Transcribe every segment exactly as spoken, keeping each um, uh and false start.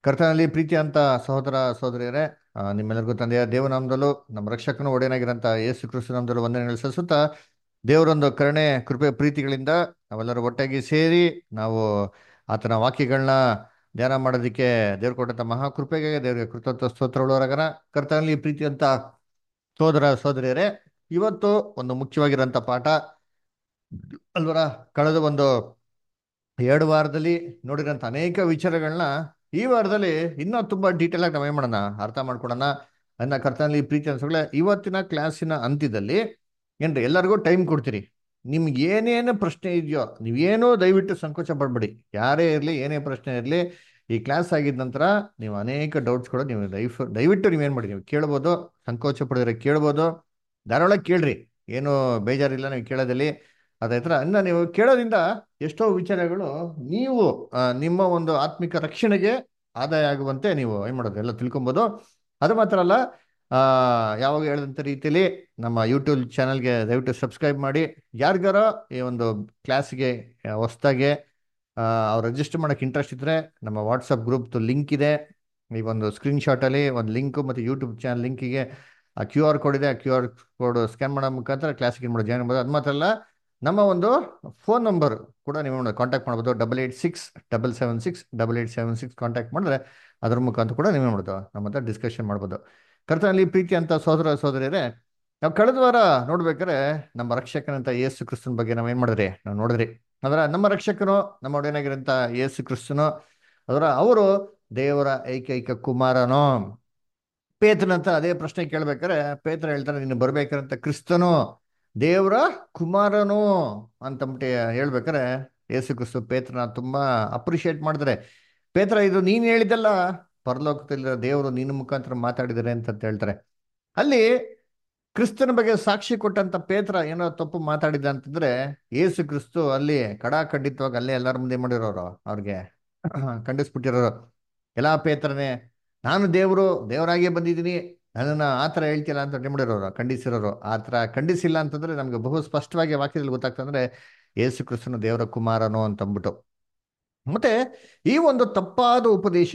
ಕರ್ತನಲ್ಲಿ ಪ್ರೀತಿ ಅಂತ ಸಹೋದರ ಸಹೋದರಿಯರೇ, ಆ, ನಿಮ್ಮೆಲ್ಲರಿಗೂ ತಂದೆಯ ದೇವನಾಮದಲ್ಲೂ ನಮ್ಮ ರಕ್ಷಕನು ಒಡೆಯನಾಗಿರಂತ ಯೇಸು ಕ್ರಿಸ್ತು ನಾಮದಲ್ಲೂ ವಂದನೆಗಳು ಸಲ್ಲಿಸುತ್ತಾ, ದೇವರೊಂದು ಕರುಣೆ ಕೃಪೆ ಪ್ರೀತಿಗಳಿಂದ ನಾವೆಲ್ಲರೂ ಒಟ್ಟಾಗಿ ಸೇರಿ ನಾವು ಆತನ ವಾಕ್ಯಗಳನ್ನ ಧ್ಯಾನ ಮಾಡೋದಕ್ಕೆ ದೇವ್ರು ಕೊಟ್ಟಂತ ಮಹಾಕೃಪೆಗೆ ದೇವರಿಗೆ ಕೃತಜ್ಞ ಸ್ತೋತ್ರಗಳವರಗನ. ಕರ್ತನಲ್ಲಿ ಪ್ರೀತಿ ಅಂತ ಸಹೋದರ ಸಹೋದರಿಯರೇ, ಇವತ್ತು ಒಂದು ಮುಖ್ಯವಾಗಿರೋಂಥ ಪಾಠ ಅಲ್ವರ. ಕಳೆದ ಒಂದು ಎರಡು ವಾರದಲ್ಲಿ ನೋಡಿರೋಂಥ ಅನೇಕ ವಿಚಾರಗಳನ್ನ ಈ ವಾರದಲ್ಲಿ ಇನ್ನೂ ತುಂಬಾ ಡೀಟೇಲ್ ಆಗಿ ನಾವೇನ್ ಮಾಡೋಣ, ಅರ್ಥ ಮಾಡ್ಕೊಳೋಣ. ಅನ್ನ ಕರ್ತನಲ್ಲಿ ಪ್ರೀತಿ ಅನ್ಸಗಳೇ, ಇವತ್ತಿನ ಕ್ಲಾಸಿನ ಅಂತ್ಯದಲ್ಲಿ ಏನ್ರಿ ಎಲ್ಲರಿಗೂ ಟೈಮ್ ಕೊಡ್ತೀರಿ. ನಿಮ್ಗೆ ಏನೇನು ಪ್ರಶ್ನೆ ಇದೆಯೋ ನೀವೇನೋ ದಯವಿಟ್ಟು ಸಂಕೋಚ ಪಡ್ಬೇಡಿ. ಯಾರೇ ಇರಲಿ, ಏನೇ ಪ್ರಶ್ನೆ ಇರಲಿ, ಈ ಕ್ಲಾಸ್ ಆಗಿದ ನಂತರ ನೀವು ಅನೇಕ ಡೌಟ್ಸ್ಗಳು ನೀವು ಲೈಫ್ ದಯವಿಟ್ಟು ನೀವೇನು ಮಾಡಿ ನೀವು ಕೇಳ್ಬೋದು. ಸಂಕೋಚ ಪಡಿದ್ರೆ ಕೇಳ್ಬೋದು, ಧಾರಾಳ ಕೇಳ್ರಿ, ಏನು ಬೇಜಾರಿಲ್ಲ ನೀವು ಕೇಳೋದಲ್ಲಿ. ಅದೇ ಥರ ಇನ್ನು ನೀವು ಕೇಳೋದ್ರಿಂದ ಎಷ್ಟೋ ವಿಚಾರಗಳು ನೀವು ಆ, ನಿಮ್ಮ ಒಂದು ಆತ್ಮಿಕ ರಕ್ಷಣೆಗೆ ಆದಾಯ ಆಗುವಂತೆ ನೀವು ಏನು ಮಾಡೋದು ಎಲ್ಲ ತಿಳ್ಕೊಬೋದು. ಅದು ಮಾತ್ರ ಅಲ್ಲ, ಆ, ಯಾವಾಗ ಹೇಳಿದಂಥ ರೀತಿಯಲ್ಲಿ ನಮ್ಮ ಯೂಟ್ಯೂಬ್ ಚಾನಲ್ಗೆ ದಯವಿಟ್ಟು ಸಬ್ಸ್ಕ್ರೈಬ್ ಮಾಡಿ. ಯಾರಿಗಾರ ಈ ಒಂದು ಕ್ಲಾಸ್ಗೆ ಹೊಸ್ದಾಗೆ ಅವ್ರು ರಿಜಿಸ್ಟರ್ ಮಾಡೋಕ್ಕೆ ಇಂಟ್ರೆಸ್ಟ್ ಇದ್ದರೆ ನಮ್ಮ ವಾಟ್ಸಪ್ ಗ್ರೂಪ್ದು ಲಿಂಕ್ ಇದೆ. ಈ ಒಂದು ಸ್ಕ್ರೀನ್ ಶಾಟಲ್ಲಿ ಒಂದು ಲಿಂಕು ಮತ್ತು ಯೂಟ್ಯೂಬ್ ಚಾನಲ್ ಲಿಂಕಿಗೆ ಆ ಕ್ಯೂ ಆರ್ ಕೋಡ್ ಇದೆ. ಆ ಕ್ಯೂ ಆರ್ ಕೋಡ್ ಸ್ಕ್ಯಾನ್ ಮಾಡೋ ಮುಖಾಂತರ ಕ್ಲಾಸಿಗೆ ಏನು ಮಾಡೋದು ಜಾಯ್ನ್ ಮಾಡ್ಬೋದು. ಅದು ಮಾತ್ರ ಅಲ್ಲ, ನಮ್ಮ ಒಂದು ಫೋನ್ ನಂಬರ್ ಕೂಡ ನೀವು ಕಾಂಟ್ಯಾಕ್ಟ್ ಮಾಡ್ಬೋದು. Double eight six double seven six double eight seven six contact ಮಾಡಿದ್ರೆ ಅದ್ರ ಮುಖಾಂತರ ಕೂಡ ನೀವು ಮಾಡ್ಬೋದು, ನಮ್ಮ ಹತ್ರ ಡಿಸ್ಕಷನ್ ಮಾಡ್ಬೋದು. ಕರ್ತನಲ್ಲಿ ಪ್ರೀತಿ ಅಂತ ಸಹೋದರ ಸಹೋದರಿಯರೇ, ನಾವು ಕಳೆದ ವಾರ ನೋಡ್ಬೇಕಾದ್ರೆ ನಮ್ಮ ರಕ್ಷಕನಂತ ಯೇಸು ಕ್ರಿಸ್ತನ ಬಗ್ಗೆ ನಾವು ಏನು ಮಾಡಿದ್ರಿ, ನಾವು ನೋಡಿದ್ರಿ. ಅದರ ನಮ್ಮ ರಕ್ಷಕನು ನಮ್ಮ ಒಡೆಯನಾಗಿರಂತ ಯೇಸು ಕ್ರಿಸ್ತನು ಅದರ ಅವರು ದೇವರ ಏಕೈಕ ಕುಮಾರನು. ಪೇತ್ರನಂತ ಅದೇ ಪ್ರಶ್ನೆ ಕೇಳ್ಬೇಕಾರೆ ಪೇತ್ರ ಹೇಳ್ತಾರೆ, ನೀನು ಬರ್ಬೇಕಂತ ಕ್ರಿಸ್ತನು ದೇವರ ಕುಮಾರನು ಅಂತಂಬಿಟ್ಟು ಹೇಳ್ಬೇಕಾರೆ ಯೇಸು ಕ್ರಿಸ್ತು ಪೇತ್ರನ ತುಂಬಾ ಅಪ್ರಿಷಿಯೇಟ್ ಮಾಡಿದ್ರೆ, ಪೇತ್ರ ಇದು ನೀನ್ ಹೇಳಿದಲ್ಲ, ಪರಲೋಕದಲ್ಲಿರೋ ದೇವರು ನಿನ್ನ ಮುಖಾಂತರ ಮಾತಾಡಿದರೆ ಅಂತ ಹೇಳ್ತಾರೆ. ಅಲ್ಲಿ ಕ್ರಿಸ್ತನ ಬಗ್ಗೆ ಸಾಕ್ಷಿ ಕೊಟ್ಟಂತ ಪೇತ್ರ ಏನೋ ತಪ್ಪು ಮಾತಾಡಿದ ಅಂತಂದ್ರೆ ಯೇಸು ಕ್ರಿಸ್ತು ಅಲ್ಲಿ ಕಡಾಖಂಡಿತವಾಗಿ ಅಲ್ಲೇ ಎಲ್ಲರ ಮುಂದೆ ಮಾಡಿರೋರು ಅವ್ರಿಗೆ ಖಂಡಿಸ್ಬಿಟ್ಟಿರೋರು. ಎಲ್ಲಾ ಪೇತ್ರನೇ, ನಾನು ದೇವರು ದೇವರಾಗಿಯೇ ಬಂದಿದ್ದೀನಿ, ನನ್ನನ್ನ ಆ ಥರ ಹೇಳ್ತಿಲ್ಲ ಅಂತ ಮಾಡಿರೋರು, ಖಂಡಿಸಿರೋರು. ಆ ಥರ ಖಂಡಿಸಿಲ್ಲ ಅಂತಂದ್ರೆ ನಮ್ಗೆ ಬಹು ಸ್ಪಷ್ಟವಾಗಿ ವಾಕ್ಯದಲ್ಲಿ ಗೊತ್ತಾಗ್ತಂದ್ರೆ ಯೇಸು ಕ್ರಿಸ್ತನು ದೇವರ ಕುಮಾರನು ಅಂತಂದ್ಬಿಟ್ಟು. ಮತ್ತೆ ಈ ಒಂದು ತಪ್ಪಾದ ಉಪದೇಶ,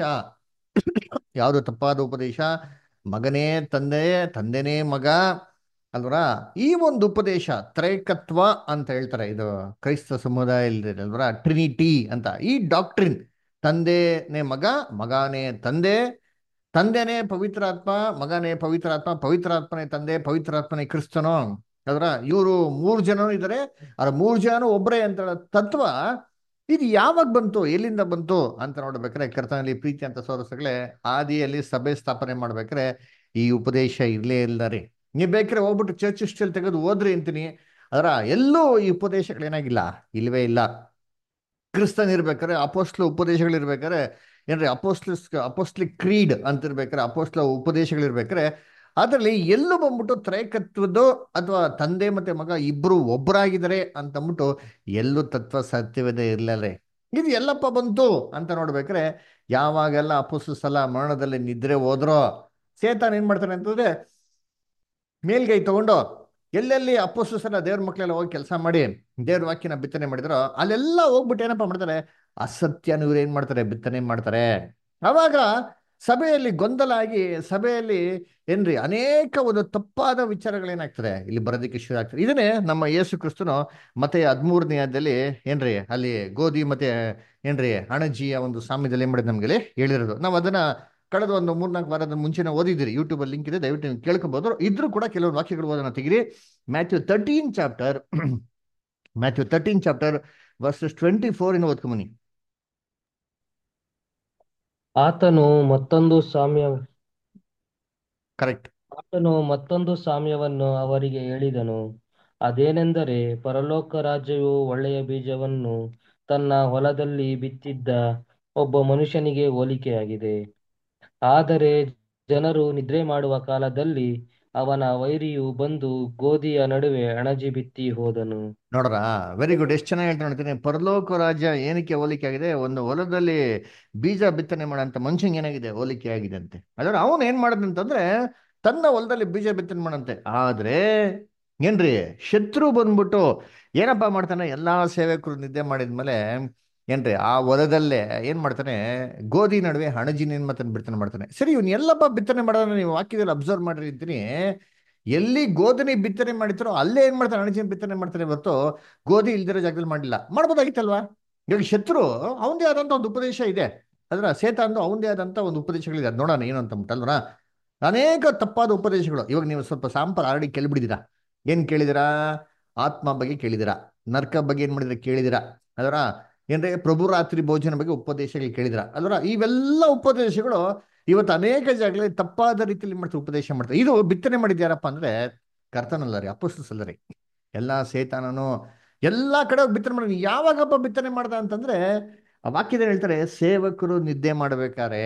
ಯಾವುದು ತಪ್ಪಾದ ಉಪದೇಶ, ಮಗನೇ ತಂದೆ, ತಂದೆನೇ ಮಗ ಅಲ್ವರ, ಈ ಒಂದು ಉಪದೇಶ ತ್ರೈಕತ್ವ ಅಂತ ಹೇಳ್ತಾರೆ. ಇದು ಕ್ರೈಸ್ತ ಸಮುದಾಯ ಅಲ್ವರ, ಟ್ರಿನಿಟಿ ಅಂತ ಈ ಡಾಕ್ಟ್ರಿನ್, ತಂದೆನೇ ಮಗ, ಮಗನೇ ತಂದೆ, ತಂದೆನೇ ಪವಿತ್ರಾತ್ಮ, ಮಗನೇ ಪವಿತ್ರಾತ್ಮ, ಪವಿತ್ರಾತ್ಮನೇ ತಂದೆ, ಪವಿತ್ರಾತ್ಮನೇ ಕ್ರಿಸ್ತನು. ಅದರ ಇವರು ಮೂರು ಜನನು ಇದ್ದಾರೆ, ಅದ್ರ ಮೂರು ಜನನು ಒಬ್ಬರೇ ಅಂತ ಹೇಳೋ ತತ್ವ ಇದು ಯಾವಾಗ ಬಂತು, ಎಲ್ಲಿಂದ ಬಂತು ಅಂತ ನೋಡ್ಬೇಕಾರೆ ಕರ್ತನಲ್ಲಿ ಪ್ರೀತಿ ಅಂತ ಸೋದರಗಳೇ, ಆದಿಯಲ್ಲಿ ಸಭೆ ಸ್ಥಾಪನೆ ಮಾಡ್ಬೇಕಾರೆ ಈ ಉಪದೇಶ ಇರ್ಲೇ ಇಲ್ಲ ರೀ. ನೀವು ಬೇಕಾದ್ರೆ ಹೋಗ್ಬಿಟ್ಟು ಚರ್ಚ್ ಹಿಸ್ಟ್ರಿಯಲ್ಲಿ ತೆಗೆದು ಓದ್ರಿ ಅಂತೀನಿ, ಅದರ ಎಲ್ಲೂ ಈ ಉಪದೇಶಗಳೇನಾಗಿಲ್ಲ, ಇಲ್ವೇ ಇಲ್ಲ. ಕ್ರಿಸ್ತನ್ ಇರ್ಬೇಕಾರೆ ಅಪೋಸ್ಟ್ಲ ಉಪದೇಶಗಳಿರ್ಬೇಕಾರೆ ಏನ್ರಿ, ಅಪೋಸ್ಟ್ಲಿಸ್ ಅಪೋಸ್ಟ್ಲಿಕ್ ಕ್ರೀಡ್ ಅಂತ ಇರ್ಬೇಕಾರೆ ಅಪೋಸ್ಟ್ಲ ಉಪದೇಶಗಳಿರ್ಬೇಕಾರೆ ಅದರಲ್ಲಿ ಎಲ್ಲೂ ಬಂದ್ಬಿಟ್ಟು ತ್ರೈಕತ್ವದ್ದು ಅಥವಾ ತಂದೆ ಮತ್ತೆ ಮಗ ಇಬ್ರು ಒಬ್ಬರಾಗಿದ್ದಾರೆ ಅಂತಂದ್ಬಿಟ್ಟು ಎಲ್ಲೂ ತತ್ವ ಸತ್ಯವೇದ ಇರ್ಲೇ. ಇದು ಎಲ್ಲಪ್ಪ ಬಂತು ಅಂತ ನೋಡ್ಬೇಕಾರೆ ಯಾವಾಗೆಲ್ಲ ಅಪೋಸ್ಟ್ಲ ಸಲ ಮರಣದಲ್ಲಿ ನಿದ್ರೆ ಹೋದ್ರೋ ಸೇತಾನ್ ಏನ್ ಮಾಡ್ತಾನೆ ಅಂತಂದ್ರೆ ಮೇಲ್ಗೈ ತಗೊಂಡು ಎಲ್ಲೆಲ್ಲಿ ಅಪ್ಪೋಸ್ಟಲ ಸಲ ದೇವ್ರ ಮಕ್ಕಳೆಲ್ಲ ಹೋಗಿ ಕೆಲಸ ಮಾಡಿ ದೇವ್ರ ವಾಕ್ಯನ ಬಿತ್ತನೆ ಮಾಡಿದ್ರು ಅಲ್ಲೆಲ್ಲ ಹೋಗ್ಬಿಟ್ಟು ಏನಪ್ಪ ಮಾಡ್ತಾರೆ, ಅಸತ್ಯನ ಇವ್ರು ಏನ್ ಮಾಡ್ತಾರೆ, ಬಿತ್ತನೆ ಮಾಡ್ತಾರೆ. ಅವಾಗ ಸಭೆಯಲ್ಲಿ ಗೊಂದಲ ಆಗಿ ಸಭೆಯಲ್ಲಿ ಏನ್ರಿ ಅನೇಕ ಒಂದು ತಪ್ಪಾದ ವಿಚಾರಗಳೇನಾಗ್ತದೆ ಇಲ್ಲಿ ಬರೋದಕ್ಕೆ ಶುರು ಆಗ್ತದೆ. ಇದನ್ನೇ ನಮ್ಮ ಯೇಸು ಕ್ರಿಸ್ತನು ಮತ್ತೆ ಹದಿಮೂರನೇ ಅಧ್ಯಾಯದಲ್ಲಿ ಏನ್ರಿ ಅಲ್ಲಿ ಗೋಧಿ ಮತ್ತೆ ಏನ್ರಿ ಅಣಜಿಯ ಒಂದು ಸಾಮ್ಯದಲ್ಲಿ ಏನ್ ಮಾಡಿದ್ ನಮ್ಗೆ ಹೇಳಿರೋದು. ನಾವು ಅದನ್ನ ಕಳೆದ ಒಂದು ಮೂರ್ನಾಲ್ಕು ವಾರದ ಮುಂಚೆನೆ ಓದಿದ್ದೀರಿ, ಯೂಟ್ಯೂಬ್ ಅಲ್ಲಿ ಲಿಂಕ್ ಇದೆ, ದಯವಿಟ್ಟು ನೀವು ಕೇಳ್ಕೊಬಹುದು. ಇದ್ರೂ ಕೂಡ ಕೆಲವೊಂದು ವಾಕ್ಯಗಳು ಓದೋಣ ತೆಗಿರಿ. Matthew thirteen chapter Matthew thirteen chapter verses twenty four ಇನ್ನು ಓದ್ಕೊಂಬನಿ. ಆತನು ಮತ್ತೊಂದು ಸಾಮ್ಯ ಕರೆಕ್ಟ್. ಆತನು ಮತ್ತೊಂದು ಸಾಮ್ಯವನ್ನು ಅವರಿಗೆ ಹೇಳಿದನು. ಅದೇನೆಂದರೆ, ಪರಲೋಕ ರಾಜ್ಯವು ಒಳ್ಳೆಯ ಬೀಜವನ್ನು ತನ್ನ ಹೊಲದಲ್ಲಿ ಬಿತ್ತಿದ್ದ ಒಬ್ಬ ಮನುಷ್ಯನಿಗೆ ಹೋಲಿಕೆಯಾಗಿದೆ. ಆದರೆ ಜನರು ನಿದ್ರೆ ಮಾಡುವ ಕಾಲದಲ್ಲಿ ಅವನ ವೈರಿಯು ಬಂದು ಗೋಧಿಯ ನಡುವೆ ಅಣಜಿ ಬಿತ್ತಿ ಹೋದನು. ನೋಡ್ರ, ವೆರಿ ಗುಡ್, ಎಷ್ಟು ಚೆನ್ನಾಗಿ ಹೇಳ್ತಾ ನೋಡ್ತೀನಿ. ಪರಲೋಕ ರಾಜ್ಯ ಏನಕ್ಕೆ ಹೋಲಿಕೆ ಆಗಿದೆ, ಒಂದು ಹೊಲದಲ್ಲಿ ಬೀಜ ಬಿತ್ತನೆ ಮಾಡೋಂಥ ಮನುಷ್ಯಂಗೆ ಏನಾಗಿದೆ, ಹೋಲಿಕೆ ಆಗಿದೆ ಅಂತೆ. ಅದರ ಅವನು ಏನ್ ಮಾಡದಂತಂದ್ರೆ ತನ್ನ ಹೊಲದಲ್ಲಿ ಬೀಜ ಬಿತ್ತನೆ ಮಾಡಂತೆ. ಆದ್ರೆ ಏನ್ರಿ, ಶತ್ರು ಬಂದ್ಬಿಟ್ಟು ಏನಪ್ಪಾ ಮಾಡ್ತಾನೆ, ಎಲ್ಲಾ ಸೇವಕರು ನಿದ್ದೆ ಮಾಡಿದ್ಮೇಲೆ ಏನ್ರಿ ಆ ಹೊಲದಲ್ಲೇ ಏನ್ ಮಾಡ್ತಾನೆ, ಗೋಧಿ ನಡುವೆ ಹಣಜಿನ ಏನ್ ಮಾಡ್ತಾನೆ, ಬಿತ್ತನೆ ಮಾಡ್ತಾನೆ. ಸರಿ, ಇವ್ನು ಎಲ್ಲಪ್ಪ ಬಿತ್ತನೆ ಮಾಡೋದನ್ನ ನೀವು ವಾಕ್ಯದಲ್ಲಿ ಅಬ್ಸರ್ವ್ ಮಾಡಿರ್ತೀನಿ. ಎಲ್ಲಿ ಗೋಧಿನಿ ಬಿತ್ತನೆ ಮಾಡಿತಾರೋ ಅಲ್ಲೇ ಏನ್ ಮಾಡ್ತಾನೆ, ಹಣಜಿನ ಬಿತ್ತನೆ ಮಾಡ್ತಾನೆ ಹೊರತು ಗೋಧಿ ಇಲ್ದಿರೋ ಜಾಗದಲ್ಲಿ ಮಾಡಿಲ್ಲ. ಮಾಡ್ಬೋದಾಗಿತ್ತಲ್ವಾ? ಇವಾಗ ಶತ್ರು ಅವನದೇ ಆದಂತ ಒಂದು ಉಪದೇಶ ಇದೆ, ಅದ್ರ ಸೇತಾನ್ದು ಅವನದೇ ಆದಂತ ಒಂದು ಉಪದೇಶಗಳಿದೆ. ಅದು ನೋಡೋಣ ಏನು ಅಂತ ಅಲ್ವರ. ಅನೇಕ ತಪ್ಪಾದ ಉಪದೇಶಗಳು. ಇವಾಗ ನೀವು ಸ್ವಲ್ಪ ಸಾಂಪಾರ್ ಆಲ್ರೆಡಿ ಕೇಳ್ಬಿಡಿದ್ದೀರಾ. ಏನ್ ಕೇಳಿದಿರಾ? ಆತ್ಮ ಬಗ್ಗೆ ಕೇಳಿದಿರಾ, ನರ್ಕ ಬಗ್ಗೆ ಏನ್ ಮಾಡಿದಿರಾ ಕೇಳಿದಿರಾ, ಅದರ ಏನ್ರೆ ಪ್ರಭು ರಾತ್ರಿ ಭೋಜನ ಬಗ್ಗೆ ಉಪದೇಶಗಳು ಕೇಳಿದ್ರ ಅಲ್ವರ. ಇವೆಲ್ಲ ಉಪದೇಶಗಳು ಇವತ್ತು ಅನೇಕ ಜಾಗಗಳಲ್ಲಿ ತಪ್ಪಾದ ರೀತಿಯಲ್ಲಿ ಮಾಡ್ತಾರೆ, ಉಪದೇಶ ಮಾಡ್ತಾರೆ. ಇದು ಬಿತ್ತನೆ ಮಾಡಿದ್ಯಾರಪ್ಪ ಅಂದ್ರೆ ಕರ್ತನಲ್ಲ ರೀ, ಅಪೊಸ್ತಲರಲ್ಲ ರೀ. ಎಲ್ಲಾ ಸೇತಾನನು ಎಲ್ಲಾ ಕಡೆ ಹೋಗಿ ಬಿತ್ತನೆ ಮಾಡಿ. ಯಾವಾಗಪ್ಪ ಬಿತ್ತನೆ ಮಾಡ್ದ ಅಂತಂದ್ರೆ ಆ ವಾಕ್ಯದಲ್ಲಿ ಹೇಳ್ತಾರೆ, ಸೇವಕರು ನಿದ್ದೆ ಮಾಡ್ಬೇಕಾರೆ.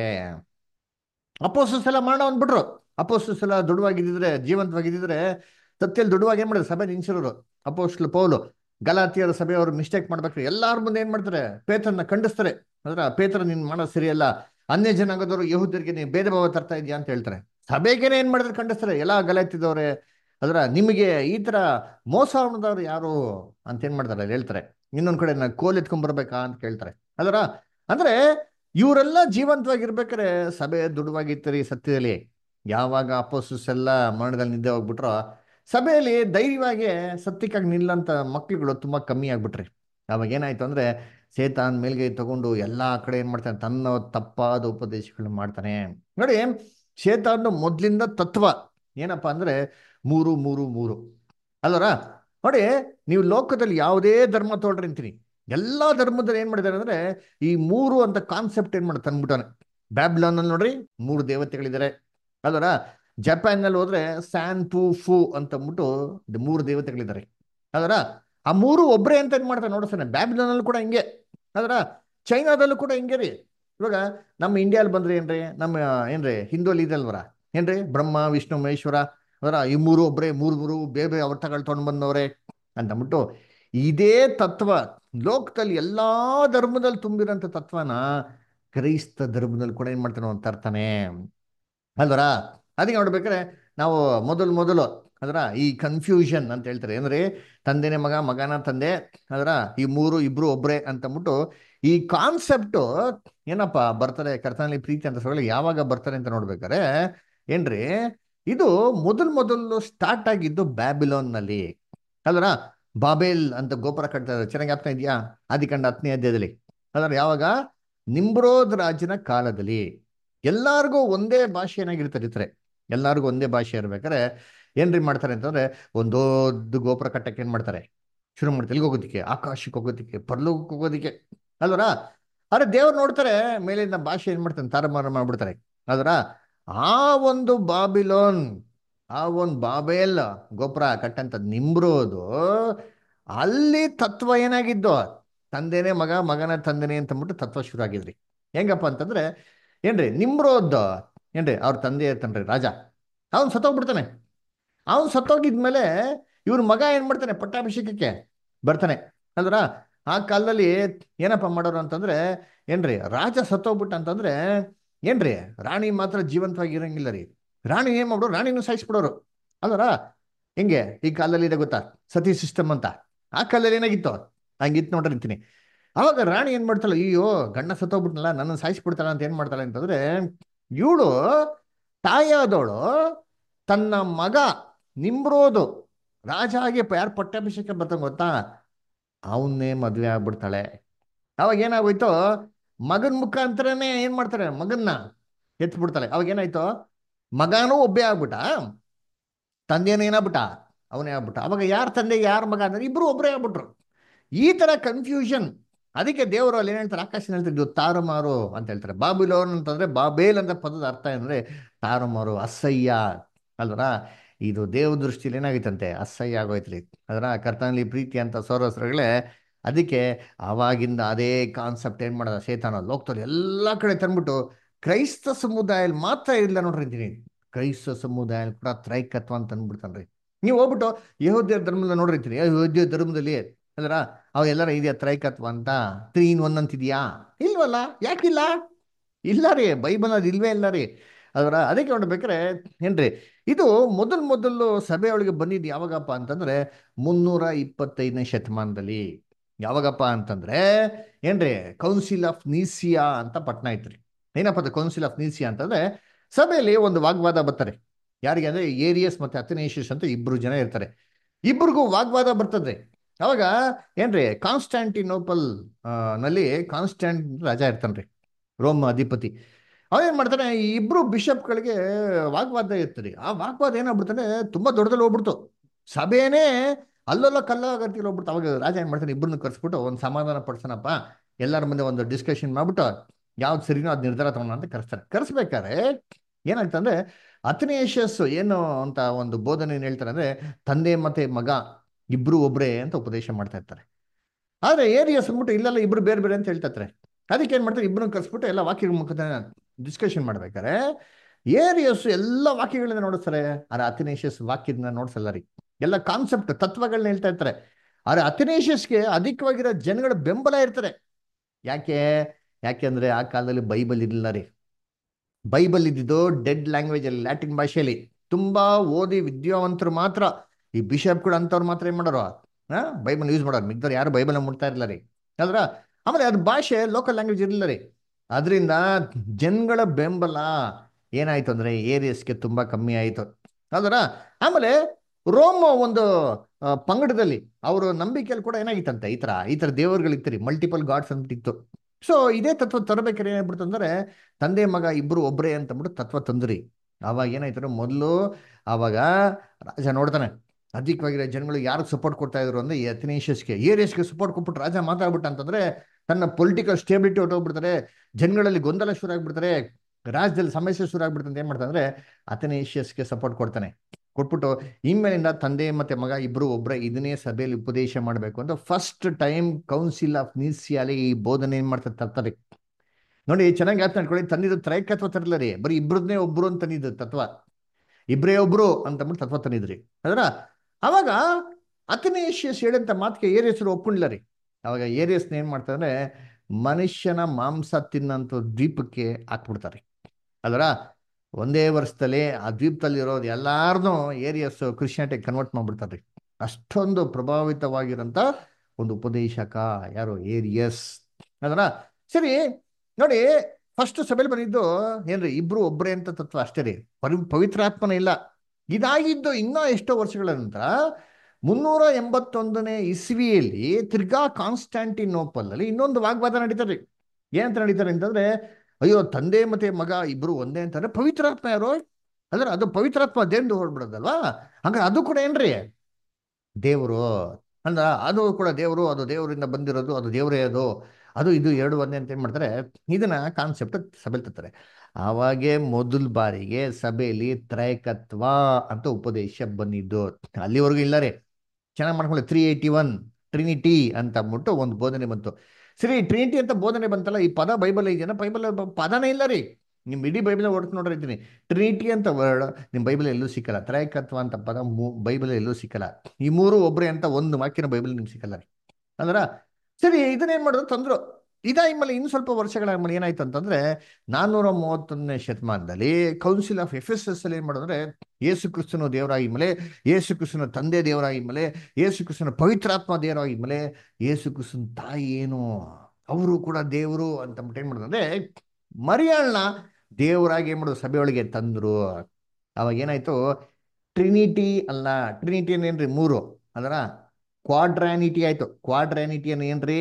ಅಪೋಸ್ತಲರು ಎಲ್ಲ ಮರಣ ಅಂದ್ಬಿಟ್ರು. ಅಪೋಸ್ತಲರು ಎಲ್ಲ ದೃಢವಾಗಿದ್ದಿದ್ರೆ, ಜೀವಂತವಾಗಿದ್ದಿದ್ರೆ ಸತ್ಯಲ್ಲಿ ದೃಢವಾಗಿ ಏನ್ ಮಾಡಿದ್ರು, ಸಭೆ ನಿಂಚಿರೋರು. ಅಪೋಸ್ತಲ ಪೌಲು ಗಲಾತಿಯರ ಸಭೆಯವರು ಮಿಸ್ಟೇಕ್ ಮಾಡ್ಬೇಕ್ರಿ, ಎಲ್ಲಾರ ಮುಂದೆ ಏನ್ ಮಾಡ್ತಾರೆ, ಪೇತ್ರನ್ನ ಖಂಡಿಸ್ತಾರೆ. ಅದ್ರ ಪೇತ್ರ ನೀನ್ ಮಾಡೋದು ಸರಿಯಲ್ಲ, ಅನ್ಯ ಜನಾಂಗದವರು ಯಹೂದ್ಯರಿಗೆ ನೀವು ಭೇದ ಭಾವ ತರ್ತಾ ಇದೆಯಾ ಅಂತ ಹೇಳ್ತಾರೆ. ಸಭೆಗೇನೆ ಏನ್ ಮಾಡಿದ್ರೆ ಖಂಡಿಸ್ತಾರೆ, ಎಲ್ಲ ಗಲಾತಿದವ್ರೆ. ಅದ್ರ ನಿಮಗೆ ಈ ತರ ಮೋಸ ಮಾಡಿದವ್ರು ಯಾರು ಅಂತ ಏನ್ ಮಾಡ್ತಾರೆ ಅಲ್ಲಿ ಹೇಳ್ತಾರೆ. ಇನ್ನೊಂದ್ ಕಡೆ ನಾ ಕೋಲ್ ಎತ್ಕೊಂಡ್ ಬರ್ಬೇಕಾ ಅಂತ ಕೇಳ್ತಾರೆ. ಅದರ ಅಂದ್ರೆ ಇವರೆಲ್ಲ ಜೀವಂತವಾಗಿರ್ಬೇಕಾರೆ ಸಭೆ ದೃಢವಾಗಿತ್ತರಿ ಸತ್ಯದಲ್ಲಿ. ಯಾವಾಗ ಅಪೋಸ್ತಲರು ಎಲ್ಲ ಮರಣದಲ್ಲಿ ನಿದ್ದೆ ಹೋಗ್ಬಿಟ್ರೋ, ಸಭೆಯಲ್ಲಿ ಧೈರ್ಯವಾಗಿ ಸತ್ಯಕ್ಕಾಗಿ ನಿಲ್ಲಂತ ಮಕ್ಳುಗಳು ತುಂಬಾ ಕಮ್ಮಿ ಆಗ್ಬಿಟ್ರಿ. ಅವಾಗ ಏನಾಯ್ತು ಅಂದ್ರೆ ಸೇತಾನ್ ಮೇಲ್ಗೈ ತಗೊಂಡು ಎಲ್ಲಾ ಕಡೆ ಏನ್ ಮಾಡ್ತಾನೆ, ತನ್ನ ತಪ್ಪಾದ ಉಪದೇಶಗಳನ್ನ ಮಾಡ್ತಾನೆ. ನೋಡಿ, ಸೇತಾನ್ ಮೊದ್ಲಿಂದ ತತ್ವ ಏನಪ್ಪಾ ಅಂದ್ರೆ ಮೂರು ಮೂರು ಮೂರು ಅಲ್ವರ. ನೋಡಿ, ನೀವು ಲೋಕದಲ್ಲಿ ಯಾವುದೇ ಧರ್ಮ ತೊಗೊಳ್ರಿ ಅಂತೀನಿ, ಎಲ್ಲಾ ಧರ್ಮದಲ್ಲಿ ಏನ್ ಮಾಡಿದ್ದಾರೆ ಅಂದ್ರೆ ಈ ಮೂರು ಅಂತ ಕಾನ್ಸೆಪ್ಟ್ ಏನ್ ಮಾಡ್ತಾರೆ ತಂದ್ಬಿಟ್ಟಾನೆ. ಬ್ಯಾಬ್ಲಾನ್ ಅಲ್ಲಿ ನೋಡ್ರಿ ಮೂರು ದೇವತೆಗಳಿದ್ದಾರೆ ಅಲ್ವರ. ಜಪಾನ್ ನಲ್ಲಿ ಹೋದ್ರೆ ಸ್ಯಾನ್ ಪೂ ಫು ಅಂತ ಅಂದ್ಬಿಟ್ಟು ಮೂರು ದೇವತೆಗಳಿದ್ದಾರೆ ಅದರ. ಆ ಮೂರು ಒಬ್ರೇ ಅಂತ ಏನ್ ಮಾಡ್ತಾರೆ ನೋಡ್ತಾನೆ. ಬ್ಯಾಬಿಲೋನ್ ಅಲ್ಲಿ ಕೂಡ ಹಿಂಗೆ ಅದರ, ಚೈನಾದಲ್ಲೂ ಕೂಡ ಹಿಂಗೆ ರೀ. ಇವಾಗ ನಮ್ಮ ಇಂಡಿಯಾಲ್ ಬಂದ್ರೆ ಏನ್ರಿ, ನಮ್ಮ ಏನ್ರಿ ಹಿಂದೂಲಿ ಇದಲ್ವರ, ಏನ್ರಿ ಬ್ರಹ್ಮ ವಿಷ್ಣು ಮಹೇಶ್ವರ ಅದರ, ಈ ಮೂರು ಒಬ್ರೇ, ಮೂರು ಮೂರು ಬೇರೆ ಬೇರೆ ಅವತಾರಗಳು ತೊಗೊಂಡು ಬಂದವ್ರೆ ಅಂತ ಅಂದ್ಬಿಟ್ಟು ಇದೇ ತತ್ವ ಲೋಕದಲ್ಲಿ ಎಲ್ಲಾ ಧರ್ಮದಲ್ಲಿ ತುಂಬಿರೋಂಥ ತತ್ವನ ಕ್ರೈಸ್ತ ಧರ್ಮದಲ್ಲಿ ಕೂಡ ಏನ್ ಮಾಡ್ತಾನೆ ಅವ್ನು ತರ್ತಾನೆ ಅಲ್ವರ. ಅದಕ್ಕೆ ನೋಡ್ಬೇಕಾದ್ರೆ ನಾವು ಮೊದಲು ಮೊದಲು ಅದರ ಈ ಕನ್ಫ್ಯೂಷನ್ ಅಂತ ಹೇಳ್ತಾರೆ, ಅಂದ್ರೆ ತಂದೆನೇ ಮಗ, ಮಗನ ತಂದೆ ಅದರ, ಈ ಮೂರು ಇಬ್ರು ಒಬ್ರೆ ಅಂತಂದ್ಬಿಟ್ಟು ಈ ಕಾನ್ಸೆಪ್ಟು ಏನಪ್ಪ ಬರ್ತಾರೆ ಕರ್ತನಲ್ಲಿ ಪ್ರೀತಿ ಅಂತ ಸೊಗಳಿ ಯಾವಾಗ ಬರ್ತಾರೆ ಅಂತ ನೋಡ್ಬೇಕಾರೆ ಏನ್ರಿ, ಇದು ಮೊದಲು ಮೊದಲು ಸ್ಟಾರ್ಟ್ ಆಗಿದ್ದು ಬ್ಯಾಬಿಲೋನ್ ನಲ್ಲಿ ಅಲ್ವರ. ಬಾಬೇಲ್ ಅಂತ ಗೋಪುರ ಕಟ್ತಾ ಇದ್ದಾರೆ, ಚೆನ್ನಾಗಿ ಆಗ್ತಾ ಇದೆಯಾ, ಆದಿಕಾಂಡ ಹತ್ತನೇ ಅಧ್ಯಾಯದಲ್ಲಿ ಅದರ. ಯಾವಾಗ ನಿಮ್ರೋದ್ ರಾಜನ ಕಾಲದಲ್ಲಿ ಎಲ್ಲಾರ್ಗೂ ಒಂದೇ ಭಾಷೆ ಏನಾಗಿರ್ತಾರೆ, ಎಲ್ಲಾರ್ಗೂ ಒಂದೇ ಭಾಷೆ ಇರ್ಬೇಕಾರೆ ಏನ್ರಿ ಮಾಡ್ತಾರೆ ಅಂತಂದ್ರೆ ಒಂದ್ ದೊಡ್ಡ ಗೋಪುರ ಕಟ್ಟಕ್ಕೆ ಏನ್ ಮಾಡ್ತಾರೆ, ಶುರು ಮಾಡ್ತಾರೆ. ಎಲ್ಲಿಗೆ ಹೋಗೋದಿಕ್ಕೆ? ಆಕಾಶಕ್ಕೆ ಹೋಗೋದಿಕ್ಕೆ, ಪರಲೋಕಕ್ಕೆ ಹೋಗೋದಿಕ್ಕೆ ಅಲ್ವರ. ಆದ್ರೆ ದೇವ್ರು ನೋಡ್ತಾರೆ ಮೇಲಿಂದ ಭಾಷೆ ಏನ್ ಮಾಡ್ತಾನೆ, ತಾರಮಾರ ಮಾಡ್ಬಿಡ್ತಾರೆ ಅದರ. ಆ ಒಂದು ಬಾಬಿಲೋನ್, ಆ ಒಂದು ಬಾಬೇಲ್ ಗೋಪುರ ಕಟ್ಟಂತ ನಿಮ್ರೋದು, ಅಲ್ಲಿ ತತ್ವ ಏನಾಗಿದ್ದು, ತಂದೆನೇ ಮಗ, ಮಗನ ತಂದೆನೇ ಅಂತ ಅಂದ್ಬಿಟ್ಟು ತತ್ವ ಶುರು ಆಗಿದ್ರಿ. ಹೆಂಗಪ್ಪ ಅಂತಂದ್ರೆ ಏನ್ರಿ, ನಿಮ್ರೋದ್ ಏನ್ರಿ ಅವ್ರ ತಂದೆ ಇರ್ತಾನ್ರಿ ರಾಜ, ಅವನ್ ಸತ್ತೋಗ್ಬಿಡ್ತಾನೆ. ಅವನ್ ಸತ್ತೋಗಿದ್ಮೇಲೆ ಇವ್ರ ಮಗ ಏನ್ ಮಾಡ್ತಾನೆ, ಪಟ್ಟಾಭಿಷೇಕಕ್ಕೆ ಬರ್ತಾನೆ ಅಂದ್ರ. ಆ ಕಾಲದಲ್ಲಿ ಏನಪ್ಪ ಮಾಡೋರು ಅಂತಂದ್ರೆ ಏನ್ರಿ, ರಾಜ ಸತ್ತೋಗ್ಬಿಟ್ಟ ಅಂತಂದ್ರೆ ಏನ್ರಿ, ರಾಣಿ ಮಾತ್ರ ಜೀವಂತವಾಗಿ ಇರಂಗಿಲ್ಲ ರೀ. ರಾಣಿ ಏನ್ ಮಾಡೋರು, ರಾಣಿನೂ ಸಾಯಿಸ್ಬಿಡೋರು ಅಲ್ವರ. ಹಿಂಗೆ ಈ ಕಾಲದಲ್ಲಿ ಇದೆ ಗೊತ್ತಾ, ಸತಿ ಸಿಸ್ಟಮ್ ಅಂತ. ಆ ಕಾಲದಲ್ಲಿ ಏನಾಗಿತ್ತು, ಹಂಗಿತ್ತು ನೋಡ್ರಿ. ಅವಾಗ ರಾಣಿ ಏನ್ ಮಾಡ್ತಾಳೆ, ಅಯ್ಯೋ ಗಂಡ ಸತ್ತೋಗ್ಬಿಟ್ನಲ್ಲ, ನನ್ನ ಸಾಯಿಸ್ಬಿಡ್ತಾಳ ಅಂತ ಏನ್ ಮಾಡ್ತಾಳೆ ಅಂತಂದ್ರೆ, ಇವಳು ತಾಯಾದವಳು ತನ್ನ ಮಗ ನಿಮ್ರೋದು ರಾಜ ಆಗಿ ಯಾರು ಪಟ್ಟಾಭಿಷೇಕ ಬರ್ತಾನೆ ಗೊತ್ತಾ, ಅವನ್ನೇ ಮದ್ವೆ ಆಗ್ಬಿಡ್ತಾಳೆ. ಅವಾಗ ಏನಾಗೋಯ್ತು, ಮಗನ್ ಮುಖಾಂತರನೇ ಏನ್ ಮಾಡ್ತಾರೆ, ಮಗನ್ನ ಎತ್ಬಿಡ್ತಾಳೆ. ಅವಾಗ ಏನಾಯ್ತು, ಮಗನೂ ಒಬ್ಬೇ ಆಗ್ಬಿಟ್ಟ, ತಂದೆನೂ ಏನಾಗ್ಬಿಟ್ಟ, ಅವನೇ ಆಗ್ಬಿಟ್ಟ. ಅವಾಗ ಯಾರ ತಂದೆ ಯಾರ ಮಗ ಅಂದ್ರೆ ಇಬ್ರು ಒಬ್ಬರೇ ಆಗ್ಬಿಟ್ರು. ಈ ತರ ಕನ್ಫ್ಯೂಷನ್. ಅದಕ್ಕೆ ದೇವರು ಅಲ್ಲಿ ಏನ್ ಹೇಳ್ತಾರೆ, ಆಕಾಶ ಹೇಳ್ತಾರೆ ಇದು ತಾರುಮಾರು ಅಂತ ಹೇಳ್ತಾರೆ. ಬಾಬಿಲೋನ್ ಅಂತಂದ್ರೆ, ಬಾಬೇಲ್ ಅಂತ ಪದದ ಅರ್ಥ ಏನಂದ್ರೆ ತಾರುಮಾರು, ಅಸಹ್ಯ ಅಲ್ವರ. ಇದು ದೇವ ದೃಷ್ಟಿಲಿ ಏನಾಗಿತ್ತಂತೆ, ಅಸಹ್ಯ ಆಗೋಯ್ತ್ರಿ ಅದರ. ಕರ್ತನಲ್ಲಿ ಪ್ರೀತಿ ಅಂತ ಸೋರಸರುಗಳೇ, ಅದಕ್ಕೆ ಆವಾಗಿಂದ ಅದೇ ಕಾನ್ಸೆಪ್ಟ್ ಏನ್ ಮಾಡೋದ ಸೇತಾನ ಲೋಕದಲ್ಲಿ ಎಲ್ಲ ಕಡೆ ತಂದ್ಬಿಟ್ಟು ಕ್ರೈಸ್ತ ಸಮುದಾಯಲ್ಲಿ ಮಾತ್ರ ಇಲ್ಲ ನೋಡ್ರಿ ಅಂತೀನಿ. ಕ್ರೈಸ್ತ ಸಮುದಾಯ ಕೂಡ ತ್ರೈಕತ್ವ ಅಂತ ಅಂದ್ಬಿಡ್ತಾನ್ರಿ. ನೀವು ಹೋಗ್ಬಿಟ್ಟು ಯಹೂದ್ಯ ಧರ್ಮದಲ್ಲಿ ನೋಡಿರ್ತೀರಿ, ಯಹೂದ್ಯ ಧರ್ಮದಲ್ಲಿ ಅಲ್ರ ಅವ ಎಲ್ಲಾರ ಇದೆಯಾ ತ್ರೈಕತ್ವ ಅಂತ, ತ್ರೀ ಇನ್ ಒನ್ ಅಂತಿದ್ಯಾ? ಇಲ್ವಲ್ಲ. ಯಾಕಿಲ್ಲ? ಇಲ್ಲ ರೀ, ಬೈಬಲ್ ಅದು ಇಲ್ವೇ ಇಲ್ಲ ರೀ ಅದರ. ಅದಕ್ಕೆ ನೋಡ್ಬೇಕಾರೆ ಏನ್ರಿ, ಇದು ಮೊದಲು ಮೊದಲು ಸಭೆಯೊಳಗೆ ಬಂದಿದ್ದು ಯಾವಾಗಪ್ಪ ಅಂತಂದ್ರೆ ಮುನ್ನೂರ ಇಪ್ಪತ್ತೈದನೇ ಶತಮಾನದಲ್ಲಿ ಯಾವಾಗಪ್ಪ ಅಂತಂದ್ರೆ ಏನ್ರಿ, ಕೌನ್ಸಿಲ್ ಆಫ್ ನೀಸಿಯಾ ಅಂತ ಪಟ್ನ ಐತ್ರಿ. ಏನಪ್ಪ ಅದು ಕೌನ್ಸಿಲ್ ಆಫ್ ನೀಸಿಯಾ ಅಂತಂದ್ರೆ, ಸಭೆಯಲ್ಲಿ ಒಂದು ವಾಗ್ವಾದ ಬರ್ತಾರೆ. ಯಾರಿಗೆ ಅಂದ್ರೆ ಏರಿಯಸ್ ಮತ್ತೆ ಅಥನೇಷಿಯಸ್ ಅಂತ ಇಬ್ರು ಜನ ಇರ್ತಾರೆ. ಇಬ್ರಿಗೂ ವಾಗ್ವಾದ ಬರ್ತದೆ. ಅವಾಗ ಏನ್ರಿ, ಕಾನ್ಸ್ಟ್ಯಾಂಟಿನೋಪಲ್ ಆ, ನಲ್ಲಿ ಕಾನ್ಸ್ಟ್ಯಾಂಟ್ ರಾಜ ಇರ್ತಾನ್ರಿ, ರೋಮ್ ಅಧಿಪತಿ. ಅವೇನ್ ಮಾಡ್ತಾನೆ, ಈ ಇಬ್ರು ಬಿಷಪ್ಗಳಿಗೆ ವಾಗ್ವಾದ ಇರ್ತದೆ. ಆ ವಾಗ್ವಾದ ಏನಾಗ್ಬಿಡ್ತಾನೆ, ತುಂಬಾ ದೊಡ್ಡದಲ್ಲಿ ಹೋಗ್ಬಿಡ್ತು. ಸಭೆನೇ ಅಲ್ಲಲ್ಲ ಕಲ್ಲಾಗತ್ತಿಲ್ಲ ಹೋಗ್ಬಿಡ್ತು. ಅವಾಗ ರಾಜ ಏನ್ ಮಾಡ್ತಾನೆ, ಇಬ್ಬರನ್ನ ಕರ್ಸ್ಬಿಟ್ಟು ಒಂದು ಸಮಾಧಾನ ಪಡ್ಸನಪ್ಪ, ಎಲ್ಲರ ಮುಂದೆ ಒಂದು ಡಿಸ್ಕಷನ್ ಮಾಡ್ಬಿಟ್ಟು ಯಾವ್ದು ಸರಿನೋ ಅದ್ ನಿರ್ಧಾರ ತಗೋಣ ಅಂತ ಕರೆಸ್ತಾರೆ. ಕರೆಸ್ಬೇಕಾದ್ರೆ ಏನಾಗ್ತಂದ್ರೆ, ಅಥನೇಷಿಯಸ್ ಏನು ಅಂತ ಒಂದು ಬೋಧನೆ ಏನ್ ಹೇಳ್ತಾರೆ ಅಂದ್ರೆ, ತಂದೆ ಮತ್ತೆ ಮಗ ಇಬ್ರು ಒಬ್ರೇ ಅಂತ ಉಪದೇಶ ಮಾಡ್ತಾ ಇರ್ತಾರೆ. ಆದ್ರೆ ಏರಿಯಸ್ ಅಂದ್ಬಿಟ್ಟು ಇಲ್ಲೆಲ್ಲ ಇಬ್ರು ಬೇರೆ ಬೇರೆ ಅಂತ ಹೇಳ್ತಾರೆ. ಅದಕ್ಕೆ ಏನ್ ಮಾಡ್ತಾರೆ, ಇಬ್ರನ್ನ ಕರ್ಸ್ಬಿಟ್ಟು ಎಲ್ಲ ವಾಕ್ಯ ಮುಖದ ಡಿಸ್ಕಷನ್ ಮಾಡ್ಬೇಕಾರೆ ಏರಿಯಸ್ ಎಲ್ಲ ವಾಕ್ಯಗಳನ್ನ ನೋಡಿಸ್ತಾರೆ. ಆದ್ರೆ ಅಥನೇಷಿಯಸ್ ವಾಕ್ಯದನ್ನ ನೋಡ್ಸಲ್ಲ ರೀ. ಎಲ್ಲ ಕಾನ್ಸೆಪ್ಟ್ ತತ್ವಗಳನ್ನ ಹೇಳ್ತಾ ಇರ್ತಾರೆ. ಆದ್ರೆ ಅಥನೇಷಿಯಸ್ಗೆ ಅಧಿಕವಾಗಿರೋ ಜನಗಳ ಬೆಂಬಲ ಇರ್ತಾರೆ. ಯಾಕೆ ಯಾಕೆಂದ್ರೆ ಆ ಕಾಲದಲ್ಲಿ ಬೈಬಲ್ ಇರಲಿಲ್ಲ ರೀ. ಬೈಬಲ್ ಇದ್ದಿದ್ದು ಡೆಡ್ ಲ್ಯಾಂಗ್ವೇಜ್ ಅಲ್ಲಿ, ಲ್ಯಾಟಿನ್ ಭಾಷೆಯಲ್ಲಿ. ತುಂಬಾ ಓದಿ ವಿದ್ಯಾವಂತರು ಮಾತ್ರ, ಈ ಬಿಷಪ್ಗಳು ಅಂತವ್ರು ಮಾತ್ರ ಏನ್ ಮಾಡೋರು, ಹಾ ಬೈಬಲ್ ಯೂಸ್ ಮಾಡೋರು. ಮಿಗ್ದವ್ರು ಯಾರು ಬೈಬಲ್ ಮುಟ್ತಾ ಇರಲಿಲ್ಲ ರೀ. ಅಲ್ರ, ಆಮೇಲೆ ಅದು ಭಾಷೆ ಲೋಕಲ್ ಲ್ಯಾಂಗ್ವೇಜ್ ಇರಲಿಲ್ಲ ರೀ. ಅದರಿಂದ ಜನಗಳ ಬೆಂಬಲ ಏನಾಯ್ತು ಅಂದ್ರೆ ಏರಿಯಸ್ಗೆ ತುಂಬಾ ಕಮ್ಮಿ ಆಯ್ತು. ಅಲ್ರ, ಆಮೇಲೆ ರೋಮ್ ಒಂದು ಆ, ಪಂಗಡದಲ್ಲಿ ಅವರು ನಂಬಿಕೆಯಲ್ಲಿ ಕೂಡ ಏನಾಗಿತ್ತಂತೆ, ಈ ತರ ಈ ತರ ದೇವರುಗಳಿತ್ತು, ಮಲ್ಟಿಪಲ್ ಗಾಡ್ಸ್ ಅಂತಿತ್ತು. ಸೊ ಇದೇ ತತ್ವ ತರಬೇಕಾದ್ರೆ ಏನಾಗ್ಬಿಡ್ತು ಅಂದ್ರೆ, ತಂದೆ ಮಗ ಇಬ್ರು ಒಬ್ರೇ ಅಂತ ಅಂದ್ಬಿಟ್ಟು ತತ್ವ ತಂದ್ರಿ. ಅವಾಗ ಏನಾಯ್ತು, ಮೊದಲು ಅವಾಗ ರಾಜ ನೋಡ್ತಾನೆ, ಅಧಿಕವಾಗಿರೋ ಜನಗಳು ಯಾರು ಸಪೋರ್ಟ್ ಕೊಡ್ತಾ ಇದ್ರು ಅಂದ್ರೆ ಈ ಅಥನೇಷಿಯಸ್ಗೆ, ಏರಿಯಸ್ಗೆ ಸಪೋರ್ಟ್ ಕೊಟ್ಬಿಟ್ಟು ರಾಜ ಮಾತಾಡ್ಬಿಟ್ಟ ಅಂತಂದ್ರೆ ತನ್ನ ಪೊಲಿಟಿಕಲ್ ಸ್ಟೇಬಿಲಿಟಿ ಹೊಟ್ಟೋಗ್ಬಿಡ್ತಾರೆ, ಜನಗಳಲ್ಲಿ ಗೊಂದಲ ಶುರು ಆಗ್ಬಿಡ್ತಾರೆ, ರಾಜ್ಯದಲ್ಲಿ ಸಮಸ್ಯೆ ಶುರು ಆಗ್ಬಿಡ್ತಾರೆ. ಅಂತ ಏನ್ ಮಾಡ್ತಾನೆ ಅಂದ್ರೆ ಅಥನೇಷಿಯಸ್ಗೆ ಸಪೋರ್ಟ್ ಕೊಡ್ತಾನೆ. ಕೊಟ್ಬಿಟ್ಟು ಇನ್ಮೇಲಿಂದ ತಂದೆ ಮತ್ತೆ ಮಗ ಇಬ್ರು ಒಬ್ರೆ ಇದನ್ನೇ ಸಭೆಯಲ್ಲಿ ಉಪದೇಶ ಮಾಡಬೇಕು ಅಂತ ಫಸ್ಟ್ ಟೈಮ್ ಕೌನ್ಸಿಲ್ ಆಫ್ ನೀಸಿಯಾಲಿ ಈ ಬೋಧನೆ ಏನ್ ಮಾಡ್ತಾರೆ, ತರ್ತಾರೆ. ನೋಡಿ ಚೆನ್ನಾಗಿ ಅರ್ಥ ಮಾಡ್ಕೊಳ್ಳಿ, ತಂದಿದ್ದು ತ್ರೈಕತ್ವ ತರಲ್ಲ ರೀ, ಬರೀ ಇಬ್ರದ್ನೇ ಒಬ್ರು ಅಂತ ತಂದಿದ್ದು ತತ್ವ. ಇಬ್ರೇ ಒಬ್ರು ಅಂತ ಅಂದ್ಬಿಟ್ಟು ತತ್ವ ತಂದಿದ್ರಿ ಅದರ. ಅವಾಗ ಅಥನೇಷಿಯಸ್ ಹೇಳಂತ ಮಾತಿಗೆ ಏರಿಯಸ್ರು ಒಪ್ಕೊಂಡಿಲ್ಲ ರೀ. ಅವಾಗ ಏರಿಯಸ್ನ ಏನ್ ಮಾಡ್ತಾರೆ, ಮನುಷ್ಯನ ಮಾಂಸ ತಿನ್ನಂತ ದ್ವೀಪಕ್ಕೆ ಹಾಕ್ಬಿಡ್ತಾರೆ. ಅಲ್ರ, ಒಂದೇ ವರ್ಷದಲ್ಲಿ ಆ ದ್ವೀಪದಲ್ಲಿ ಇರೋದು ಎಲ್ಲಾರನ್ನೂ ಏರಿಯಸ್ ಕ್ರಿಶ್ಚಿಯಾನಿಟಿ ಕನ್ವರ್ಟ್ ಮಾಡ್ಬಿಡ್ತಾರೆ. ಅಷ್ಟೊಂದು ಪ್ರಭಾವಿತವಾಗಿರೋಂಥ ಒಂದು ಉಪದೇಶಕ ಯಾರು, ಏರಿಯಸ್. ಅದರ ಸರಿ ನೋಡಿ, ಫಸ್ಟ್ ಸಭೆಯಲ್ಲಿ ಬಂದಿದ್ದು ಏನ್ರಿ, ಇಬ್ರು ಒಬ್ರೇ ಅಂತ ತತ್ವ ಅಷ್ಟೇ ರೀ, ಪರಿ ಪವಿತ್ರಾತ್ಮನ ಇಲ್ಲ. ಇದಾಗಿದ್ದು ಇನ್ನೂ ಎಷ್ಟೋ ವರ್ಷಗಳ ನಂತರ ಮುನ್ನೂರ ಎಂಬತ್ತೊಂದನೇ ಇಸ್ವಿಯಲ್ಲಿ ತಿರ್ಗಾ ಕಾನ್ಸ್ಟ್ಯಾಂಟಿನೋಪಲ್ ಅಲ್ಲಿ ಇನ್ನೊಂದು ವಾಗ್ವಾದ ನಡೀತಾರೆ. ಏನಂತ ನಡೀತಾರೆ ಅಂತಂದ್ರೆ, ಅಯ್ಯೋ ತಂದೆ ಮತ್ತೆ ಮಗ ಇಬ್ರು ಒಂದೇ ಅಂತಾರೆ, ಪವಿತ್ರಾತ್ಮ ಯಾರು ಅಂದ್ರೆ ಅದು ಪವಿತ್ರಾತ್ಮ ದೇವ್ದು ಹೊರಡ್ಬಿಡೋದಲ್ವಾ, ಹಂಗ ಅದು ಕೂಡ ಏನ್ರಿ ದೇವರು ಅಂದ್ರ, ಅದು ಕೂಡ ದೇವರು, ಅದು ದೇವರಿಂದ ಬಂದಿರೋದು, ಅದು ದೇವರೇ ಅದು ಅದು ಇದು ಎರಡು ಒಂದೇ ಅಂತ ಏನ್ ಮಾಡ್ತಾರೆ, ಇದನ್ನ ಕಾನ್ಸೆಪ್ಟ್ ಸಭೆಲಿ ತರ್ತಾರೆ. ಆವಾಗೆ ಮೊದಲ ಬಾರಿಗೆ ಸಭೆಯಲ್ಲಿ ತ್ರೈಕತ್ವ ಅಂತ ಉಪದೇಶ ಬಂದಿದ್ದು. ಅಲ್ಲಿವರೆಗೂ ಇಲ್ಲ ರೀ. ಚೆನ್ನಾಗಿ ಮಾಡ್ಕೊಳ್ಳಿ, ತ್ರೀ ಏಯ್ಟಿ ಒನ್ ಟ್ರಿನಿಟಿ ಅಂತ ಅಂದ್ಬಿಟ್ಟು ಒಂದು ಬೋಧನೆ ಬಂತು. ಸರಿ, ಟ್ರಿನಿಟಿ ಅಂತ ಬೋಧನೆ ಬಂತಲ್ಲ, ಈ ಪದ ಬೈಬಲ್ ಇದೆಯಾ, ಬೈಬಲ್ ಪದನೇ ಇಲ್ಲ ರೀ. ನಿಮ್ ಇಡೀ ಬೈಬಲ್ ಹೊಡ್ತು ನೋಡಿರ್ತೀನಿ, ಟ್ರಿನಿಟಿ ಅಂತ ವರ್ಡ್ ನಿಮ್ ಬೈಬಲ್ ಎಲ್ಲೂ ಸಿಕ್ಕಲ್ಲ. ತ್ರೈಕತ್ವ ಅಂತ ಪದ ಬೈಬಲ್ ಎಲ್ಲೂ ಸಿಕ್ಕಲ್ಲ. ಈ ಮೂರು ಒಬ್ರೆ ಅಂತ ಒಂದು ವಾಕ್ಯನ ಬೈಬಲ್ ನಿಮ್ಗೆ ಸಿಕ್ಕಲ್ಲ ರೀ. ಅಂದ್ರ ಸರಿ, ಇದನ್ನೇನ್ ಮಾಡಿದ್ರು ತಂದ್ರು. ಇದಾದ್ಮೇಲೆ ಇನ್ನು ಸ್ವಲ್ಪ ವರ್ಷಗಳ ಮೇಲೆ ಏನಾಯ್ತು ಅಂತಂದ್ರೆ, ನಾನ್ನೂರ ಮೂವತ್ತೊಂದನೇ ಶತಮಾನದಲ್ಲಿ ಕೌನ್ಸಿಲ್ ಆಫ್ ಎಫೆಸಸ್ ಅಲ್ಲಿ ಏನ್ ಮಾಡಿದ್ರೆ, ಯೇಸು ಕ್ರಿಸ್ತನು ದೇವರಾಗಿ ಮೇಲೆ, ಯೇಸು ಕ್ರಿಸ್ತನ ತಂದೆ ದೇವರಾಗಿ ಮೇಲೆ, ಯೇಸು ಕ್ರಿಸ್ತನ ಪವಿತ್ರಾತ್ಮ ದೇವರಾಗಿ ಮೇಲೆ, ಯೇಸು ಕ್ರಿಸ್ತನ ತಾಯಿ ಏನು ಅವರು ಕೂಡ ದೇವರು ಅಂತ ಏನ್ ಮಾಡಿದ್ರು ಅಂದ್ರೆ, ಮರಿಯಾಳ್ನ ದೇವರಾಗಿ ಏನ್ ಮಾಡೋದು ಸಭೆಯೊಳಗೆ ತಂದ್ರು. ಅವಾಗ ಏನಾಯ್ತು, ಟ್ರಿನಿಟಿ ಅಲ್ಲ, ಟ್ರಿನಿಟಿ ಏನ್ರಿ ಮೂರು ಅದರ ಕ್ವಾಡ್ರಾನಿಟಿ ಆಯ್ತು. ಕ್ವಾಡ್ರಾನಿಟಿ ಅನ್ನ ಏನ್ರಿ,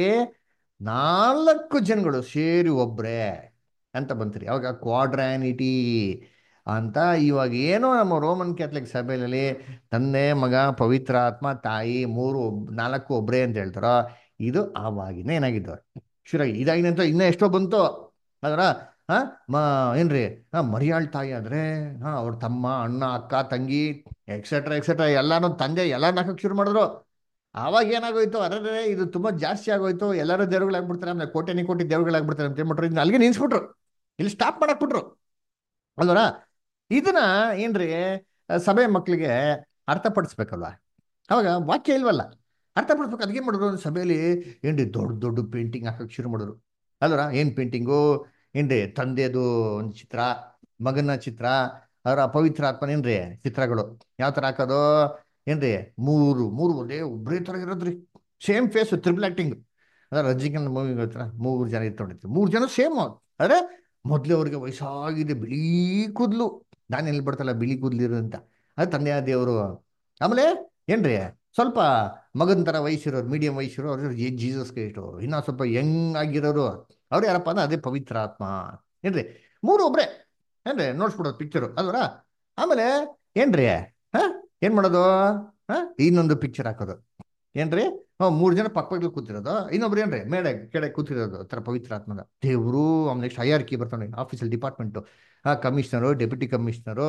ನಾಲ್ಕು ಜನಗಳು ಸೇರಿ ಒಬ್ರೆ ಅಂತ ಬಂತ್ರಿ. ಅವಾಗ ಕ್ವಾಡ್ರಾನಿಟಿ ಅಂತ. ಇವಾಗ ಏನೋ ನಮ್ಮ ರೋಮನ್ ಕ್ಯಾಥಲಿಕ್ ಸಭೆಯಲ್ಲಿ ತಂದೆ ಮಗ ಪವಿತ್ರ ಆತ್ಮ ತಾಯಿ ಮೂರು ಒಬ್ ನಾಲ್ಕು ಒಬ್ರೆ ಅಂತ ಹೇಳ್ತಾರ. ಇದು ಆವಾಗಿನ ಏನಾಗಿದ್ದು ಶುರು ಇದಾಗಿನಂತ ಇನ್ನೂ ಎಷ್ಟೋ ಬಂತು ಅದರ. ಹಾ ಮ ಏನ್ರಿ, ಹಾ ಮರಿಯಾಳ್ ತಾಯಿ ಆದ್ರೆ ಹಾ ಅವ್ರ ತಮ್ಮ ಅಣ್ಣ ಅಕ್ಕ ತಂಗಿ ಎಕ್ಸೆಟ್ರಾ ಎಕ್ಸೆಟ್ರಾ ಎಲ್ಲಾನು ತಂದೆ ಎಲ್ಲಾರು ಹಾಕಕ್ ಶುರು ಮಾಡಿದ್ರು. ಆವಾಗ ಏನಾಗೋಯ್ತು, ಅರೆ ಇದು ತುಂಬಾ ಜಾಸ್ತಿ ಆಗೋಯ್ತು, ಎಲ್ಲರೂ ದೇವ್ರುಗಳಾಗ್ಬಿಡ್ತಾರೆ, ಆಮೇಲೆ ಕೋಟೆನಿ ಕೋಟಿ ದೇವ್ರುಗಳಾಗ್ಬಿಡ್ತಾರೆ ಅಂತ ಏನ್ಬಿಟ್ರು, ಇದನ್ನ ಅಲ್ಲಿಗೆ ನಿಲ್ಸ್ಬಿಟ್ರು, ಇಲ್ಲಿ ಸ್ಟಾಪ್ ಮಾಡಾಕ್ಬಿಟ್ರು ಅಲ್ವರ. ಇದನ್ನ ಏನ್ರಿ, ಸಭೆ ಮಕ್ಕಳಿಗೆ ಅರ್ಥಪಡಿಸ್ಬೇಕಲ್ವಾ. ಅವಾಗ ವಾಕ್ಯ ಇಲ್ವಲ್ಲ, ಅರ್ಥಪಡಿಸ್ಬೇಕು. ಅದಕ್ಕೆ ಮಾಡಿದ್ರು ಸಭೆಯಲ್ಲಿ ಏನ್ರಿ, ದೊಡ್ಡ ದೊಡ್ಡ ಪೇಂಟಿಂಗ್ ಹಾಕಕ್ ಶುರು ಮಾಡಿದ್ರು ಅಲ್ವರ. ಏನ್ ಪೇಂಟಿಂಗು ಏನ್ರಿ, ತಂದೆದು ಒಂದು ಚಿತ್ರ, ಮಗನ ಚಿತ್ರ, ಅವರ ಪವಿತ್ರ ಆತ್ಮನ ಏನ್ರಿ ಚಿತ್ರಗಳು ಯಾವ ತರ ಹಾಕೋದು ಏನ್ರಿ, ಮೂರು ಮೂರು ಒಂದೇ ಒಬ್ರೇ ತರ ಇರೋದ್ರಿ. Same face triple acting. ಅದ ರಜನಿಕಾಂತ್ ಮೂವಿ ಗೊತ್ತಾ, ಮೂರು ಜನ ಇತ್ತು, ಮೂರು ಜನ ಸೇಮ್. ಅರೆ ಮೊದಲೇ ಅವ್ರಿಗೆ ವಯಸ್ಸಾಗಿದೆ, ಬಿಳಿ ಕೂದಲು. ನಾನು ಎಲ್ಲಿ ಬರ್ತಲ್ಲ ಬಿಳಿ ಕೂದಲಿರು ಅಂತ. ಅದು ತಂದೆಯ ದೇವರು. ಆಮೇಲೆ ಏನ್ರಿ, ಸ್ವಲ್ಪ ಮಗನ ಥರ ವಯಸ್ಸಿರೋರು, ಮೀಡಿಯಂ ವಯಸ್ಸಿರೋ ಅವ್ರು ಜೀಸಸ್ ಕ್ರೈಸ್ಟು. ಇನ್ನೂ ಸ್ವಲ್ಪ ಯಂಗ್ ಆಗಿರೋರು ಅವ್ರು ಯಾರಪ್ಪ ಅಂದ್ರೆ ಅದೇ ಪವಿತ್ರ ಆತ್ಮ. ಏನ್ರಿ, ಮೂರು ಒಬ್ರೆ. ಏನ್ರಿ ನೋಡ್ಸ್ಬಿಡೋದು ಪಿಕ್ಚರು ಅಲ್ವರ. ಆಮೇಲೆ ಏನ್ರಿ, ಹಾ ಏನ್ ಮಾಡೋದು, ಹಾ ಇನ್ನೊಂದು ಪಿಕ್ಚರ್ ಹಾಕೋದು. ಏನ್ರಿ, ಹ್ಞೂ ಮೂರು ಜನ ಪಕ್ಕ ಪಕ್ಕದಲ್ಲಿ ಕೂತಿರೋದು, ಇನ್ನೊಬ್ರು ಏನ್ರಿ ಮೇಡೆ ಕೆಳಗೆ ಕೂತಿರೋದು ಥರ ಪವಿತ್ರ ಆತ್ಮದ ದೇವರು. ಆಮೇಲೆ ನೆಕ್ಸ್ಟ್ ಐ ಆರ್ ಕಿ ಬರ್ತಾನೆ, ಆಫೀಸಲ್ಲಿ ಡಿಪಾರ್ಟ್ಮೆಂಟು, ಆ commissioner, deputy commissioner,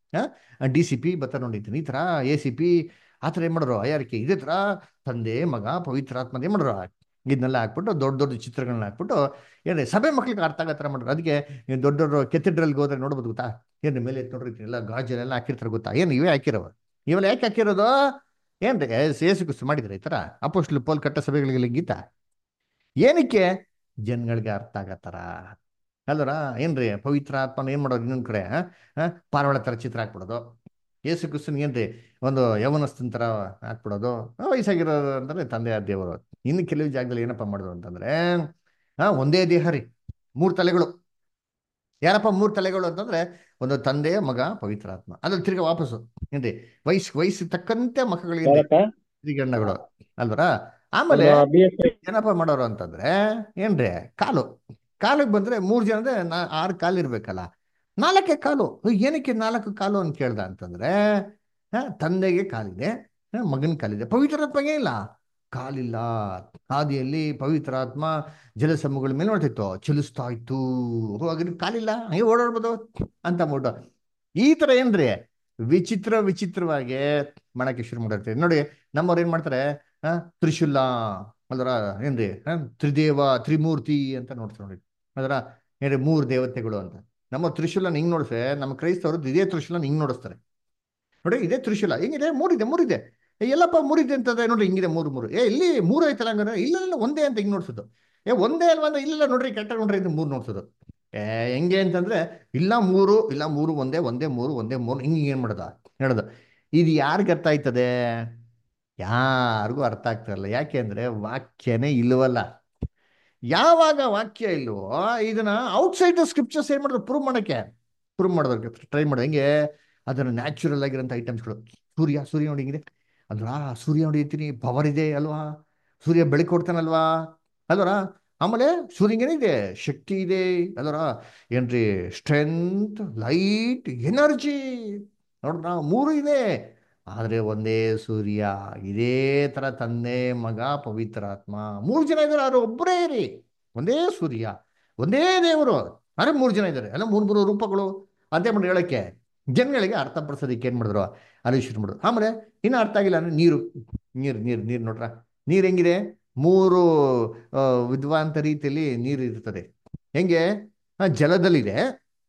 D C P ಬರ್ತಾರೆ ನೋಡಿದ್ದೀನಿ ಈ ಥರ, ಎ ಸಿ ಪಿ ಆ ಥರ ಏನು ಮಾಡೋರು, ಐ ಆರ್ ಕೆ ಇದೇ ಥರ ತಂದೆ ಮಗ ಪವಿತ್ರ ಆತ್ಮದ ಏನು ಮಾಡೋರು, ಇದನ್ನೆಲ್ಲ ಹಾಕ್ಬಿಟ್ಟು ದೊಡ್ಡ ದೊಡ್ಡ ಚಿತ್ರಗಳನ್ನ ಹಾಕ್ಬಿಟ್ಟು ಏನ್ರಿ ಸಭೆ ಮಕ್ಳಿಗೆ ಅರ್ಥ ಆಗೋ ಥರ ಮಾಡೋರು. ಅದಕ್ಕೆ ನೀವು ದೊಡ್ಡ ದೊಡ್ಡ ಕೆಥೆಡ್ರಲ್ಗೆ ಹೋದ್ರೆ ನೋಡ್ಬೋದು ಗೊತ್ತಾ, ಏನು ಮೇಲೆ ಎತ್ತು ನೋಡ್ರಿ ಎಲ್ಲ ಗಾಜಲ್ಲೆಲ್ಲ ಹಾಕಿರ್ತಾರೆ ಗೊತ್ತಾ, ಏನು ಇವೇ ಹಾಕಿರೋವು, ಇವೆಲ್ಲ ಯಾಕೆ ಹಾಕಿರೋದು, ಏನ್ರಿ ಏಸು ಕ್ರಿಸ್ತು ಮಾಡಿದ್ರೆ ಈ ಥರ ಅಪೋಸ್ಟ್ಲು ಪೌಲ್ ಕಟ್ಟ ಸಭೆಗಳಿಗೆ ಗೀತ ಏನಕ್ಕೆ, ಜನಗಳಿಗೆ ಅರ್ಥ ಆಗತ್ತಾರ ಅಲ್ವರ. ಏನ್ರಿ ಪವಿತ್ರ ಆತ್ಮನ ಏನು ಮಾಡೋದು, ಇನ್ನೊಂದು ಕಡೆ ಆ, ಪಾರಿವಾಳ ಥರ ಚಿತ್ರ ಹಾಕ್ಬಿಡೋದು, ಏಸು ಕ್ರಿಸ್ತನ್ ಏನ್ರಿ ಒಂದು ಯವನಸ್ಥನ ಥರ ಹಾಕ್ಬಿಡೋದು, ವಯಸ್ಸಾಗಿರೋದು ಅಂತಂದ್ರೆ ತಂದೆಯ ದೇವರು. ಇನ್ನು ಕೆಲವು ಜಾಗದಲ್ಲಿ ಏನಪ್ಪ ಮಾಡೋದು ಅಂತಂದ್ರೆ, ಹಾ ಒಂದೇ ದೇಹ ರೀ, ಮೂರು ತಲೆಗಳು. ಯಾರಪ್ಪ ಮೂರು ತಲೆಗಳು ಅಂತಂದ್ರೆ, ಒಂದು ತಂದೆ ಮಗ ಪವಿತ್ರ ಆತ್ಮ. ಅದ್ರಲ್ಲಿ ತಿರ್ಗಾ ವಾಪಸ್ಸು ಏನ್ರಿ ವಯಸ್ಸು ವಯಸ್ಸು ತಕ್ಕಂತೆ ಮಕ್ಕಳಿಗೆ ಯಾರಪ್ಪ ಗಣ್ಣಗಳು ಅಲ್ವರ. ಆಮೇಲೆ ನಮ್ಮ ಬಿ ಎಸ್ ಏನಪ್ಪ ಮಾಡೋರು ಅಂತಂದ್ರೆ, ಏನ್ರಿ ಕಾಲು, ಕಾಲಿಗೆ ಬಂದ್ರೆ ಮೂರು ಜನ ಅಂದ್ರೆ ನಾ ಆರು ಕಾಲು ಇರ್ಬೇಕಲ್ಲ, ನಾಲ್ಕೇ ಕಾಲು. ಏನಕ್ಕೆ ನಾಲ್ಕು ಕಾಲು ಅಂತ ಕೇಳ್ದ ಅಂತಂದ್ರೆ, ಹ ತಂದೆಗೆ ಕಾಲಿದೆ, ಹ, ಮಗನ ಕಾಲಿದೆ, ಪವಿತ್ರಾತ್ಮಗೆ ಇಲ್ಲ ಕಾಲಿಲ್ಲ. ಆದಿಯಲ್ಲಿ ಪವಿತ್ರಾತ್ಮ ಜಲಸಮೂಹಗಳ ಮೇಲೆ ನೋಡ್ತಿತ್ತು, ಚಲಿಸ್ತಾ ಇತ್ತು, ಹಾಗಾದ್ರೆ ಕಾಲಿಲ್ಲ, ಹಂಗೆ ಓಡಾಡ್ಬೋದು ಅಂತ ಅಂದ್ಬಿಟ್ಟು ಈ ತರ ಏನ್ರಿ ವಿಚಿತ್ರ ವಿಚಿತ್ರವಾಗಿ ಮಾಡಕ್ಕೆ ಶುರು ಮಾಡಿರ್ತೀವಿ ನೋಡಿ. ನಮ್ಮವ್ರು ಏನ್ ಮಾಡ್ತಾರೆ, ಆ ತ್ರಿಶೂಲ ಅಲ್ವರ, ಏನ್ರಿ ಆ, ತ್ರಿದೇವ ತ್ರಿಮೂರ್ತಿ ಅಂತ ನೋಡ್ತಾರೆ ನೋಡಿ. ಅದರ ಏನ್ರಿ ಮೂರು ದೇವತೆಗಳು ಅಂತ. ನಮ್ಮ ತ್ರಿಶೂಲನ ಹಿಂಗ್ ನೋಡ್ಸೆ, ನಮ್ಮ ಕ್ರೈಸ್ತವರು ಇದೇ ತ್ರಿಶೂಲನ ಹಿಂಗ್ ನೋಡಿಸ್ತಾರೆ ನೋಡಿ. ಇದೇ ತ್ರಿಶೂಲ ಹಿಂಗಿದೆ, ಮೂರಿದೆ ಮೂರಿದೆ, ಏ, ಎಲ್ಲಪ್ಪ ಮೂರಿದೆ ಅಂತಂದ್ರೆ ನೋಡ್ರಿ ಹಿಂಗಿದೆ ಮೂರು ಮೂರು, ಏ ಇಲ್ಲಿ ಮೂರು ಐತಲ್ಲ ಹಂಗಾರೆ, ಇಲ್ಲ ಇಲ್ಲ ಒಂದೇ ಅಂತ ಹಿಂಗ್ ನೋಡ್ಸೋದು. ಏ ಒಂದೇ ಅಲ್ವಾ ಅಂದ್ರೆ, ಇಲ್ಲ ನೋಡ್ರಿ ಕರೆಕ್ಟಾಗಿ ನೋಡ್ರಿ ಇದು ಮೂರು ನೋಡ್ಸೋದು. ಏ ಹೆಂಗೆ ಅಂತಂದ್ರೆ, ಇಲ್ಲ ಮೂರು ಇಲ್ಲ ಮೂರು ಒಂದೇ, ಒಂದೇ ಮೂರು ಒಂದೇ ಮೂರು, ಹಿಂಗೆ ಏನ್ ಮಾಡೋದ ಹೇಳೋದು. ಇದು ಯಾರಿಗೆ ಅರ್ಥ ಆಯ್ತದೆ, ಯಾರಿಗೂ ಅರ್ಥ ಆಗ್ತಿರಲ್ಲ. ಯಾಕೆ ಅಂದ್ರೆ ವಾಕ್ಯನೇ ಇಲ್ವಲ್ಲ. ಯಾವಾಗ ವಾಕ್ಯ ಇಲ್ವೋ ಇದನ್ನ ಔಟ್ಸೈಡ್ ದ ಸ್ಕ್ರಿಪ್ಚರ್ಸ್ ಏನ್ ಮಾಡಿದ್ರು ಪ್ರೂವ್ ಮಾಡಕ್ಕೆ, ಪ್ರೂವ್ ಮಾಡೋದಕ್ಕೆ ಟ್ರೈ ಮಾಡೋದು. ಹೆಂಗೆ, ಅದನ್ನು ನ್ಯಾಚುರಲ್ ಆಗಿರೋಂಥ ಐಟಮ್ಸ್ಗಳು. ಸೂರ್ಯ ಸೂರ್ಯ ನೋಡಿ ಹಿಂಗಿದೆ ಅಲ್ವಾ, ಸೂರ್ಯ ನೋಡಿ ಇರ್ತೀನಿ ಪವರ್ ಇದೆ ಅಲ್ವಾ, ಸೂರ್ಯ ಬೆಳಕು ಕೊಡ್ತಾನಲ್ವಾ ಅಲ್ವರ. ಆಮೇಲೆ ಸೂರ್ಯಗೇನಿದೆ, ಶಕ್ತಿ ಇದೆ ಅಲ್ವರ, ಏನ್ರಿ ಸ್ಟ್ರೆಂತ್, ಲೈಟ್, ಎನರ್ಜಿ ನೋಡ್ರ ಮೂರು ಇದೆ. ಆದ್ರೆ ಒಂದೇ ಸೂರ್ಯ. ಇದೇ ತರ ತಂದೆ ಮಗ ಪವಿತ್ರಾತ್ಮ ಮೂರು ಜನ ಇದ್ದಾರೆ, ಆದ್ರೆ ಒಬ್ಬರೇ ರೀ, ಒಂದೇ ಸೂರ್ಯ, ಒಂದೇ ದೇವರು. ಅರೆ ಮೂರು ಜನ ಇದ್ದಾರೆ, ಅಲ್ಲ ಮೂರು ಮೂರು ರೂಪಗಳು ಅಂತ ಮಾಡಿ ಹೇಳಕ್ಕೆ ಜನಗಳಿಗೆ ಅರ್ಥಪಡಿಸೋದಕ್ಕೆ ಏನ್ ಮಾಡಿದ್ರು, ಅಲ್ಲಿ ಶುರು ಮಾಡಿದ್ರು. ಆಮೇಲೆ ಇನ್ನು ಅರ್ಥ ಆಗಿಲ್ಲ ಅಂದ್ರೆ ನೀರು, ನೀರು ನೀರು ನೀರು ನೋಡ್ರ, ನೀರು ಹೆಂಗಿದೆ, ಮೂರು ಆ, ವಿದ್ವಾಂತ ರೀತಿಯಲ್ಲಿ ನೀರು ಇರ್ತದೆ. ಹೆಂಗೆ, ಆ, ಜಲದಲ್ಲಿದೆ,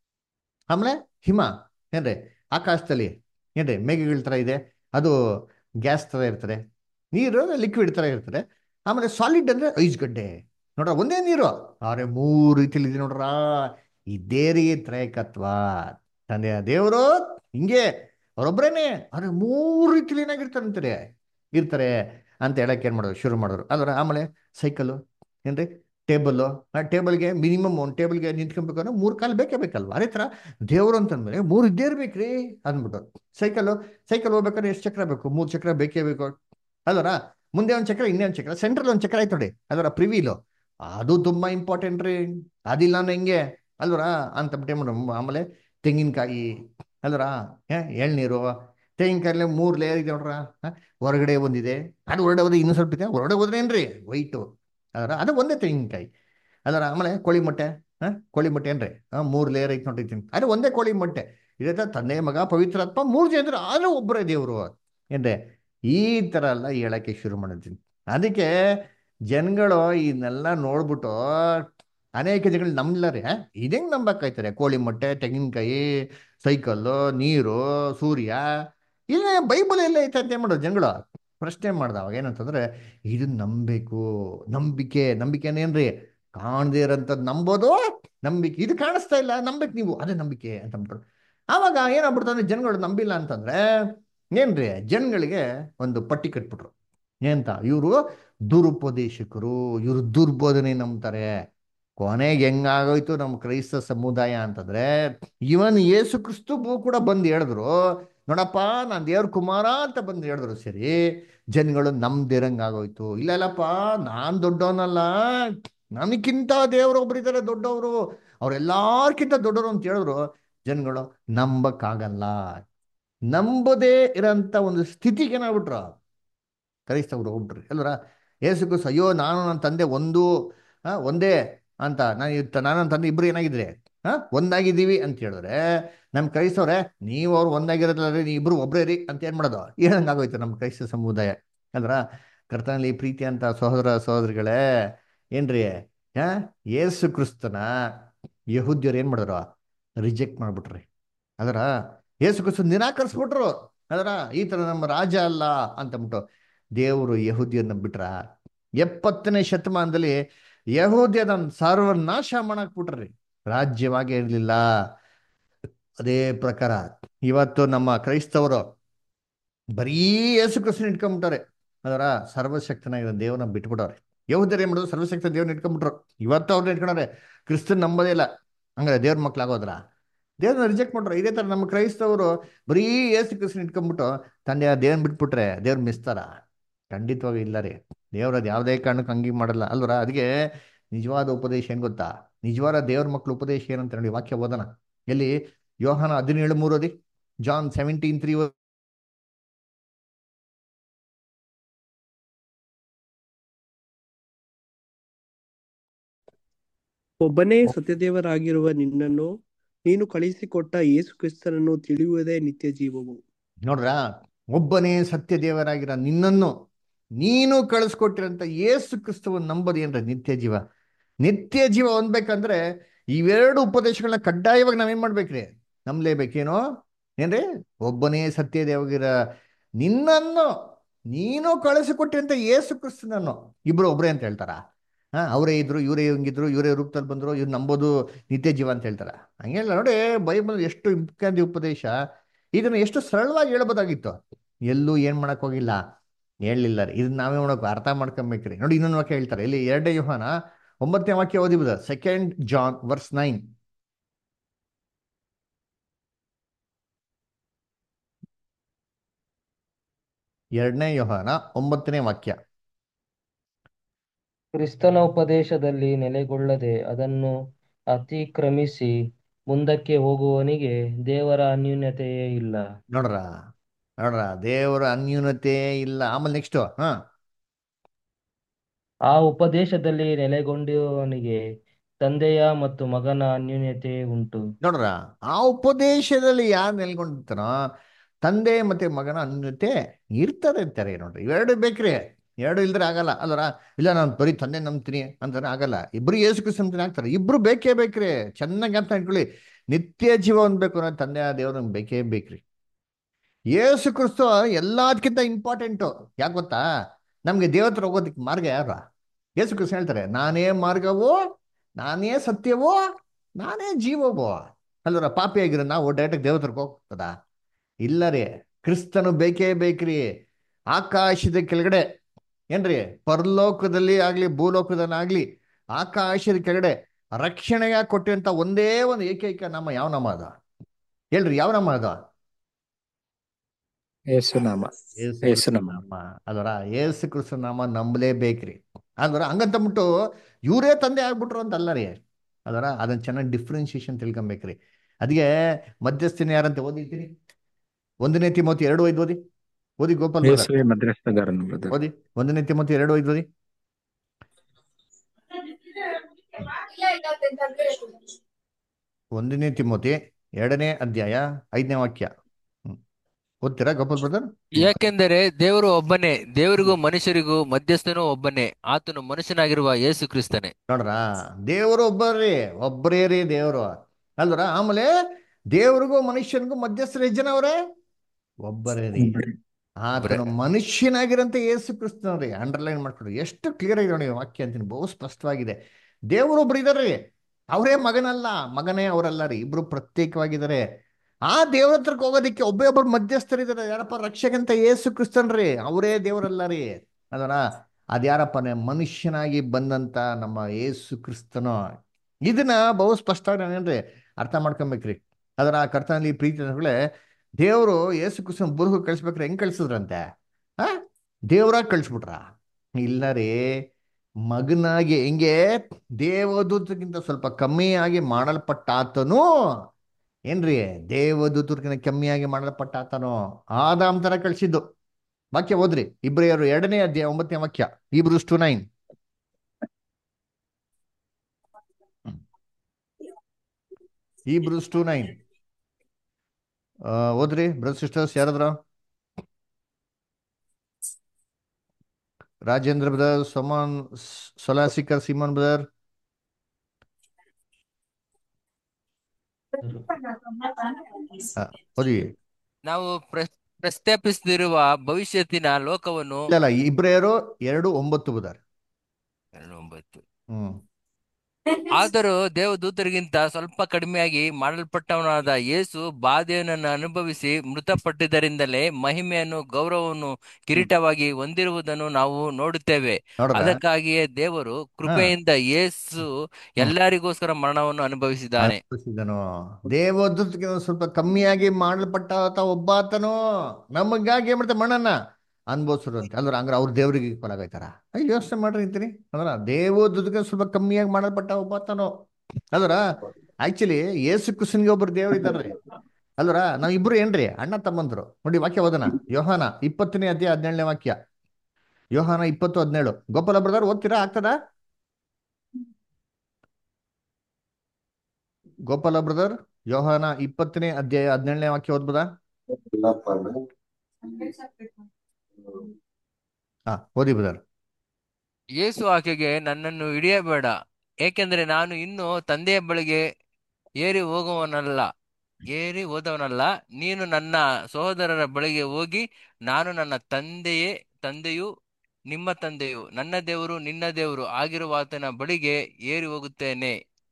ಆಮೇಲೆ ಹಿಮ ಏನ್ರಿ ಆಕಾಶದಲ್ಲಿ ಏನ್ರಿ ಮೇಘಗಳ ಥರ ಇದೆ, ಅದು ಗ್ಯಾಸ್ ಥರ ಇರ್ತದೆ, ನೀರು ಲಿಕ್ವಿಡ್ ಥರ ಇರ್ತದೆ. ಆಮೇಲೆ ಸಾಲಿಡ್ ಅಂದ್ರೆ ಐಸ್ಗಡ್ಡೆ ನೋಡ್ರ, ಒಂದೇ ನೀರು ಆದ್ರೆ ಮೂರು ರೀತಿಯಲ್ಲಿ ಇದೆ ನೋಡ್ರ. ಇದೇ ರೀ ತ್ರೈಕತ್ವ, ತಂದೆಯ ದೇವರು ಹಿಂಗೆ ಅವರೊಬ್ಬರೇನೆ ಆದ್ರೆ ಮೂರು ರೀತಿಲಿ ಏನಾಗಿರ್ತಾರೆ ಅಂತಾರೆ ಇರ್ತಾರೆ ಅಂತ ಹೇಳಕ್ಕೆ ಏನ್ ಮಾಡೋದು ಶುರು ಮಾಡೋರು ಅಲ್ವರ. ಆಮೇಲೆ ಸೈಕಲ್ ಏನ್ರಿ, ಟೇಬಲ್, ಆ ಟೇಬಲ್ಗೆ ಮಿನಿಮಮ್ ಒಂದು ಟೇಬಲ್ಗೆ ನಿಂತ್ಕೊಬೇಕಂದ್ರೆ ಮೂರು ಕಾಲು ಬೇಕೇ ಬೇಕಲ್ವ. ಅದೇ ಥರ ದೇವರು ಅಂತಂದ್ರೆ ಮೂರು ಇದ್ದೇ ಇರ್ಬೇಕ್ರಿ ಅಂದ್ಬಿಟ್ಟು. ಸೈಕಲ್ ಸೈಕಲ್ ಹೋಗ್ಬೇಕಾದ್ರೆ ಎಷ್ಟು ಚಕ್ರ ಬೇಕು, ಮೂರು ಚಕ್ರ ಬೇಕೇ ಬೇಕು ಅಲ್ವರ. ಮುಂದೆ ಒಂದು ಚಕ್ರ ಹಿಂದೆ ಒಂದು ಚಕ್ರ ಸೆಂಟ್ರಲ್ ಒಂದು ಚಕ್ರ ಆಯ್ತು ನೋಡಿ ಅಲ್ವರ, ಪ್ರಿವೀಲು ಅದು ತುಂಬಾ ಇಂಪಾರ್ಟೆಂಟ್ ರೀ. ಅದಿಲ್ಲ ಅಂದ್ರೆ ಹೆಂಗೆ ಅಲ್ವರ ಅಂತ ಬಿಟ್ಟೆ. ಆಮೇಲೆ ತೆಂಗಿನಕಾಯಿ ಅಲ್ವರ, ಎಳ್ನೀರು, ತೆಂಗಿನಕಾಯಿಲೆ ಮೂರು ಲೇಯರ್ ಇದೆ ನೋಡ್ರ. ಹ? ಹೊರಗಡೆ ಒಂದಿದೆ, ಅದು ಹೊರಗಡೆ ಹೋದ್ರೆ ಇನ್ನೂ ಸ್ವಲ್ಪ ಇದೆ, ಹೊರಗಡೆ ಹೋದ್ರೆ ಏನ್ರಿ ವೈಟು ಅದರ, ಅದು ಒಂದೇ ತೆಂಗಿನಕಾಯಿ ಅದರ. ಆಮೇಲೆ ಕೋಳಿ ಮೊಟ್ಟೆ, ಹಾಂ ಕೋಳಿ ಮೊಟ್ಟೆ ಏನ್ರಿ, ಹಾಂ ಮೂರು ಲೇಯರ್ ಐತೆ ನೋಡಿರ್ತೀನಿ, ಅದು ಒಂದೇ ಕೋಳಿ ಮೊಟ್ಟೆ. ಇದೇ ಥರ ತಂದೆ ಮಗ ಪವಿತ್ರಾತ್ಮ ಮೂರು ಜನ ಇದ್ರೆ ಆದರೂ ಒಬ್ಬರೇ ದೇವರು ಏನ್ರಿ. ಈ ಥರ ಎಲ್ಲ ಹೇಳಕ್ಕೆ ಶುರು ಮಾಡಿರ್ತೀನಿ. ಅದಕ್ಕೆ ಜನಗಳು ಇದನ್ನೆಲ್ಲ ನೋಡ್ಬಿಟ್ಟು ಅನೇಕ ಜನಗಳು ನಂಬಲಾರೆ, ಇದಂಗೆ ನಂಬಕ್ಕಾಯ್ತಾರೆ, ಕೋಳಿ ಮೊಟ್ಟೆ, ತೆಂಗಿನಕಾಯಿ, ಸೈಕಲ್ಲು, ನೀರು, ಸೂರ್ಯ, ಇಲ್ಲ ಬೈಬಲ್ ಎಲ್ಲ ಐತೆ ಅಂತ ಏನ್ ಮಾಡೋದು ಜನಗಳು ಪ್ರಶ್ನೆ ಮಾಡ್ದವಾಗ ಏನಂತಂದ್ರೆ, ಇದು ನಂಬೇಕು. ನಂಬಿಕೆ ನಂಬಿಕೆನೇನ್ರಿ, ಕಾಣದೇ ಇರೋಂಥದ್ದು ನಂಬೋದು ನಂಬಿಕೆ. ಇದು ಕಾಣಿಸ್ತಾ ಇಲ್ಲ ನಂಬೇಕು ನೀವು, ಅದೇ ನಂಬಿಕೆ ಅಂತ ಅಂದ್ಬಿಟ್ರು. ಆವಾಗ ಏನಾಗ್ಬಿಡ್ತು ಅಂದ್ರೆ ಜನಗಳು ನಂಬಿಲ್ಲ ಅಂತಂದ್ರೆ ಏನ್ರಿ, ಜನಗಳಿಗೆ ಒಂದು ಪಟ್ಟಿ ಕಟ್ಬಿಟ್ರು. ಏನಂತ ಇವರು ದುರುಪದೇಶಕರು, ಇವರು ದುರ್ಬೋಧನೆ ನಂಬ್ತಾರೆ. ಕೊನೆಗೆ ಹೆಂಗಾಗೋಯ್ತು ನಮ್ಮ ಕ್ರೈಸ್ತ ಸಮುದಾಯ ಅಂತಂದ್ರೆ, ಇವನ್ ಯೇಸು ಕ್ರಿಸ್ತು ಬು- ಕೂಡ ಬಂದು ಹೇಳಿದ್ರು, ನೋಡಪ್ಪ ನಾನು ದೇವ್ರ ಕುಮಾರ ಅಂತ ಬಂದು ಹೇಳಿದ್ರು ಸರಿ, ಜನಗಳು ನಮ್ದಿರಂಗ್ ಆಗೋಯ್ತು. ಇಲ್ಲ ಇಲ್ಲಪ್ಪ, ನಾನ್ ದೊಡ್ಡವನಲ್ಲ, ನನಕ್ಕಿಂತ ದೇವ್ರೊಬ್ರು ಇದ್ದಾರೆ ದೊಡ್ಡವರು, ಅವ್ರೆಲ್ಲಾರ್ಕಿಂತ ದೊಡ್ಡವರು ಅಂತ ಹೇಳಿದ್ರು. ಜನಗಳು ನಂಬಕ್ಕಾಗಲ್ಲ. ನಂಬದೇ ಇರೋಂಥ ಒಂದು ಸ್ಥಿತಿಗೆ ಏನಾಗ್ಬಿಟ್ರು ಕ್ರೈಸ್ತವರು ಹೋಗ್ಬಿಟ್ರಿ ಅಲ್ವರ. ಯೇಸು ಕ್ರಿಸ್ತು ಅಯ್ಯೋ ನಾನು ನನ್ನ ತಂದೆ ಒಂದು, ಆ, ಒಂದೇ ಅಂತ, ನಾನು ಇತ್ತ- ನಾನು ನನ್ನ ತಂದೆ ಇಬ್ರು ಏನಾಗಿದ್ರೆ ಹಾ ಒಂದಾಗಿದ್ದೀವಿ ಅಂತ ಹೇಳಿದ್ರೆ, ನಮ್ಮ ಕ್ರೈಸ್ತವ್ರೆ ನೀವು ಅವ್ರು ಒಂದಾಗಿರೋದ್ರಲ್ಲಿ ನೀವು ಇಬ್ರು ಒಬ್ಬರೇ ರೀ ಅಂತ ಏನು ಮಾಡೋದು ಹೇಳಂಗಾಗೋಯ್ತು ನಮ್ಮ ಕ್ರೈಸ್ತ ಸಮುದಾಯ ಅಲ್ರ. ಕರ್ತನಲ್ಲಿ ಪ್ರೀತಿ ಅಂತ ಸಹೋದರ ಸಹೋದರಿಗಳೇ, ಏನ್ರಿ ಹಾ ಯೇಸು ಕ್ರಿಸ್ತನ ಯಹೂದ್ಯರು ಏನು ಮಾಡಿದ್ರು, ರಿಜೆಕ್ಟ್ ಮಾಡ್ಬಿಟ್ರಿ ಅದರ. ಯೇಸು ಕ್ರಿಸ್ತು ನಿರಾಕರಿಸ್ಬಿಟ್ರು ಅದರ. ಈ ತರ ನಮ್ಮ ರಾಜ ಅಲ್ಲ ಅಂತಂದ್ಬಿಟ್ಟು ದೇವರು ಯಹೂದಿಯನ್ನ ಬಿಟ್ರ. ಎಪ್ಪತ್ತನೇ ಶತಮಾನದಲ್ಲಿ ಯಹೂದ್ಯದ ಸರ್ವನಾಶ ಮಾಡಾಕ್ಬಿಟ್ರಿ, ರಾಜ್ಯವಾಗೇ ಇರಲಿಲ್ಲ. ಅದೇ ಪ್ರಕಾರ ಇವತ್ತು ನಮ್ಮ ಕ್ರೈಸ್ತವರು ಬರೀ ಯೇಸು ಕ್ರಿಸ್ತನ ಇಟ್ಕೊಂಡ್ಬಿಟ್ಟಾರೆ ಅದರ. ಸರ್ವಶಕ್ತನಾಗಿರೋ ದೇವರನ್ನ ಬಿಟ್ಬಿಟ್ಟವ್ರೆ. ಯಹೂದ್ಯರು ಏನ್ ಮಾಡೋದು, ಸರ್ವಶಕ್ತ ದೇವ್ರನ್ನ ಇಟ್ಕೊಂಡ್ಬಿಟ್ರು. ಇವತ್ತು ಅವ್ರನ್ನ ಇಟ್ಕೊಂಡ್ರೆ ಕ್ರಿಸ್ತನ್ ನಂಬೋದೇ ಇಲ್ಲ. ಹಂಗಾರೆ ದೇವ್ರ ಮಕ್ಳಾಗೋದ್ರ, ದೇವ್ರನ್ನ ರಿಜೆಕ್ಟ್ ಮಾಡ್ರು. ಇದೇ ತರ ನಮ್ಮ ಕ್ರೈಸ್ತವರು ಬರೀ ಯೇಸು ಕ್ರಿಸ್ತನ ಇಟ್ಕೊಂಡ್ಬಿಟ್ಟು ತಂದೆ ದೇವ್ರನ್ನ ಬಿಟ್ಬಿಟ್ರೆ ದೇವ್ರ ಮಿಸ್ತಾರ? ಖಂಡಿತವಾಗಿ ಇಲ್ಲ ರೀ. ದೇವ್ರದ್ ಯಾವುದೇ ಕಾರಣಕ್ಕೆ ಹಂಗೆ ಮಾಡಲ್ಲ ಅಲ್ವರ. ಅದಕ್ಕೆ ನಿಜವಾದ ಉಪದೇಶ ಏನ್ ಗೊತ್ತಾ, ನಿಜವಾದ ದೇವ್ರ ಮಕ್ಳ ಉಪದೇಶ ಏನಂತ ನೋಡಿ, ವಾಕ್ಯ ಓದೋಣ. ಎಲ್ಲಿ? ಯೋಹಾನ ಹದಿನೇಳು ಮೂರು ಓದಿ. John seventeen three. ಒಬ್ಬನೇ ಸತ್ಯದೇವರಾಗಿರುವ ನಿನ್ನನ್ನು ನೀನು ಕಳುಹಿಸಿಕೊಟ್ಟ ಯೇಸು ಕ್ರಿಸ್ತನನ್ನು ತಿಳಿಯುವುದೇ ನಿತ್ಯ ಜೀವವು. ನೋಡ್ರ, ಒಬ್ಬನೇ ಸತ್ಯ ದೇವರಾಗಿರ ನಿನ್ನನ್ನು ನೀನು ಕಳಿಸ್ಕೊಟ್ಟಿರಂತ ಯೇಸು ಕ್ರಿಸ್ತವನ್ನು ನಂಬೋದು ಏನ್ರ ನಿತ್ಯ ಜೀವ. ನಿತ್ಯ ಜೀವ ಹೊಂದ್ಬೇಕಂದ್ರೆ ಇವೆರಡು ಉಪದೇಶಗಳನ್ನ ಕಡ್ಡಾಯವಾಗಿ ನಾವೇನ್ ಮಾಡ್ಬೇಕ್ರಿ, ನಂಬಲೇಬೇಕೇನೋ. ಏನ್ರಿ? ಒಬ್ಬನೇ ಸತ್ಯ ದೇವಗಿರ ನಿನ್ನನ್ನು ನೀನು ಕಳಿಸಿಕೊಟ್ಟಿರಂತ ಯೇಸು ಕ್ರಿಸ್ತನನ್ನು. ಇಬ್ರು ಒಬ್ರೇ ಅಂತ ಹೇಳ್ತಾರ? ಹಾ, ಅವರೇ ಇದ್ರು, ಇವರೇ ಹಿಂಗಿದ್ರು, ಇವರೇ ರೂಪದಲ್ಲಿ ಬಂದ್ರು, ಇವ್ರು ನಂಬೋದು ನಿತ್ಯ ಜೀವ ಅಂತ ಹೇಳ್ತಾರ? ಹಂಗೆಲ್ಲ ನೋಡಿ, ಬೈಬಲ್ ಎಷ್ಟು ಇಂಪಾರ್ಟೆಂಟ್ ಉಪದೇಶ. ಇದನ್ನ ಎಷ್ಟು ಸರಳವಾಗಿ ಹೇಳ್ಬೋದಾಗಿತ್ತು, ಎಲ್ಲೂ ಏನ್ ಮಾಡಕ್ ಹೋಗಿಲ್ಲ, ಹೇಳಲಿಲ್ಲ ರೀ. ಇದನ್ನ ನಾವೇ ಮಾಡಕ್ ಅರ್ಥ ಮಾಡ್ಕೊಬೇಕ್ರಿ. ನೋಡಿ ಇನ್ನೊಂದು ವಾಕ್ಯ ಹೇಳ್ತಾರೆ ಇಲ್ಲಿ, ಎರಡನೇ ಯೋಹಾನ ಒಂಬತ್ತನೇ ವಾಕ್ಯ ಓದಿಬೋದ? Second John verse nine. ಎರಡನೇ ಯೋಹಾನ ಒಂಬತ್ತನೇ ವಾಕ್ಯ. ಕ್ರಿಸ್ತನ ಉಪದೇಶದಲ್ಲಿ ನೆಲೆಗೊಳ್ಳದೆ ಅದನ್ನು ಅತಿಕ್ರಮಿಸಿ ಮುಂದಕ್ಕೆ ಹೋಗುವವನಿಗೆ ದೇವರ ಅನ್ಯೂನ್ಯತೆಯೇ ಇಲ್ಲ. ನೋಡ್ರ, ನೋಡ್ರ, ದೇವರ ಅನ್ಯೂನತೆ ಇಲ್ಲ. ಆಮೇಲೆ ನೆಕ್ಸ್ಟ್ ಹಾ ಆ ಉಪದೇಶದಲ್ಲಿ ನೆಲೆಗೊಂಡಿರುವವನಿಗೆ ತಂದೆಯ ಮತ್ತು ಮಗನ ಅನ್ಯೂನ್ಯತೆ ಉಂಟು. ನೋಡ್ರ, ಆ ಉಪದೇಶದಲ್ಲಿ ಯಾರು ನೆಲ್ಕೊಂಡಿರ್ತಾನೋ ತಂದೆ ಮತ್ತೆ ಮಗನ ಅನ್ಯತೆ ಇರ್ತದೆ ಅಂತಾರೆ. ನೋಡ್ರಿ, ಇವೆರಡು ಬೇಕ್ರಿ. ಎರಡು ಇಲ್ದ್ರೆ ಆಗಲ್ಲ ಅಲ್ವರ. ಇಲ್ಲ ನಾನು ಬರೀ ತಂದೆ ನಂಬ್ತೀನಿ ಅಂತಾನೆ ಆಗಲ್ಲ. ಇಬ್ರು ಯೇಸು ಕ್ರಿಸ್ತ ನಂಬ್ತೀನಿ ಆಗ್ತಾರೆ. ಇಬ್ರು ಬೇಕೇ ಬೇಕ್ರಿ. ಚೆನ್ನಾಗಿ ಅಂತ ಇಟ್ಕೊಳ್ಳಿ, ನಿತ್ಯ ಜೀವ ಹೊಂದ್ಬೇಕು ಅಂದ್ರೆ ತಂದೆ ಆ ದೇವ್ರ ನಮ್ಗೆ ಬೇಕೇ ಬೇಕ್ರಿ. ಯೇಸು ಕ್ರಿಸ್ತು ಎಲ್ಲದಕ್ಕಿಂತ ಇಂಪಾರ್ಟೆಂಟು. ಯಾಕೆ ಗೊತ್ತಾ? ನಮ್ಗೆ ದೇವತ್ರ ಹೋಗೋದಕ್ಕೆ ಮಾರ್ಗ ಯಾರ? ಯೇಸು ಕ್ರಿಸ್ತು ಹೇಳ್ತಾರೆ, ನಾನೇ ಮಾರ್ಗವೋ, ನಾನೇ ಸತ್ಯವೋ, ನಾನೇ ಜೀವವೋ. ಅಲ್ವರ, ಪಾಪಿಯಾಗಿರೋ ನಾವು ಡೈರೆಕ್ಟ್ ದೇವತ್ರಕ್ಕೆ ಹೋಗ್ತದ? ಇಲ್ಲ ರೀ. ಕ್ರಿಸ್ತನು ಬೇಕೇ ಬೇಕ್ರಿ. ಆಕಾಶದ ಕೆಳಗಡೆ ಏನ್ರಿ, ಪರಲೋಕದಲ್ಲಿ ಆಗ್ಲಿ ಭೂಲೋಕದಲ್ಲಾಗ್ಲಿ ಆಕಾಶದ ಕೆಳಗಡೆ ರಕ್ಷಣೆಗೆ ಕೊಟ್ಟಿರಂತ ಒಂದೇ ಒಂದು ಏಕೈಕ ನಾಮ ಯಾವ ನಾಮ ಅದ ಹೇಳ್ರಿ? ಯಾವ ನಾಮ ಅದ? ಯೇಸುನಾಮ. ಏಸು ಕ್ರಿಸ್ತ ಯೇಸುನಾಮ. ನಾಮ. ಅದರ ಏಸು ಕ್ರಿಸ್ತ ನಾಮ ನಂಬಲೇಬೇಕ್ರಿ. ಅಂದ್ರೆ ಹಂಗಂತಂದ್ಬಿಟ್ಟು ಇವರೇ ತಂದೆ ಆಗ್ಬಿಟ್ರು ಅಂತ ಅಲ್ಲ ರೀ. ಅದರ ಅದನ್ನ ಚೆನ್ನಾಗಿ ಡಿಫ್ರೆನ್ಸಿಯೇಷನ್ ತಿಳ್ಕೊಬೇಕ್ರಿ. ಅದಕ್ಕೆ ಮಧ್ಯಸ್ಥಿನಿ ಯಾರಂತ ಓದಿರ್ತೀನಿ. ಒಂದನೇ ತಿಮೋತಿ ಎರಡು ಐದು ಓದಿ. ಓದಿ ಗೋಪಾಲ್ ಬ್ರದರ್, ಯೇಸುವೇ ಮಧ್ಯಸ್ಥಗಾರನು ಬ್ರದರ್. ಓದಿ. ಒಂದನೇ ತಿಮೋತಿ ಎರಡು ಐದು ಓದಿ. ಒಂದನೇ ತಿಮೋತಿ ಎರಡನೇ ಅಧ್ಯಾಯ ಐದನೇ ವಾಕ್ಯ. ಹ್ಮ್. ಓದ್ತೀರಾ ಗೋಪಾಲ್ ಬ್ರದರ್? ಹ್ಮ್. ಯಾಕೆಂದರೆ ದೇವರು ಒಬ್ಬನೇ, ದೇವರಿಗೂ ಮನುಷ್ಯರಿಗೂ ಮಧ್ಯಸ್ಥನೂ ಒಬ್ಬನೇ, ಆತನು ಮನುಷ್ಯನಾಗಿರುವ ಯೇಸು ಕ್ರಿಸ್ತನೇ. ನೋಡ್ರ, ದೇವರು ಒಬ್ಬರೇ, ಒಬ್ಬರೇ ರೀ ದೇವರು ಅಲ್ವರ. ಆಮೇಲೆ ದೇವ್ರಿಗೂ ಮನುಷ್ಯನಿಗೂ ಮಧ್ಯಸ್ಥರು ಎಷ್ಟು ಜನ ಅವ್ರೆ? ಒಬ್ಬರೇ ರೀ. ಒಬ್ಬರೇ. ಒಬ್ಬರೇ. ಆತನು ಮನುಷ್ಯನಾಗಿರಂತ ಯೇಸು ಕ್ರಿಸ್ತನವ್ರಿ. ಅಂಡರ್ಲೈನ್ ಮಾಡ್ಕೊಡ್ರಿ, ಎಷ್ಟು ಕ್ಲಿಯರ್ ಆಗಿ ನೋಡಿ ವಾಕ್ಯ ಅಂತೀನಿ, ಬಹು ಸ್ಪಷ್ಟವಾಗಿದೆ. ದೇವರು ಒಬ್ರು ಇದಾರ್ರಿ, ಅವರೇ ಮಗನಲ್ಲ, ಮಗನೇ ಅವರಲ್ಲ ರೀ, ಇಬ್ರು ಪ್ರತ್ಯೇಕವಾಗಿದ್ದಾರೆ. ಆ ದೇವ್ರ ಹತ್ರಕ್ಕೆ ಹೋಗೋದಿಕ್ಕೆ ಒಬ್ಬೇ ಒಬ್ಬರು ಮಧ್ಯಸ್ಥರಿದ್ದಾರೆ. ಯಾರಪ್ಪ? ರಕ್ಷಕಂತ ಯೇಸು ಕ್ರಿಸ್ತನ್ರಿ, ಅವರೇ ದೇವರಲ್ಲ ರೀ. ಅದರ ಅದ್ಯಾರಪ್ಪ ಅಂದ್ರೆ ಮನುಷ್ಯನಾಗಿ ಬಂದಂತ ನಮ್ಮ ಯೇಸು ಕ್ರಿಸ್ತನು. ಇದನ್ನ ಬಹು ಸ್ಪಷ್ಟವಾಗಿ ನಾವೇನ್ರಿ ಅರ್ಥ ಮಾಡ್ಕೊಬೇಕ್ರಿ. ಅದರ ಕರ್ತನಲ್ಲಿ ಪ್ರೀತಿ ಅನ್ನೋಗಳೇ, ದೇವರು ಯೇಸು ಕ್ರಿಸ್ತನ ಬುರುಗು ಕಳಿಸ್ಬೇಕ್ರೆ ಹೆಂಗ್ ಕಳ್ಸಿದ್ರಂತೆ? ಆ ದೇವರಾಗಿ ಕಳಿಸ್ಬಿಟ್ರ? ಇಲ್ಲ ರೀ, ಮಗನಾಗಿ ಹೆಂಗೆ ದೇವದೂತರಿಗಿಂತ ಸ್ವಲ್ಪ ಕಮ್ಮಿಯಾಗಿ ಮಾಡಲ್ಪಟ್ಟ ಆತನು ಏನ್ರಿ, ದೇವದೂತರಿಗಿಂತ ಕಮ್ಮಿಯಾಗಿ ಮಾಡಲ್ಪಟ್ಟ ಆತನು ಆದಾಮ್ ತರ ಕಳಿಸಿದ್ದು. ವಾಕ್ಯ ಓದ್ರಿ, ಇಬ್ರಿಯರು ಎರಡನೇ ಅಧ್ಯಾಯ ಒಂಬತ್ತನೇ ವಾಕ್ಯ, Hebrews two nine. Hebrews two nine ಓದ್ರಿ ಬ್ರದರ್ ಸಿಸ್ಟರ್ಸ್. ಯಾರಾದ್ರ? ರಾಜೇಂದ್ರ ಬ್ರದರ್, ಸೊಮಾನ್ ಸೊಲಾಸಿಕರ್, ಸಿಮೋನ್ ಬ್ರದರ್. ಆ, ಓದಿ. ನಾವು ಪ್ರ- ಪ್ರಸ್ತಾಪಿಸದಿರುವ ಭವಿಷ್ಯತ್ತಿನ ಲೋಕವನ್ನು ಇಲ್ಲ ಇಲ್ಲ, ಇಬ್ರಿಯರು ಎರಡು ಒಂಬತ್ತು ಬ್ರದರ್. ಎರಡು ಒಂಬತ್ತು. ಹ್ಮ್ ಆದರೂ ದೇವದೂತರಿಗಿಂತ ಸ್ವಲ್ಪ ಕಡಿಮೆಯಾಗಿ ಮಾಡಲ್ಪಟ್ಟವನಾದ ಯೇಸು ಬಾಧೆಯನ್ನು ಅನುಭವಿಸಿ ಮೃತಪಟ್ಟಿದ್ದರಿಂದಲೇ ಮಹಿಮೆಯನ್ನು ಗೌರವವನ್ನು ಹ್ಮ್ ಕಿರೀಟವಾಗಿ ಹೊಂದಿರುವುದನ್ನು ನಾವು ನೋಡುತ್ತೇವೆ. ನೋಡ್ರ. ಅದಕ್ಕಾಗಿಯೇ ದೇವರು ಹಾ. ಕೃಪೆಯಿಂದ ಯೇಸು ಹ್ಮ್ ಎಲ್ಲರಿಗೋಸ್ಕರ ಮರಣವನ್ನು ಅನುಭವಿಸಿದ್ದಾನೆ. ಅನುಭವಿಸಿದನು. ದೇವದೂತರಿಗೆ ಸ್ವಲ್ಪ ಕಮ್ಮಿಯಾಗಿ ಮಾಡಲ್ಪಟ್ಟ ಆತ ಒಬ್ಬ ಆತನು ನಮಗಾಗಿ ಏನ್ ಮಾಡ್ತಾರೆ, ಮಣ್ಣನ್ನ ಅನ್ಭವಿಸ್ರು ಅಂತ ಅಲ್ರ. ಹಂಗಾರೆ ಅವ್ರು ದೇವ್ರಿಗೆ ಈಕ್ವಲ್ ಆಗೈತಾರ? ಅಯ್ಯ, ಯೋಚನೆ ಮಾಡ್ರಿ ಅಂತೀನಿ. ಅಲ್ರ, ದೇವದೂತರಿಗೆ ಸ್ವಲ್ಪ ಕಮ್ಮಿಯಾಗಿ ಮಾಡಲ್ಪಟ್ಟ ಒಬ್ಬ ಆತನು ಅಲ್ರ. ಆಕ್ಚುಲಿ ಯೇಸು ಕ್ರಿಸ್ತನಿಗೆ ಒಬ್ರು ದೇವ್ರು ಇದ್ದಾರ್ರಿ ಅಲ್ರ. ನಾವ್ ಇಬ್ರು ಏನ್ರಿ ಅಣ್ಣ ತಮ್ಮಂದ್ರು. ನೋಡಿ ವಾಕ್ಯ ಓದನ, ಯೋಹಾನ ಇಪ್ಪತ್ತನೇ ಅಧ್ಯಾಯ ಹದಿನೇಳನೇ ವಾಕ್ಯ. ಯೋಹಾನ ಇಪ್ಪತ್ತು ಹದಿನೇಳು. ಗೋಪಾಲ ಬ್ರದರ್ ಓದ್ತೀರಾ? ಆಗ್ತದ? ಗೋಪಾಲ ಬ್ರದರ್, ಯೋಹಾನ ಇಪ್ಪತ್ತನೇ ಅಧ್ಯಾಯ ಹದಿನೇಳನೇ ವಾಕ್ಯ ಓದ್ಬೋದಾ? ಹಾ, ಓದಿ ಬ್ರದರ್. ಯೇಸು ಆಕೆಗೆ, ನನ್ನನ್ನು ಹಿಡಿಯಬೇಡ, ಏಕೆಂದರೆ ನಾನು ಇನ್ನೂ ತಂದೆಯ ಬಳಿಗೆ ಏರಿ ಹೋಗುವವನಲ್ಲ ಏರಿ ಹೋದವನಲ್ಲ. ನೀನು ನನ್ನ ಸಹೋದರರ ಬಳಿಗೆ ಹೋಗಿ, ನಾನು ನನ್ನ ತಂದೆಯೇ ತಂದೆಯು ನಿಮ್ಮ ತಂದೆಯು, ನನ್ನ ದೇವರು ನಿನ್ನ ದೇವರು ಆಗಿರುವ ಆತನ ಬಳಿಗೆ ಏರಿ ಹೋಗುತ್ತೇನೆ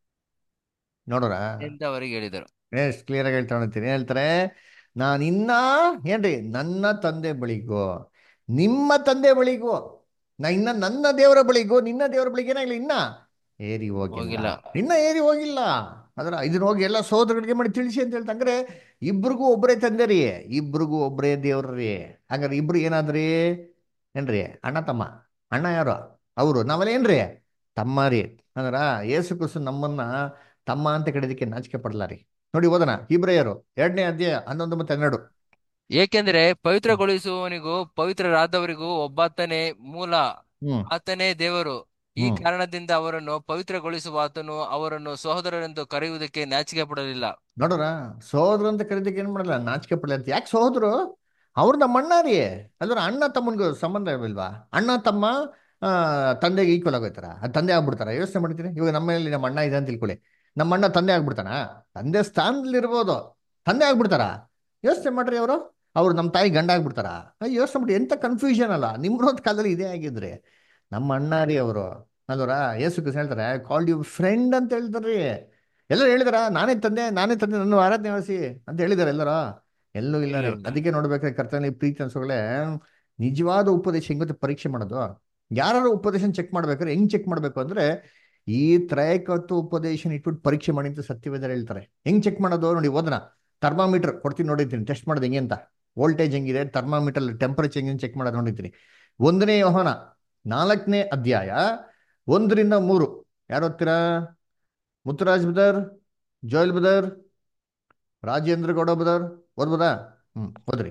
ನೋಡೋರ, ಎಂದು ಅವರಿಗೆ ಹೇಳಿದರು. ಎಷ್ಟು ಕ್ಲಿಯರ್ ಆಗಿ ಹೇಳ್ತಾ ಹೊಂತೀನಿ. ಹೇಳ್ತಾರೆ, ನಾನಿನ್ನ ಏನ್ರಿ ನನ್ನ ತಂದೆ ಬಳಿಗೂ ನಿಮ್ಮ ತಂದೆ ಬಳಿಗೂ, ನಾ ಇನ್ನ ನನ್ನ ದೇವರ ಬಳಿಗೂ ನಿನ್ನ ದೇವರ ಬಳಿಗೆ ಏನಾಗ್ಲಿ ಇನ್ನ ಏರಿ ಹೋಗಿಲ್ಲ. ಹೋಗಿಲ್ಲ. ಇನ್ನ ಏರಿ ಹೋಗಿಲ್ಲ. ಅದ್ರ ಇದನ್ನ ಹೋಗಿ ಎಲ್ಲ ಸಹೋದರಗಳಿಗೆ ಮಾಡಿ ತಿಳಿಸಿ ಅಂತ ಹೇಳ್ತಾ. ಹಂಗಾರೆ ಇಬ್ರಿಗೂ ಒಬ್ಬರೇ ತಂದೆ ರೀ, ಇಬ್ರಿಗೂ ಒಬ್ಬರೇ ದೇವ್ರಿ. ಹಂಗಾರೆ ಇಬ್ರು ಏನಾದ್ರಿ ಏನ್ರಿ? ಅಣ್ಣ ತಮ್ಮ. ಅಣ್ಣ ಯಾರು? ಅವರು. ನಾವೆಲ್ಲ ಏನ್ರಿ? ತಮ್ಮ ರೀ. ಅಂದ್ರ ಯೇಸು ಕ್ರಿಸ್ತ ನಮ್ಮನ್ನ ತಮ್ಮ ಅಂತ ಕರೆಯೋದಕ್ಕೆ ನಾಚಿಕೆ ಪಡಲ್ಲ ರೀ. ನೋಡಿ ಓದನ, ಇಬ್ರಿಯರು ಎರಡನೇ ಅಧ್ಯಾಯ ಹನ್ನೊಂದು ಮತ್ತೆ ಹನ್ನೆರಡು. ಏಕೆಂದರೆ ಪವಿತ್ರಗೊಳಿಸುವವನಿಗೂ ಪವಿತ್ರರಾದವರಿಗೂ ಒಬ್ಬಾತನೇ ಮೂಲ, ಹ್ಮ್ ಆತನೇ ದೇವರು. ಈ ಹ್ಮ್ ಕಾರಣದಿಂದ ಅವರನ್ನು ಪವಿತ್ರಗೊಳಿಸುವ ಆತನು ಅವರನ್ನು ಸಹೋದರರೆಂದು ಕರೆಯುವುದಕ್ಕೆ ನಾಚಿಕೆ ಪಡಲಿಲ್ಲ. ನೋಡ್ರ, ಸಹೋದರ ಅಂತ ಕರೀದಕ್ಕೆ ಏನ್ ಮಾಡಲ್ಲ, ನಾಚಿಕೆ ಪಡಲ್ಲ ಅಂತ. ಯಾಕೆ ಸಹೋದರು? ಅವ್ರು ನಮ್ಮ ಅಣ್ಣ ರೀ. ಅಲ್ದ್ರ ಅಣ್ಣ ತಮ್ಮನಿಗೂ ಸಂಬಂಧ ಇಲ್ವಾ? ಅಣ್ಣ ತಮ್ಮ ಆ ತಂದೆಗೆ ಈಕ್ವಲ್ ಆಗೋಯ್ತಾರ? ಅದು ತಂದೆ ಆಗ್ಬಿಡ್ತಾರ? ಯೋಚನೆ ಮಾಡ್ತೀನಿ. ಇವಾಗ ನಮ್ಮಲ್ಲಿ ನಮ್ಮ ಅಣ್ಣ ಇದೆ ಅಂತ ತಿಳ್ಕೊಳ್ಳಿ, ನಮ್ಮ ಅಣ್ಣ ತಂದೆ ಆಗ್ಬಿಡ್ತಾನ? ತಂದೆ ಸ್ಥಾನದಲ್ಲಿ ಇರ್ಬೋದು, ತಂದೆ ಆಗ್ಬಿಡ್ತಾರ? ಯೋಚನೆ ಮಾಡ್ರಿ. ಅವರು ಅವ್ರು ನಮ್ಮ ತಾಯಿ ಗಂಡ ಆಗ್ಬಿಡ್ತಾರ? ಯೋಚನೆ ಮಾಡಿ, ಎಂತ ಕನ್ಫ್ಯೂಷನ್ ಅಲ್ಲ. ನಿಮ್ರೊಂದ್ ಕಾಲದಲ್ಲಿ ಇದೇ ಆಗಿದ್ರೆ ನಮ್ಮ ಅಣ್ಣ ರೀ ಅವರು ಅಲ್ವರ. ಯೇಸು ಕ್ರಿಸ್ತ ಹೇಳ್ತಾರೆ, ಕಾಲ್ಡ್ ಯು ಫ್ರೆಂಡ್ ಅಂತ ಹೇಳ್ತಾರ್ರಿ. ಎಲ್ಲರೂ ಹೇಳಿದಾರ ನಾನೇ ತಂದೆ ನಾನೇ ತಂದೆ ನನ್ನ ಆರಾಧನೆ ಮಾಡಿಸಿ ಅಂತ ಹೇಳಿದಾರೆ ಎಲ್ಲರ? ಎಲ್ಲೂ ಇಲ್ಲ ಇಲ್ಲ ರೀ. ಇಲ್ಲ. ಅದಕ್ಕೆ ನೋಡ್ಬೇಕಾದ್ರೆ ಕರ್ತನಲ್ಲಿ ಪ್ರೀತಿ ಅನ್ಸೋಗಳೇ, ನಿಜವಾದ ಉಪದೇಶ ಹೆಂಗ್ ಗೊತ್ತಾ ಪರೀಕ್ಷೆ ಮಾಡೋದು? ಯಾರು ಉಪದೇಶ ಚೆಕ್ ಮಾಡ್ಬೇಕಾದ್ರೆ ಹೆಂಗ್ ಚೆಕ್ ಮಾಡ್ಬೇಕು ಅಂದ್ರೆ, ಈ ತ್ರೈಕತ್ವ ಉಪದೇಶ ಇಟ್ಬಿಟ್ಟು ಪರೀಕ್ಷೆ ಮಾಡಿ ಅಂತ ಸತ್ಯವೇದರು ಹೇಳ್ತಾರೆ. ಹೆಂಗ್ ಚೆಕ್ ಮಾಡೋದು ನೋಡಿ, ಓದನ. ಥರ್ಮಾಮೀಟರ್ ಕೊಡ್ತೀನಿ, ನೋಡಿದ್ದೀನಿ ಟೆಸ್ಟ್ ಮಾಡೋದು ಹೆಂಗೆ ಅಂತ. ವೋಲ್ಟೇಜ್ ಹೆಂಗಿದೆ, ಥರ್ಮಾಮೀಟರ್ ಟೆಂಪರೇಚರ್ ಹೆಂಗೆ ಚೆಕ್ ಮಾಡೋದು ನೋಡಿದ್ದೀನಿ. ಒಂದನೇ ಯೋಹಾನ ನಾಲ್ಕನೇ ಅಧ್ಯಾಯ ಒಂದರಿಂದ ಮೂರು. ಯಾರು ಓದ್ತೀರಾ? Muthuraj brother, Joel brother, Rajendra Gowda brother ಓದ್ಬೋದಾ? ಹ್ಮ್ ಓದ್ರಿ.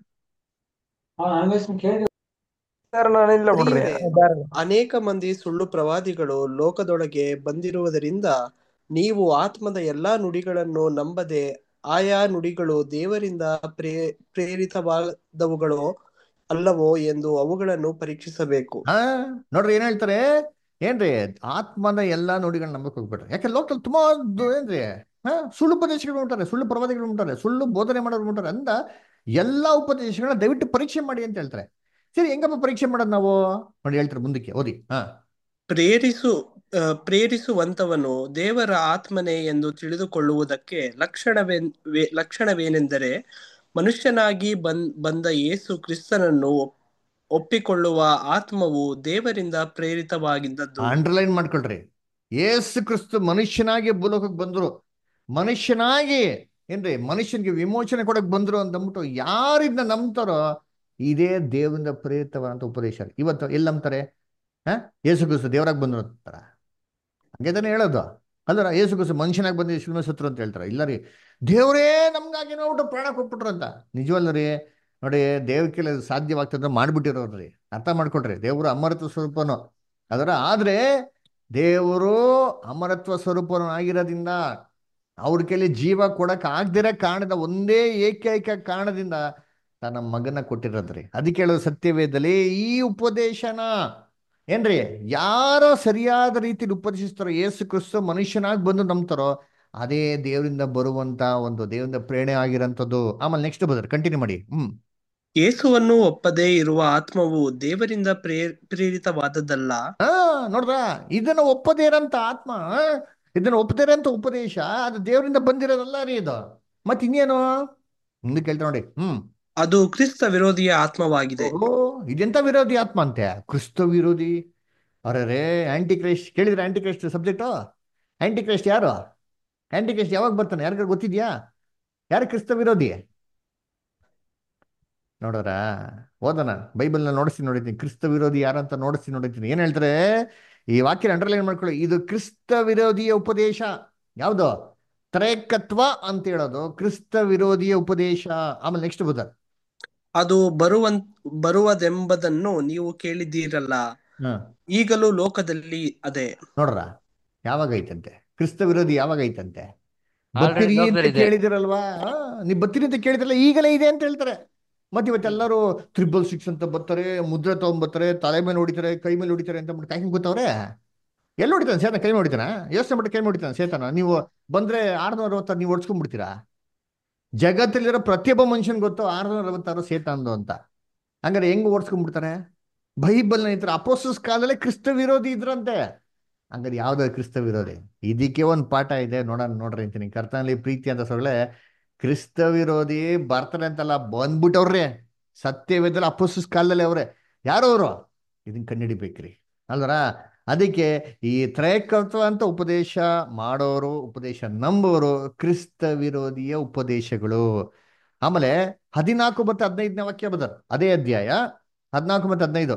ಸರ್ ನಾನಿಲ್ಲ ಬಿಡ್ರಿ. ಪ್ರಿಯರೇ, ಅನೇಕ ಮಂದಿ ಸುಳ್ಳು ಪ್ರವಾದಿಗಳು ಲೋಕದೊಳಗೆ ಬಂದಿರುವುದರಿಂದ ನೀವು ಆತ್ಮದ ಎಲ್ಲಾ ನುಡಿಗಳನ್ನು ನಂಬದೆ, ಆಯಾ ನುಡಿಗಳು ದೇವರಿಂದ ಪ್ರೇ ಪ್ರೇರಿತವಾದವುಗಳೋ ಅಲ್ಲವೋ ಎಂದು ಅವುಗಳನ್ನು ಪರೀಕ್ಷಿಸಬೇಕು. ಹಾ, ನೋಡ್ರಿ ಏನ್ ಹೇಳ್ತಾರೆ ಏನ್ರಿ? ಆತ್ಮನ ಎಲ್ಲಾ ನುಡಿಗಳನ್ನ ನಂಬಕ್ ಹೋಗ್ಬೇಡ್ರಿ. ಯಾಕೆ ಲೋಕದಲ್ಲಿ ತುಂಬಾ ಅದು ಏನ್ರಿ, ಹಾ ಸುಳ್ಳು ಉಪದೇಶಗಳು ಉಂಟಾರೆ, ಸುಳ್ಳು ಪ್ರವಾದಿಗಳು ಉಂಟಾರೆ, ಸುಳ್ಳು ಬೋಧನೆ ಮಾಡೋರು ಉಂಟಾರೆ ಅಂತ ಎಲ್ಲಾ ಉಪದೇಶಗಳನ್ನ ದಯವಿಟ್ಟು ಪರೀಕ್ಷೆ ಮಾಡಿ ಅಂತ ಹೇಳ್ತಾರೆ. ಸರಿ, ಹೆಂಗಪ್ಪ ಪರೀಕ್ಷೆ ಮಾಡೋದು ನಾವು? ನೋಡಿ ಹೇಳ್ತಾರೆ ಮುಂದಕ್ಕೆ ಓದಿ. ಹಾ ಪ್ರೇರಿಸು ಆ, ಪ್ರೇರಿಸುವಂತವನು ದೇವರ ಆತ್ಮನೇ ಎಂದು ತಿಳಿದುಕೊಳ್ಳುವುದಕ್ಕೆ ಲಕ್ಷಣವೇನ್ ಲಕ್ಷಣವೇನೆಂದರೆ, ಮನುಷ್ಯನಾಗಿ ಬಂದ್ ಬಂದ ಯೇಸು ಕ್ರಿಸ್ತನನ್ನು ಒಪ್ಪಿಕೊಳ್ಳುವ ಆತ್ಮವು ದೇವರಿಂದ ಪ್ರೇರಿತವಾಗಿದ್ದದ್ದು. ಅಂಡರ್ಲೈನ್ ಮಾಡ್ಕೊಳ್ರಿ, ಯೇಸು ಕ್ರಿಸ್ತು ಮನುಷ್ಯನಾಗಿ ಭೂಲೋಕಕ್ಕೆ ಬಂದ್ರು, ಮನುಷ್ಯನಾಗಿ ಏನ್ರಿ ಮನುಷ್ಯನಿಗೆ ವಿಮೋಚನೆ ಕೊಡಕ್ ಬಂದ್ರು ಅಂತಂದ್ಬಿಟ್ಟು ಯಾರಿದ್ನ ನಂಬ್ತಾರೋ ಇದೇ ದೇವರಿಂದ ಪ್ರೇರಿತವಾದಂತ ಉಪದೇಶ. ಇವತ್ತು ಎಲ್ಲಿ ನಂಬ್ತಾರೆ? ಹ ಯೇಸು ಕ್ರಿಸ್ತು ದೇವರಾಗಿ ಬಂದ್ರು ಅಂತಾರ, ಹಂಗೆ ತಾನೇ ಹೇಳೋದು ಅಲ್ದ್ರ? ಯೇಸು ಕ್ರಿಸ್ತು ಮನುಷ್ಯನಾಗಿ ಬಂದು ಶಿಲ್ಮೆ ಸತ್ರು ಅಂತ ಹೇಳ್ತಾರ? ಇಲ್ಲ ರೀ, ದೇವರೇ ನಮ್ಗಾಗಿ ನೋಡ್ಬಿಟ್ಟು ಪ್ರಾಣ ಕೊಟ್ಬಿಟ್ರು ಅಂತ. ನಿಜವಲ್ಲ ರೀ? ನೋಡಿ, ದೇವ್ರ ಕೆಲ ಸಾಧ್ಯವಾಗ್ತದ್ರೆ ಮಾಡ್ಬಿಟ್ಟಿರೋದ್ರಿ. ಅರ್ಥ ಮಾಡ್ಕೊಟ್ರಿ, ದೇವರು ಅಮರತ್ವ ಸ್ವರೂಪನು ಅದರ. ಆದ್ರೆ ದೇವರು ಅಮರತ್ವ ಸ್ವರೂಪನು ಆಗಿರೋದ್ರಿಂದ ಅವ್ರ ಕೈಲಿ ಜೀವ ಕೊಡಕ್ ಆಗದಿರ ಕಾರಣದ ಒಂದೇ ಏಕೈಕ ಕಾರಣದಿಂದ ತನ್ನ ಮಗನ ಕೊಟ್ಟಿರೋದ್ರಿ. ಅದಕ್ಕೆ ಹೇಳೋದು ಸತ್ಯವೇದದಲ್ಲಿ ಈ ಉಪದೇಶನ ಏನ್ರಿ ಯಾರೋ ಸರಿಯಾದ ರೀತಿಯಲ್ಲಿ ಉಪದೇಶಿಸ್ತಾರೋ, ಯೇಸು ಕ್ರಿಸ್ತು ಮನುಷ್ಯನಾಗಿ ಬಂದು ನಂಬ್ತಾರೋ ಅದೇ ದೇವರಿಂದ ಬರುವಂತ ಒಂದು ದೇವರಿಂದ ಪ್ರೇರಣೆ ಆಗಿರೋಂಥದ್ದು. ಆಮೇಲೆ ನೆಕ್ಸ್ಟ್ ಬದರ್ ಕಂಟಿನ್ಯೂ ಮಾಡಿ. ಹ್ಮ್ ಯೇಸುವನ್ನು ಒಪ್ಪದೇ ಇರುವ ಆತ್ಮವು ದೇವರಿಂದ ಪ್ರೇ ಪ್ರೇರಿತವಾದದ್ದಲ್ಲ. ಹಾ, ನೋಡ್ರ, ಇದನ್ನ ಒಪ್ಪದೇ ಇರೋಂಥ ಆತ್ಮ, ಆ? ಇದನ್ನ ಒಪ್ಪದೇ ಇರೋಂಥ ಉಪದೇಶ ಅದು ದೇವರಿಂದ ಬಂದಿರೋದಲ್ಲ ರೀ ಇದು. ಮತ್ ಇನ್ನೇನು ಮುಂದೆ ಕೇಳ್ತಾ ನೋಡಿ. ಹ್ಮ್ ಅದು ಕ್ರಿಸ್ತ ವಿರೋಧಿಯ ಆತ್ಮವಾಗಿದೆ. ಓ, ಇದೆಂತ ವಿರೋಧಿ ಆತ್ಮ ಅಂತೆ? ಕ್ರಿಸ್ತ ವಿರೋಧಿ. ಅರೆ ರೇ, ಆಂಟಿ ಕ್ರೈಸ್ಟ್ ಕೇಳಿದ್ರೆ? Antichrist subject. Antichrist ಯಾರು? ಆಂಟಿ ಕ್ರೈಸ್ಟ್ ಯಾವಾಗ ಬರ್ತಾನೆ? ಯಾರಿಗಾರು ಗೊತ್ತಿದ್ಯಾ? ಯಾರು ಕ್ರಿಸ್ತ ವಿರೋಧಿ? ನೋಡೋರ, ಓದೋಣ ಬೈಬಲ್ನ ನೋಡಿಸ್ತೀನಿ ನೋಡಿದ್ದೀನಿ. ಕ್ರಿಸ್ತ ವಿರೋಧಿ ಯಾರಂತ ನೋಡಿಸ್ತೀನಿ ನೋಡಿದ್ದೀನಿ. ಏನ್ ಹೇಳ್ತಾರೆ? ಈ ವಾಕ್ಯ ಅಂಡರ್ಲೈನ್ ಮಾಡ್ಕೊಳ್ಳಿ. ಇದು ಕ್ರಿಸ್ತ ವಿರೋಧಿಯ ಉಪದೇಶ. ಯಾವುದು? ತ್ರೈಕತ್ವ ಅಂತ ಹೇಳೋದು ಕ್ರಿಸ್ತ ವಿರೋಧಿಯ ಉಪದೇಶ. ಆಮೇಲೆ ನೆಕ್ಸ್ಟ್ ಬುಧ. ಅದು ಬರುವನ್ ಬರುವುದೆಂಬುದನ್ನು ನೀವು ಕೇಳಿದ್ದೀರಲ್ಲ, ಹ ಈಗಲೂ ಲೋಕದಲ್ಲಿ ಅದೇ. ನೋಡ್ರ, ಯಾವಾಗ ಐತಂತೆ? ಕ್ರಿಸ್ತ ವಿರೋಧಿ ಯಾವಾಗ ಐತಂತೆ? ಆಲ್ರೆಡಿ ಬತ್ತಿರಿ ಅಂತ ಲೋಕದಲ್ಲಿದೆ. ಕೇಳಿದಿರಲ್ವಾ? ಆ, ನೀವ್ ಬತ್ತಿರಿ ಅಂತ ಕೇಳಿದ್ರಲ್ಲ, ಈಗಲೇ ಇದೆ ಅಂತ ಹೇಳ್ತಾರೆ. ಮತ್ತೆ ಇವತ್ತೆಲ್ಲರೂ ತ್ರಿಬಲ್ ಸಿಕ್ಸ್ ಅಂತ ಬರ್ತಾರೆ, ಮುದ್ರೆ ತಗೊಂಡ್ಬರ್ತಾರೆ, ತಲೆ ಮೇಲೆ ಹೊಡಿತಾರೆ, ಕೈ ಮೇಲೆ ಹೊಡಿತಾರೆ ಅಂತ ಬಿಟ್ಟು ಯಾಕೆ ಗೊತ್ತವ್ರೆ? ಎಲ್ಲಿ ಹೊಡಿತಾನೆ ಸೇತನ? ಕೈ ಮೇಲೆ ಹೊಡಿತಾನ? ಯೋಚನೆ ಬಿಟ್ಟು ಕೈ ಮೇಲೆ ಹೊಡಿತಾನೆ ಸೇತನ? ನೀವು ಬಂದ್ರೆ ಆರ್ನೂರ ಅರವತ್ತಾರು ನೀವು ಹೊಡ್ಸ್ಕೊಂಡ್ಬಿಡ್ತೀರಾ? ಜಗತ್ತಲ್ಲಿರೋ ಪ್ರತಿಯೊಬ್ಬ ಮನುಷ್ಯನ್ ಗೊತ್ತು ಆರ್ನೂರ ಅರವತ್ತಾರು ಸೇತಾನ್ದು ಅಂತ. ಹಂಗಾರೆ ಹೆಂಗ್ ಓಡಿಸ್ಕೊಂಡ್ಬಿಡ್ತಾರೆ? ಬೈಬಲ್ನ ಇದ್ರ ಅಪೋಸ್ತಲರ ಕಾಲದಲ್ಲಿ ಕ್ರಿಸ್ತ ವಿರೋಧಿ ಇದ್ರಂತೆ. ಹಂಗಾರೆ ಯಾವ್ದು ಕ್ರಿಸ್ತ ವಿರೋಧಿ? ಇದಕ್ಕೆ ಒಂದು ಪಾಠ ಇದೆ, ನೋಡೋಣ ನೋಡ್ರಿ ಅಂತೀನಿ. ಕರ್ತನಲ್ಲಿ ಪ್ರೀತಿ ಅಂತ ಸೊಗಳೆ ಕ್ರಿಸ್ತ ವಿರೋಧಿ ಬರ್ತಾರೆ ಅಂತಲ್ಲ, ಬಂದ್ಬಿಟ್ಟವ್ರೆ. ಸತ್ಯವೇದದಲ್ಲಿ ಅಪೋಸ್ತಲರ ಕಾಲದಲ್ಲಿ ಅವ್ರೆ. ಯಾರು ಅವರು? ಇದನ್ನ ಕಂಡುಹಿಡಿಬೇಕ್ರಿ ಅಲ್ವರ? ಅದಕ್ಕೆ ಈ ತ್ರೈಕತ್ವ ಅಂತ ಉಪದೇಶ ಮಾಡೋರು, ಉಪದೇಶ ನಂಬೋರು ಕ್ರಿಸ್ತ ವಿರೋಧಿಯ ಉಪದೇಶಗಳು. ಆಮೇಲೆ ಹದಿನಾಲ್ಕು ಮತ್ತು ಹದಿನೈದನೇ ವಾಕ್ಯ ಬದರ್, ಅದೇ ಅಧ್ಯಾಯ ಹದಿನಾಲ್ಕು ಮತ್ತು ಹದಿನೈದು.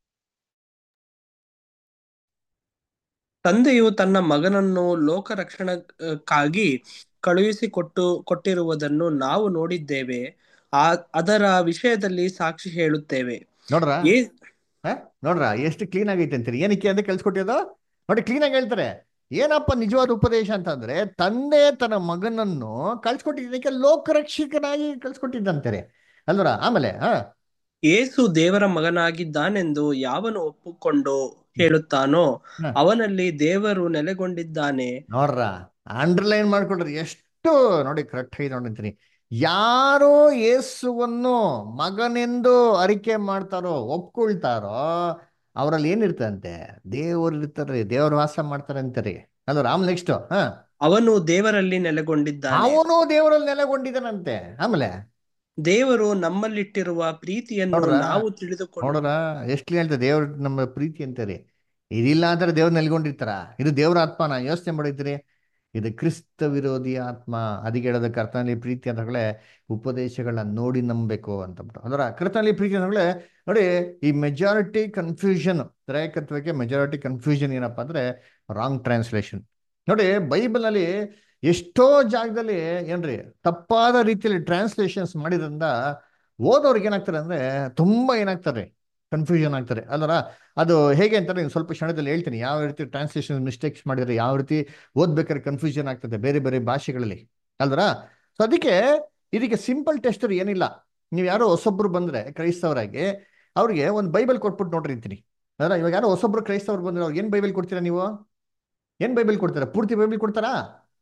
ತಂದೆಯು ತನ್ನ ಮಗನನ್ನು ಲೋಕ ರಕ್ಷಣಕ್ಕಾಗಿ ಕಳುಹಿಸಿಕೊಟ್ಟು ಕೊಟ್ಟಿರುವುದನ್ನು ನಾವು ನೋಡಿದ್ದೇವೆ, ಆ ಅದರ ವಿಷಯದಲ್ಲಿ ಸಾಕ್ಷಿ ಹೇಳುತ್ತೇವೆ. ನೋಡ್ರ ಏ ಹ? ನೋಡ್ರ ಎಷ್ಟು ಕ್ಲೀನ್ ಆಗೈತೆ ಅಂತೀರಿ? ಏನಕ್ಕೆ ಅಂತ ಕಳ್ಸಿಕೊಟ್ಟಿರೋದು ನೋಡಿ, ಕ್ಲೀನ್ ಆಗಿ ಹೇಳ್ತಾರೆ. ಏನಪ್ಪ ನಿಜವಾದ ಉಪದೇಶ ಅಂತಂದ್ರೆ, ತಂದೆ ತನ್ನ ಮಗನನ್ನು ಕಳ್ಸಿಕೊಟ್ಟಿದ್ದಕ್ಕೆ ಲೋಕರಕ್ಷಕನಾಗಿ ಕಳ್ಸಿಕೊಟ್ಟಿದ್ದಂತಾರೆ ಅಲ್ವರ? ಆಮೇಲೆ ಹ ಯೇಸು ದೇವರ ಮಗನಾಗಿದ್ದಾನೆಂದು ಯಾವನು ಒಪ್ಪಿಕೊಂಡು ಹೇಳುತ್ತಾನೋ ಹ. ಅವನಲ್ಲಿ ದೇವರು ನೆಲೆಗೊಂಡಿದ್ದಾನೆ. ನೋಡ್ರ, ಅಂಡರ್ಲೈನ್ ಮಾಡ್ಕೊಳ್ರಿ ಎಷ್ಟು ನೋಡಿ ಕರೆಕ್ಟ್ ಆಗಿ ನೋಡಿರ್ತೀನಿ. ಯಾರು ಯೇಸುವನ್ನು ಮಗನೆಂದು ಅರಿಕೆ ಮಾಡ್ತಾರೋ, ಒಪ್ಕೊಳ್ತಾರೋ, ಅವರಲ್ಲಿ ಏನಿರ್ತಂತೆ? ದೇವರು ಇರ್ತಾರೆ, ದೇವ್ರ ವಾಸ ಮಾಡ್ತಾರೆ ಅಂತಾರೆ ಅಲ್ವ? ರಾಮ್ ನೆಕ್ಸ್ಟ್ ಹ ಅವನು ದೇವರಲ್ಲಿ ನೆಲೆಗೊಂಡಿದ್ದಾನೆ. ಅವನು ದೇವರಲ್ಲಿ ನೆಲೆಗೊಂಡಿದ್ದಾನಂತೆ. ಆಮೇಲೆ ದೇವರು ನಮ್ಮಲ್ಲಿಟ್ಟಿರುವ ಪ್ರೀತಿಯನ್ನು ನೋಡ್ರ ನಾವು ತಿಳಿದುಕೊಂಡು ನೋಡ್ರ ಎಷ್ಟು ಹೇಳ್ತಾರೆ ದೇವ್ರ ನಮ್ಮ ಪ್ರೀತಿ ಅಂತಾರೆ. ಇದಿಲ್ಲ ಅಂದ್ರೆ ದೇವ್ರ ನೆಲೆಗೊಂಡಿರ್ತಾರ? ಇದು ದೇವ್ರ ಆತ್ಮನ ಯೋಚನೆ ಮಾಡಿದ್ರಿ? ಇದು ಕ್ರಿಸ್ತ ವಿರೋಧಿ ಆತ್ಮ. ಅದಕ್ಕೆ ಹೇಳೋದು ಕರ್ತನಲ್ಲಿ ಪ್ರೀತಿ ಅಂತಗಳೇ ಉಪದೇಶಗಳನ್ನ ನೋಡಿ ನಂಬಬೇಕು ಅಂತಬಿಟ್ಟು. ಅದರ ಕರ್ತನಲ್ಲಿ ಪ್ರೀತಿ ಅಂತಗಳೇ ನೋಡಿ, ಈ ಮೆಜಾರಿಟಿ ಕನ್ಫ್ಯೂಷನ್, ತ್ರೈಕತ್ವಕ್ಕೆ ಮೆಜಾರಿಟಿ ಕನ್ಫ್ಯೂಷನ್ ಏನಪ್ಪ ಅಂದ್ರೆ ರಾಂಗ್ ಟ್ರಾನ್ಸ್ಲೇಷನ್. ನೋಡಿ, ಬೈಬಲ್ ನಲ್ಲಿ ಎಷ್ಟೋ ಜಾಗದಲ್ಲಿ ಏನ್ರಿ ತಪ್ಪಾದ ರೀತಿಯಲ್ಲಿ ಟ್ರಾನ್ಸ್ಲೇಷನ್ಸ್ ಮಾಡಿದ್ರಿಂದ ಓದೋರ್ಗೆ ಏನಾಗ್ತಾರೆ ಅಂದ್ರೆ ತುಂಬಾ ಏನಾಗ್ತಾರೆ, ಕನ್ಫ್ಯೂಷನ್ ಆಗ್ತಾರೆ ಅಲ್ವರ? ಅದು ಹೇಗೆ ಅಂತಾರೆ ನಾನು ಸ್ವಲ್ಪ ಕ್ಷಣದಲ್ಲಿ ಹೇಳ್ತೀನಿ. ಯಾವ ರೀತಿ ಟ್ರಾನ್ಸ್ಲೇಷನ್ ಮಿಸ್ಟೇಕ್ಸ್ ಮಾಡಿದ್ರೆ ಯಾವ ರೀತಿ ಓದ್ಬೇಕಾದ್ರೆ ಕನ್ಫ್ಯೂಷನ್ ಆಗ್ತದೆ ಬೇರೆ ಬೇರೆ ಭಾಷೆಗಳಲ್ಲಿ ಅಲ್ವರ? ಸೊ ಅದಕ್ಕೆ ಇದಕ್ಕೆ ಸಿಂಪಲ್ ಟೆಸ್ಟರ್ ಏನಿಲ್ಲ. ನೀವು ಯಾರೋ ಹೊಸೊಬ್ರು ಬಂದ್ರೆ ಕ್ರೈಸ್ತವರಾಗಿ ಅವ್ರಿಗೆ ಒಂದು ಬೈಬಲ್ ಕೊಟ್ಬಿಟ್ಟು ನೋಡ್ರಿ ಅಂತೀನಿ. ಅದರ ಇವಾಗ ಯಾರೋ ಹೊಸೊಬ್ರು ಕ್ರೈಸ್ತವ್ರು ಬಂದ್ರೆ ಅವ್ರಿಗೆ ಏನ್ ಬೈಬಲ್ ಕೊಡ್ತೀರಾ ನೀವು? ಏನ್ ಬೈಬಲ್ ಕೊಡ್ತೀರಾ? ಪೂರ್ತಿ ಬೈಬಲ್ ಕೊಡ್ತಾರಾ?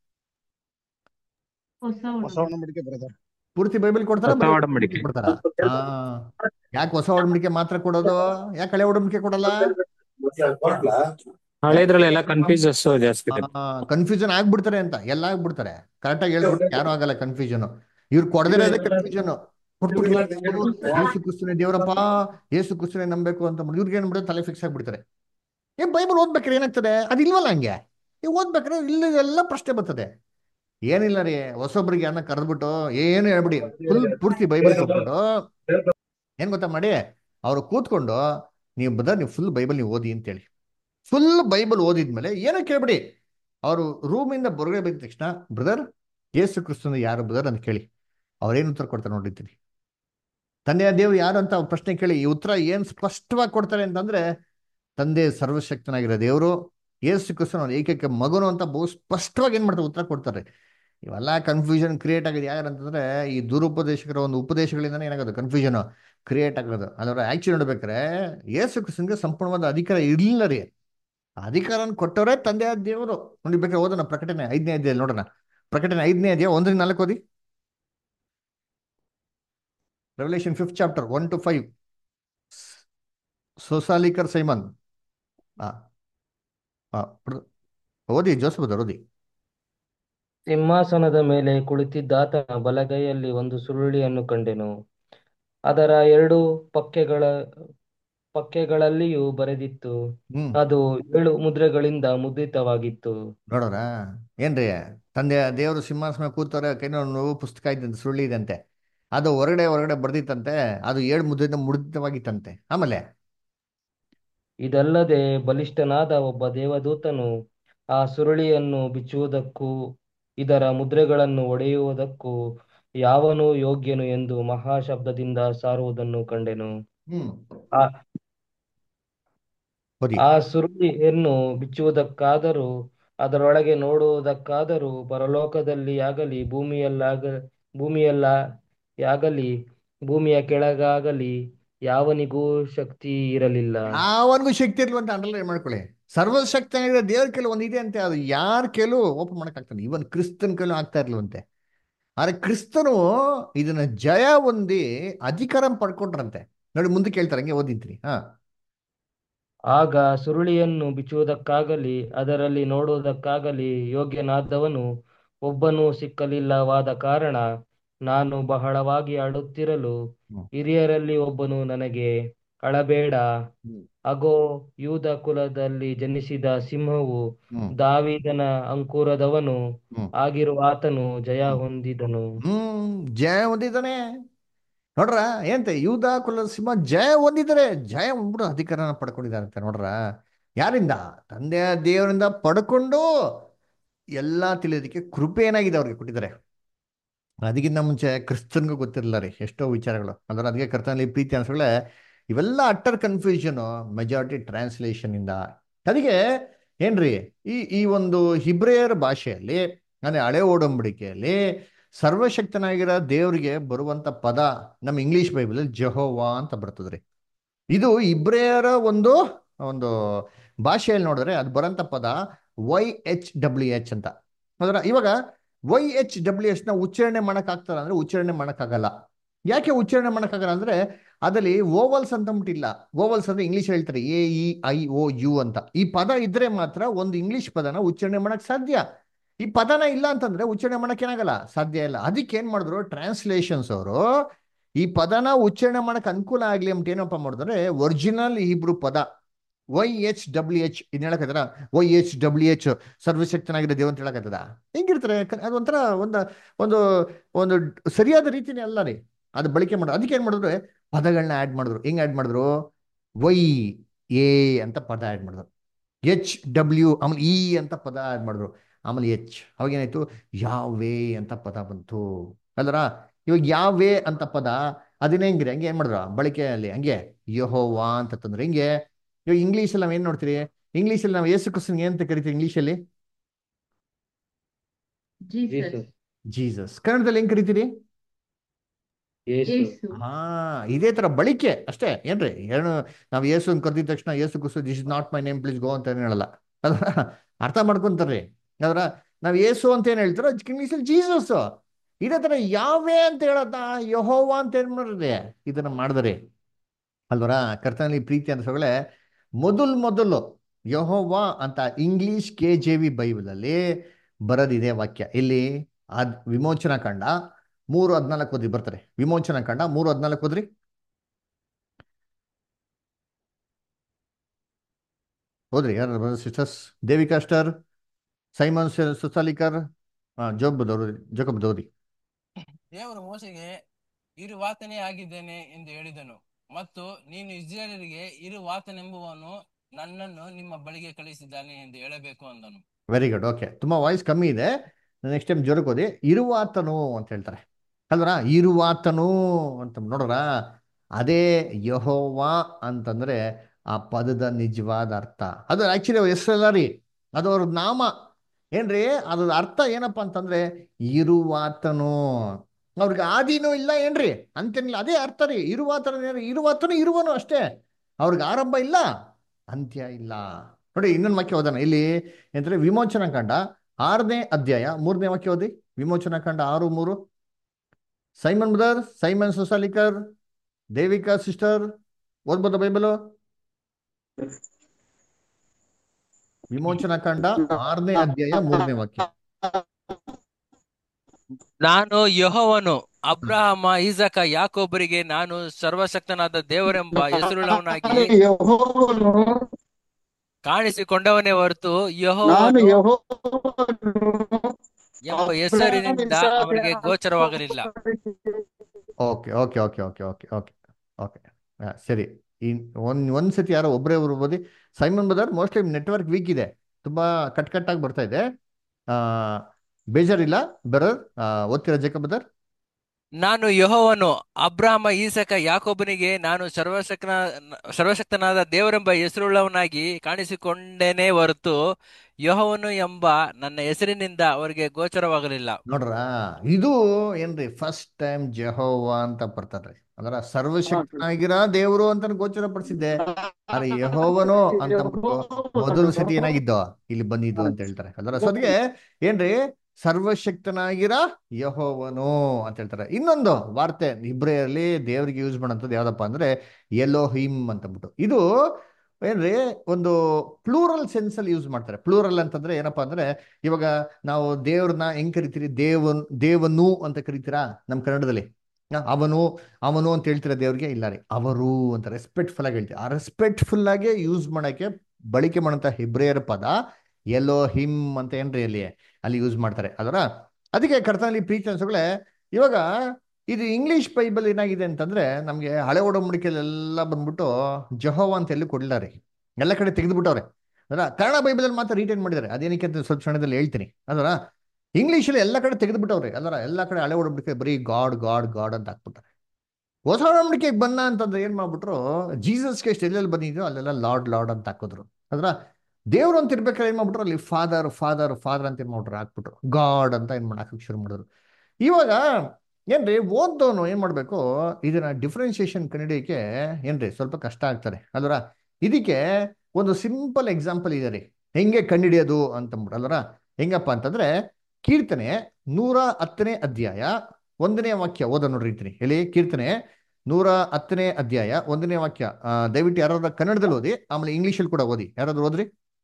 ಹೊಸ ಒಡಂಬಡಿಕೆ ಬ್ರದರ್. ಪೂರ್ತಿ ಬೈಬಲ್ ಕೊಡ್ತಾರಾ? ಹೊಸ ಬರೀ ಒಡಂಬಡಿಕೆ. ಕೊಡ್ತಾರಾ? ಹಾ, ಯಾಕೆ ಹೊಸ ಒಡಂಬಡಿಕೆ ಮಾತ್ರ ಕೊಡೋದು? ಯಾಕೆ ಹಳೆ ಒಡಂಬಡಿಕೆ ಕೊಡಲ್ಲ? ಹಳೇದ್ರಲ್ಲೆಲ್ಲ ಕನ್ಫ್ಯೂಸಸ್ ಜಾಸ್ತಿ ಇದೆ. ಕನ್ಫ್ಯೂಷನ್ ಆಗ್ಬಿಡ್ತಾರೆ ಅಂತ ಎಲ್ಲ ಆಗ್ಬಿಡ್ತಾರೆ. ಕರೆಕ್ಟಾಗಿ ಹೇಳ್ಬಿಟ್ಟು ಯಾರು ಆಗಲ್ಲ ಕನ್ಫ್ಯೂಷನ್. ಇವ್ರು ಕೊಡದಿರೋದೇ ಕನ್ಫ್ಯೂಷನ್. ಕೊಟ್ಬಿಟ್ಟಿಲ್ಲ ದೇವ್ರು, ಯೇಸು ಕ್ರಿಸ್ತನೇ ದೇವರಪ್ಪ, ಯೇಸು ಕ್ರಿಸ್ತನೇ ನಂಬೇಕು ಅಂತ ಇವ್ರಿಗೆ ಏನ್ಬಿಡುತ್ತೆ, ತಲೆ ಫಿಕ್ಸ್ ಆಗ್ಬಿಡ್ತಾರೆ. ಏ ಬೈಬಲ್ ಓದ್ಬೇಕಾದ್ರೆ ಏನಾಗ್ತದೆ, ಅದು ಇಲ್ವಲ್ಲ ಹಂಗೆ. ನೀವು ಓದ್ಬೇಕಾದ್ರೆ ಇಲ್ಲ ಎಲ್ಲ ಪ್ರಶ್ನೆ ಬರ್ತದೆ. ಏನಿಲ್ಲ ರೀ, ಹೊಸೊಬ್ರಿಗೆ ಯಾರನ್ನ ಕರೆದ್ಬಿಟ್ಟು ಏನು ಹೇಳ್ಬಿಡಿ, ಫುಲ್ ಪೂರ್ತಿ ಬೈಬಲ್ ಕೊಟ್ಬಿಟ್ಟು ಏನ್ ಗೊತ್ತಾ ಮಾಡಿ, ಅವ್ರು ಕೂತ್ಕೊಂಡು ನೀವು ಬದ ನೀವು ಫುಲ್ ಬೈಬಲ್ ನೀವು ಓದಿ ಅಂತೇಳಿ, ಫುಲ್ ಬೈಬಲ್ ಓದಿದ್ಮೇಲೆ ಏನೋ ಕೇಳ್ಬಿಡಿ. ಅವರು ರೂಮಿಂದ ಹೊರಗಡೆ ಬಂದ ತಕ್ಷಣ, ಬ್ರದರ್ ಯೇಸು ಕ್ರಿಸ್ತನ ಯಾರು ಬ್ರದರ್ ಅಂತ ಕೇಳಿ, ಅವ್ರೇನು ಉತ್ತರ ಕೊಡ್ತಾರೆ ನೋಡಿರ್ತೀನಿ. ತಂದೆಯ ದೇವ್ರು ಯಾರು ಅಂತ ಅವ್ರ ಪ್ರಶ್ನೆ ಕೇಳಿ ಈ ಉತ್ತರ ಏನ್ ಸ್ಪಷ್ಟವಾಗಿ ಕೊಡ್ತಾರೆ ಅಂತಂದ್ರೆ, ತಂದೆ ಸರ್ವಶಕ್ತನಾಗಿರೋ ದೇವರು, ಯೇಸು ಕ್ರಿಸ್ತನ ಅವ್ನ ಏಕೈಕ ಮಗನು ಅಂತ ಬಹು ಸ್ಪಷ್ಟವಾಗಿ ಏನ್ ಮಾಡ್ತಾರೆ, ಉತ್ತರ ಕೊಡ್ತಾರೆ. ಇವೆಲ್ಲ ಕನ್ಫ್ಯೂಷನ್ ಕ್ರಿಯೇಟ್ ಆಗಿದೆ ಯಾರಂತಂದ್ರೆ, ಈ ದುರುಪದೇಶಕರ ಒಂದು ಉಪದೇಶಗಳಿಂದಾನೇ ಏನಾಗೋದು, ಕನ್ಫ್ಯೂಷನ್ ಕ್ರಿಯೇಟ್ ಆಗೋದು. ಅದರ ಆಕ್ಚುಲಿ ನೋಡ್ಬೇಕಾರೆ ಯೇಸು ಕ್ರಿಸ್ತನ್ಗೆ ಸಂಪೂರ್ಣವಾದ ಅಧಿಕಾರ ಇರಲಿಲ್ಲ ರೀ. ಅಧಿಕಾರನ ಕೊಟ್ಟವರೇ ತಂದೆಯಾದ ದೇವರು. ನೋಡಿ ಬೇಕಾದ್ರೆ ಓದೋಣ, ಪ್ರಕಟಣೆ ಐದನೇ ಅಧ್ಯಾಯ ನೋಡೋಣ. ಪ್ರಕಟಣೆ ಐದನೇ ಅಧ್ಯಾಯ ಒಂದರಿಂದ ನಾಲ್ಕು ಓದಿ. Revelation fifth chapter one two five. ಸೋಸಾಲಿಕರ್ ಸೈಮನ್. ಹಾ ಹಾ ಓದಿ ಜೋಸಫ್ ಬದರ್ ಓದಿ. ಸಿಂಹಾಸನದ ಮೇಲೆ ಕುಳಿತಿದ್ದಾತನ ಬಲಗೈಯಲ್ಲಿ ಒಂದು ಸುರುಳಿಯನ್ನು ಕಂಡೆನು. ಅದರ ಎರಡು ಪಕ್ಕೆಗಳ ಪಕ್ಕೆಗಳಲ್ಲಿಯೂ ಬರೆದಿತ್ತು. ಹ್ಮ್ ಅದು ಏಳು ಮುದ್ರೆಗಳಿಂದ ಮುದ್ರಿತವಾಗಿತ್ತು. ನೋಡೋರ ಏನ್ರಿ, ತಂದೆ ದೇವರು ಸಿಂಹಾಸನ ಕೂತವ್ರೆ, ಕೈನೂ ಪುಸ್ತಕ ಇದ್ದಂತೆ, ಸುಳ್ಳಿ ಇದಂತೆ, ಅದು ಹೊರಗಡೆ ಹೊರಗಡೆ ಬರ್ದಿತ್ತಂತೆ, ಅದು ಏಳು ಮುದ್ರೆಯಿಂದ ಮುದ್ರಿತವಾಗಿತ್ತಂತೆ. ಆಮೇಲೆ ಇದಲ್ಲದೆ ಬಲಿಷ್ಠನಾದ ಒಬ್ಬ ದೇವದೂತನು ಆ ಸುರುಳಿಯನ್ನು ಬಿಚ್ಚುವುದಕ್ಕೂ ಇದರ ಮುದ್ರೆಗಳನ್ನು ಒಡೆಯುವುದಕ್ಕೂ ಯಾವನು ಯೋಗ್ಯನು ಎಂದು ಮಹಾಶಬ್ದದಿಂದ ಸಾರುವುದನ್ನು ಕಂಡೆನು. ಹ್ಮ್ ಆ ಓದಿ. ಆ ಸುರುಳಿಯನ್ನು ಬಿಚ್ಚುವುದಕ್ಕಾದರೂ ಅದರೊಳಗೆ ನೋಡುವುದಕ್ಕಾದರೂ ಪರಲೋಕದಲ್ಲಿ ಆಗಲಿ ಭೂಮಿಯಲ್ಲಾಗ ಭೂಮಿಯಲ್ಲ ಆಗಲಿ ಭೂಮಿಯ ಕೆಳಗಾಗಲಿ ಯಾವನಿಗೂ ಶಕ್ತಿ ಇರಲಿಲ್ಲ. ಯಾವನಿಗೂ ಶಕ್ತಿ ಇರ್ಲಿ ಅಂತ ಅಂಡರ್ಲೈನ್ ಮಾಡ್ಕೊಳ್ಳಿ. ಸರ್ವಶಕ್ತನಾಗಿರೋ ದೇವ್ರ ಕೆಲವು ಒಂದು ಇದೆ ಅಂತೆ, ಅದು ಯಾರ ಕೆಲವು ಓಪನ್ ಮಾಡಕ್ ಆಗ್ತಾನೆ, ಇವನ್ ಕ್ರಿಸ್ತನ್ ಕೆಲವು ಆಗ್ತಾ ಇರ್ಲವಂತೆ. ಆದ್ರೆ ಕ್ರಿಸ್ತನು ಇದನ್ನ ಜಯ ಹೊಂದಿ ಅಧಿಕಾರ ಪಡ್ಕೊಂಡ್ರಂತೆ. ನೋಡಿ ಮುಂದೆ ಕೇಳ್ತಾರೆ, ಹಂಗೆ ಓದಿದ್ರಿ. ಹಾ ಆಗ ಸುರುಳಿಯನ್ನು ಬಿಚ್ಚುವುದಕ್ಕಾಗಲಿ ಅದರಲ್ಲಿ ನೋಡುವುದಕ್ಕಾಗಲಿ ಯೋಗ್ಯನಾದವನು ಒಬ್ಬನೂ ಸಿಕ್ಕಲಿಲ್ಲವಾದ ಕಾರಣ ನಾನು ಬಹಳವಾಗಿ ಅಳುತ್ತಿರಲು ಹ್ಮ್ ಹಿರಿಯರಲ್ಲಿ ಒಬ್ಬನು ನನಗೆ, ಅಳಬೇಡ, ಹ್ಮ್ ಅಗೋ ಯೂದ ಕುಲದಲ್ಲಿ ಜನಿಸಿದ ಸಿಂಹವು ಹ್ಮ್ ದಾವೀದನ ಅಂಕುರದವನು ಹ್ಮ್ ಆಗಿರುವ ಆತನು ಜಯ ಹ್ಮ್ ಹೊಂದಿದನು. ಹ್ಮ್ ಜಯ ಹೊಂದಿದ್ದಾನೆ. ನೋಡ್ರ ಏನಂತೆ, ಯೂದ ಕುಲದ ಸಿಂಹ ಜಯ ಹೊಂದಿದ್ದಾರೆ, ಜಯ ಹೊಂದ್ಬಿಟ್ಟು ಅಧಿಕಾರನ ಪಡ್ಕೊಂಡಿದ್ದಾರೆ ಅಂತ. ನೋಡ್ರ ಯಾರಿಂದ, ತಂದೆಯ ದೇವರಿಂದ ಪಡ್ಕೊಂಡು ಎಲ್ಲಾ ತಿಳಿಯೋದಕ್ಕೆ ಕೃಪೆ ಏನಾಗಿದೆ ಅವ್ರಿಗೆ ಕೊಟ್ಟಿದ್ದಾರೆ. ಅದಕ್ಕಿಂತ ಮುಂಚೆ ಕ್ರಿಸ್ತನ್ಗೂ ಗೊತ್ತಿರಲಿಲ್ಲ ರೀ ಎಷ್ಟೋ ವಿಚಾರಗಳು. ಅಂದ್ರೆ ಅದಕ್ಕೆ ಕರ್ತನಲ್ಲಿ ಪ್ರೀತಿ ಅನ್ಸಗಳೇ ಇವೆಲ್ಲ ಅಟ್ಟರ್ ಕನ್ಫ್ಯೂಷನ್ ಮೆಜಾರಿಟಿ ಟ್ರಾನ್ಸ್ಲೇಷನ್ ಇಂದ. ಅದಕ್ಕೆ ಏನ್ರಿ, ಈ ಈ ಒಂದು ಹಿಬ್ರೇಯರ್ ಭಾಷೆಯಲ್ಲಿ ಅಂದ್ರೆ ಹಳೆ ಒಡಂಬಡಿಕೆಯಲ್ಲಿ ಸರ್ವಶಕ್ತನಾಗಿರೋ ದೇವರಿಗೆ ಬರುವಂತ ಪದ ನಮ್ಮ ಇಂಗ್ಲಿಷ್ ಬೈಬಲ್ ಜೆಹೋವಾ ಅಂತ ಬರ್ತದ್ರಿ. ಇದು ಇಬ್ರೇಯರ ಒಂದು ಒಂದು ಭಾಷೆಯಲ್ಲಿ ನೋಡಿದ್ರೆ ಅದು ಬರೋಂಥ ಪದ ವೈ ಎಚ್ ಡಬ್ಲ್ಯೂ ಎಚ್ ಅಂತ. ಅದರ ಇವಾಗ ವೈ ಎಚ್ ಡಬ್ಲ್ಯೂ ಎಚ್ ನ ಉಚ್ಚಾರಣೆ ಮಾಡಕ್ಕಾಗ್ತಾರ ಅಂದ್ರೆ ಉಚ್ಚಾರಣೆ ಮಾಡಕ್ಕಾಗಲ್ಲ. ಯಾಕೆ ಉಚ್ಚಾರಣೆ ಮಾಡಕ್ಕಾಗಲ್ಲ ಅಂದ್ರೆ ಅದಲ್ಲಿ ಓವಲ್ಸ್ ಅಂತ ಅಂದ್ಬಿಟ್ಟಿಲ್ಲ. ಓವಲ್ಸ್ ಅಂದ್ರೆ ಇಂಗ್ಲಿಷ್ ಹೇಳ್ತಾರೆ A E I O U ಅಂತ. ಈ ಪದ ಇದ್ರೆ ಮಾತ್ರ ಒಂದು ಇಂಗ್ಲಿಷ್ ಪದನ ಉಚ್ಚಾರಣೆ ಮಾಡಕ್ ಸಾಧ್ಯ. ಈ ಪದನ ಇಲ್ಲ ಅಂತಂದ್ರೆ ಉಚ್ಚಾರಣೆ ಮಾಡಕ್ ಏನಾಗಲ್ಲ, ಸಾಧ್ಯ ಇಲ್ಲ. ಅದಕ್ಕೆ ಏನ್ ಮಾಡಿದ್ರು ಟ್ರಾನ್ಸ್ಲೇಷನ್ಸ್ ಅವರು, ಈ ಪದನ ಉಚ್ಚಾರಣೆ ಮಾಡಕ್ ಅನುಕೂಲ ಆಗ್ಲಿ ಅಂತ ಏನಪ್ಪ ಮಾಡಿದ್ರೆ ಒರಿಜಿನಲ್ ಇಬ್ರು ಪದ ವೈ ಎಚ್ ಡಬ್ಲ್ಯೂ ಎಚ್ ಇದ್ ಹೇಳಕತ್ತದ, ವೈ ಎಚ್ ಡಬ್ಲ್ಯೂ ಎಚ್ ಸರ್ವಶಕ್ತನಾಗಿರೋ ದೇವ ಅಂತ ಹೇಳಕತ್ತದ. ಹೆಂಗಿರ್ತಾರೆ ಅದೊಂಥರ ಒಂದು ಒಂದು ಒಂದು ಸರಿಯಾದ ರೀತಿನೇ ಅಲ್ಲ ರೀ ಅದು ಬಳಕೆ ಮಾಡೋದು. ಅದಕ್ಕೆ ಏನ್ ಮಾಡಿದ್ರು, ಪದಗಳನ್ನ ಆಡ್ ಮಾಡಿದ್ರು. ಹೆಂಗ್ ಆಡ್ ಮಾಡಿದ್ರು, ವೈ ಎ ಅಂತ ಪದ ಆಡ್ ಮಾಡಿದ್ರು, ಎಚ್ ಡಬ್ಲ್ಯೂ ಆಮೇಲೆ ಇ ಅಂತ ಪದ ಆಡ್ ಮಾಡಿದ್ರು, ಆಮೇಲೆ ಎಚ್ ಅವಾಗ ಏನಾಯ್ತು ಯಾವೇ ಅಂತ ಪದ ಬಂತು ಅಲ್ರ. ಇವಾಗ ಯಾವೇ ಅಂತ ಪದ ಅದನ್ನೇ ಹೆಂಗ್ರಿ ಹಂಗೆ ಏನ್ ಮಾಡಿದ್ರು ಬಳಕೆಯಲ್ಲಿ ಹಂಗೆ ಯೆಹೋವಾ ಅಂತ ತಂದ್ರೆ ಹಿಂಗೆ. ಇವಾಗ ಇಂಗ್ಲೀಷಲ್ಲಿ ನಾವ್ ಏನ್ ನೋಡ್ತೀರಿ, ಇಂಗ್ಲೀಷಲ್ಲಿ ನಾವು ಯೇಸು ಕ್ರಿಸ್ತನ್ಗೆ ಏನಂತ ಕರಿತೀವಿ ಇಂಗ್ಲೀಷಲ್ಲಿ, ಜೀಸಸ್, ಜೀಸಸ್. ಕನ್ನಡದಲ್ಲಿ ಹೆಂಗ್ ಕರಿತೀರಿ, ಯೇಸು. ಹಾ ಇದೇ ತರ ಬಳಕೆ ಅಷ್ಟೇ ಏನ್ರಿ. ಏನು ನಾವು ಯೇಸು ಅಂತ ಕರೆದಿದ ತಕ್ಷಣ ಯೇಸು ಕ್ರಿಸ್ತು this is not my name please go ಅಂತ ಏನ್ ಹೇಳಲ್ಲ ಅಲ್ವಾ, ಅರ್ಥ ಮಾಡ್ಕೊಂತಾರ್ರಿ ಅದ್ರ. ನಾವ್ ಯೇಸು ಅಂತ ಏನ್ ಹೇಳ್ತಾರೋ ಇಂಗ್ಲೀಷಲ್ಲಿ ಜೀಸಸ್. ಇದೇ ತರ ಯಾವೇ ಅಂತ ಹೇಳದ ಯೆಹೋವಾ ಅಂತ ಏನ್ ಮಾಡಿದ್ರೆ ಇದನ್ನ ಮಾಡಿದ್ರಿ ಅಲ್ವರ. ಕರ್ತನಲ್ಲಿ ಪ್ರೀತಿ ಅಂತ ಸೊಗಳೆ ಮೊದಲು ಮೊದಲು ಯೆಹೋವಾ ಅಂತ English K J V Bible ಅಲ್ಲಿ ಬರೋದಿದೆ ವಾಕ್ಯ. ಇಲ್ಲಿ ಅದ್ ವಿಮೋಚನಾ ಕಂಡ ಮೂರು ಹದಿನಾಲ್ಕು ಓದಿ ಬರ್ತಾರೆ. ವಿಮೋಚನಾ ಕಂಡ ಮೂರು ಹದಿನಾಲ್ಕು ಓದ್ರಿ. ಹೋದ್ರಿ ಯಾರು ಸಿಸ್ಟರ್ಸ್? ದೇವಿಕಾ ಸ್ಟರ್, ಸೈಮನ್ ಸುಸಾಲಿಕರ್, ಜೋಬ್ ದೌರಿ ಜೋಕಬ್ ದೌರಿ. ದೇವರು ಮೋಶೆಗೆ ಇರುವಾತನೇ ಆಗಿದ್ದೇನೆ ಎಂದು ಹೇಳಿದನು, ಮತ್ತು ನೀನು ಇಸ್ರಾಯೇಲರಿಗೆ ಇರುವಾತನೆಂಬುವನು ನನ್ನನ್ನು ನಿಮ್ಮ ಬಳಿಗೆ ಕಳಿಸಿದ್ದಾನೆ ಎಂದು ಹೇಳಬೇಕು ಅಂದನು. Very good. ಓಕೆ, ತುಂಬಾ ವಾಯ್ಸ್ ಕಮ್ಮಿ ಇದೆ. ನೆಕ್ಸ್ಟ್ ಟೈಮ್ ಜೋರಕ್ಕೆ ಓದಿ. ಇರುವಾತನು ಅಂತ ಹೇಳ್ತಾರೆ ಅಲ್ವರ? ಇರುವಾತನು ಅಂತ ನೋಡ್ರ, ಅದೇ ಯೆಹೋವಾ ಅಂತಂದ್ರೆ ಆ ಪದದ ನಿಜವಾದ ಅರ್ಥ. ಅದು ಆಕ್ಚುಲಿ ಹೆಸರಲ್ಲ ರೀ, ಅದು ಅವ್ರ ನಾಮ ಏನ್ರಿ. ಅದ್ರ ಅರ್ಥ ಏನಪ್ಪ ಅಂತಂದ್ರೆ ಇರುವಾತನು. ಅವ್ರಿಗೆ ಆದಿನೂ ಇಲ್ಲ ಏನ್ರಿ, ಅಂತೇನಿಲ್ಲ. ಅದೇ ಅರ್ಥ ರೀ ಇರುವಾತನ. ಇರುವಾತನು ಇರುವನು ಅಷ್ಟೇ, ಅವ್ರಿಗೆ ಆರಂಭ ಇಲ್ಲ, ಅಂತ್ಯ ಇಲ್ಲ. ನೋಡಿ ಇನ್ನೊಂದು ವಾಕ್ಯ ಓದೋಣ ಇಲ್ಲಿ. ಎಂದ್ರೆ ವಿಮೋಚನಾ ಕಾಂಡ ಆರನೇ ಅಧ್ಯಾಯ ಮೂರನೇ ವಾಕ್ಯ ಓದಿ. ವಿಮೋಚನಾ ಕಾಂಡ ಆರು ಮೂರು. ಸೈಮನ್ ಬ್ರದರ್, ಸೈಮನ್ ಸುಸಾಲಿಕರ್, ದೇವಿಕಾ ಸಿಸ್ಟರ್ ಓದ್ಬೋದ ಬೈಬಲು? ವಿಮೋಚನಾ ಕಾಂಡ ಆರನೇ ಅಧ್ಯಾಯ ಮೂರನೇ ವಾಕ್ಯ. ನಾನು ಯೆಹೋವನು, ಅಬ್ರಹಾಮ, ಈಸಕ, ಯಾಕೋಬರಿಗೆ ನಾನು ಸರ್ವಶಕ್ತನಾದ ದೇವರೆಂಬ ಹೆಸರುಳ್ಳವನಾಗಿ ಯೆಹೋವನು ಕಾಣಿಸಿಕೊಂಡವನೇ ಹೊರತು ನಾನು ಯೆಹೋವನು ಯೆಹೋವನು ಎಂಬ ಹೆಸರಿನಿಂದ ಅವರಿಗೆ ಗೋಚರವಾಗಲಿಲ್ಲ. Okay okay okay okay okay okay okay ಸರಿ. ಈ ಒಂದ್ ಒಂದ್ ಸತಿ ಯಾರೋ ಒಬ್ಬರೇ ಬರ್ಬೋದು. Simon brother mostly network weak ಇದೆ, ತುಂಬಾ ಕಟ್ ಕಟ್ ಆಗಿ ಬರ್ತಾ ಇದೆ. ಆ ಬೇಜಾರಿಲ್ಲ ಬರರ್, ಓದ್ತೀರಾ ಜೇಕಬ್ ಬ್ರದರ್? ನಾನು ಯೆಹೋವನು, ಅಬ್ರಹಾಮ, ಈಸಕ, ಯಾಕೋಬನಿಗೆ ನಾನು ಸರ್ವಶಕ್ತನ ಸರ್ವಶಕ್ತನಾದ ದೇವರೆಂಬ ಹೆಸರುಳ್ಳವನಾಗಿ ಕಾಣಿಸಿಕೊಂಡೇನೇ ಹೊರತು ಯೆಹೋವನು ಎಂಬ ನನ್ನ ಹೆಸರಿನಿಂದ ಅವರಿಗೆ ಗೋಚರವಾಗಲಿಲ್ಲ. ನೋಡ್ರ, ಇದು ಏನ್ರಿ ಫಸ್ಟ್ ಟೈಮ್ ಜೆಹೋವಾ ಅಂತ ಬರ್ತಾರ್ರಿ. ಅದರ ಸರ್ವಶಕ್ತನಾಗಿರ ದೇವರು ಅಂತ ಗೋಚರ ಪಡಿಸಿದ್ದೆ. ಅರೆ ಯೆಹೋವನು ಅಂತ ಮೊದಲು ಸತಿ ಏನಾಗಿದ್ದೋ ಇಲ್ಲಿ ಬಂದಿದ್ದು ಅಂತ ಹೇಳ್ತಾರೆ. ಅದರ ಸೊದಗೆ ಏನ್ರಿ ಸರ್ವಶಕ್ತನಾಗಿರ ಯೆಹೋವನು ಅಂತ ಹೇಳ್ತಾರೆ. ಇನ್ನೊಂದು ವಾರ್ತೆ ಇಬ್ರಿಯರಲ್ಲಿ ದೇವರಿಗೆ ಯೂಸ್ ಮಾಡೋಂಥದ್ದು ಯಾವ್ದಪ್ಪ ಅಂದ್ರೆ ಎಲೋಹಿಮ್ ಅಂತಂದ್ಬಿಟ್ಟು. ಇದು ಏನ್ರಿ ಒಂದು ಪ್ಲೂರಲ್ ಸೆನ್ಸ್ ಅಲ್ಲಿ ಯೂಸ್ ಮಾಡ್ತಾರೆ. ಪ್ಲೂರಲ್ ಅಂತಂದ್ರೆ ಏನಪ್ಪಾ ಅಂದ್ರೆ, ಇವಾಗ ನಾವು ದೇವ್ರನ್ನ ಹೆಂಗ್ ಕರಿತೀರಿ? ದೇವನ್ ದೇವನು ಅಂತ ಕರಿತೀರಾ ನಮ್ಮ ಕನ್ನಡದಲ್ಲಿ? ಅವನು ಅವನು ಅಂತ ಹೇಳ್ತೀರಾ ದೇವ್ರಿಗೆ? ಇಲ್ಲ ರೀ, ಅವರು ಅಂತ ರೆಸ್ಪೆಕ್ಟ್ಫುಲ್ ಆಗಿ ಹೇಳ್ತೀವಿ. ಆ ರೆಸ್ಪೆಕ್ಟ್ಫುಲ್ ಆಗಿ ಯೂಸ್ ಮಾಡಕ್ಕೆ ಬಳಕೆ ಮಾಡೋಂಥ ಹಿಬ್ರಿಯರ ಪದ ಎಲ್ಲೋ ಹಿಮ್ ಅಂತ ಏನ್ರಿ ಅಲ್ಲಿ ಅಲ್ಲಿ ಯೂಸ್ ಮಾಡ್ತಾರೆ. ಅದರ ಅದಕ್ಕೆ ಕರ್ತನಲ್ಲಿ ಪ್ರೀತಿ ಅನ್ಸಗಳೇ. ಇವಾಗ ಇದು ಇಂಗ್ಲಿಷ್ ಬೈಬಲ್ ಏನಾಗಿದೆ ಅಂತಂದ್ರೆ, ನಮಗೆ ಹಳೆ ಒಡಂಬಡಿಕೆಯಲ್ಲೆಲ್ಲ ಬಂದ್ಬಿಟ್ಟು ಜೆಹೋವಾ ಅಂತ ಎಲ್ಲಿ ಕೊಡ್ಲಿಲ್ಲ ರೀ, ಎಲ್ಲ ಕಡೆ ತೆಗೆದುಬಿಟ್ಟವ್ರೆ. ಅದರ ಕನ್ನಡ ಬೈಬಲಲ್ಲಿ ಮಾತ್ರ ರೀಟೈನ್ ಮಾಡಿದ್ದಾರೆ. ಅದೇನಕ್ಕೆ ಅಂತ ಸ್ವಲ್ಪ ಕ್ಷಣದಲ್ಲಿ ಹೇಳ್ತೀನಿ. ಅದರ ಇಂಗ್ಲೀಷಲ್ಲಿ ಎಲ್ಲ ಕಡೆ ತೆಗೆದುಬಿಟ್ಟವ್ರೆ. ಅದರ ಎಲ್ಲ ಕಡೆ ಹಳೆ ಒಡಂಬಡಿಕೆ ಬರೀ ಗಾಡ್ ಗಾಡ್ ಗಾಡ್ ಅಂತ ಹಾಕ್ಬಿಟ್ಟಾರೆ. ಹೊಸ ಒಡಂಬಡಿಕೆಗೆ ಬನ್ನ ಅಂತಂದ್ರೆ ಏನ್ ಮಾಡ್ಬಿಟ್ರು, ಜೀಸಸ್ಗೆ ಎಷ್ಟು ಎಲ್ಲೆಲ್ಲಿ ಬಂದಿದ್ಯೋ ಅಲ್ಲೆಲ್ಲ ಲಾರ್ಡ್ ಲಾರ್ಡ್ ಅಂತ ಹಾಕಿದ್ರು. ಅದರ ದೇವ್ರು ಅಂತ ಇರ್ಬೇಕಾದ್ರೆ ಏನ್ ಮಾಡ್ಬಿಟ್ರು, ಅಲ್ಲಿ ಫಾದರ್ ಫಾದರ್ ಫಾದರ್ ಅಂತ ಏನ್ ಮಾಡ್ಬಿಟ್ರು ಹಾಕ್ಬಿಟ್ರು, ಗಾಡ್ ಅಂತ ಏನ್ ಮಾಡಿ ಹಾಕಕ್ಕೆ ಶುರು ಮಾಡಿದ್ರು. ಇವಾಗ ಏನ್ರಿ ಓದ್ದವನು ಏನ್ ಮಾಡ್ಬೇಕು, ಇದನ್ನ ಡಿಫ್ರೆನ್ಸಿಯೇಷನ್ ಕಂಡಿಡಿಯಕ್ಕೆ ಏನ್ರಿ ಸ್ವಲ್ಪ ಕಷ್ಟ ಆಗ್ತಾರೆ. ಅಲ್ವರ ಇದಕ್ಕೆ ಒಂದು ಸಿಂಪಲ್ ಎಕ್ಸಾಂಪಲ್ ಇದೆ ರೀ, ಹೆಂಗೆ ಕಂಡಿಡಿಯೋದು ಅಂತಂದ್ಬಿಟ್ಟು. ಅಲ್ವರ ಹೆಂಗಪ್ಪ ಅಂತಂದ್ರೆ, ಕೀರ್ತನೆ ನೂರ ಹತ್ತನೇ ಅಧ್ಯಾಯ ಒಂದನೇ ವಾಕ್ಯ ಓದ ನೋಡ್ರಿ ಇರ್ತೀನಿ ಹೇಳಿ. ಕೀರ್ತನೆ ನೂರ ಹತ್ತನೇ ಅಧ್ಯಾಯ ಒಂದನೇ ವಾಕ್ಯ. ಆ, ದಯವಿಟ್ಟು ಯಾರಾದ್ರೂ ಕನ್ನಡದಲ್ಲಿ ಓದಿ, ಆಮೇಲೆ ಇಂಗ್ಲೀಷಲ್ಲಿ ಕೂಡ ಓದಿ. ಯಾರಾದ್ರೂ ಓದ್ರಿ?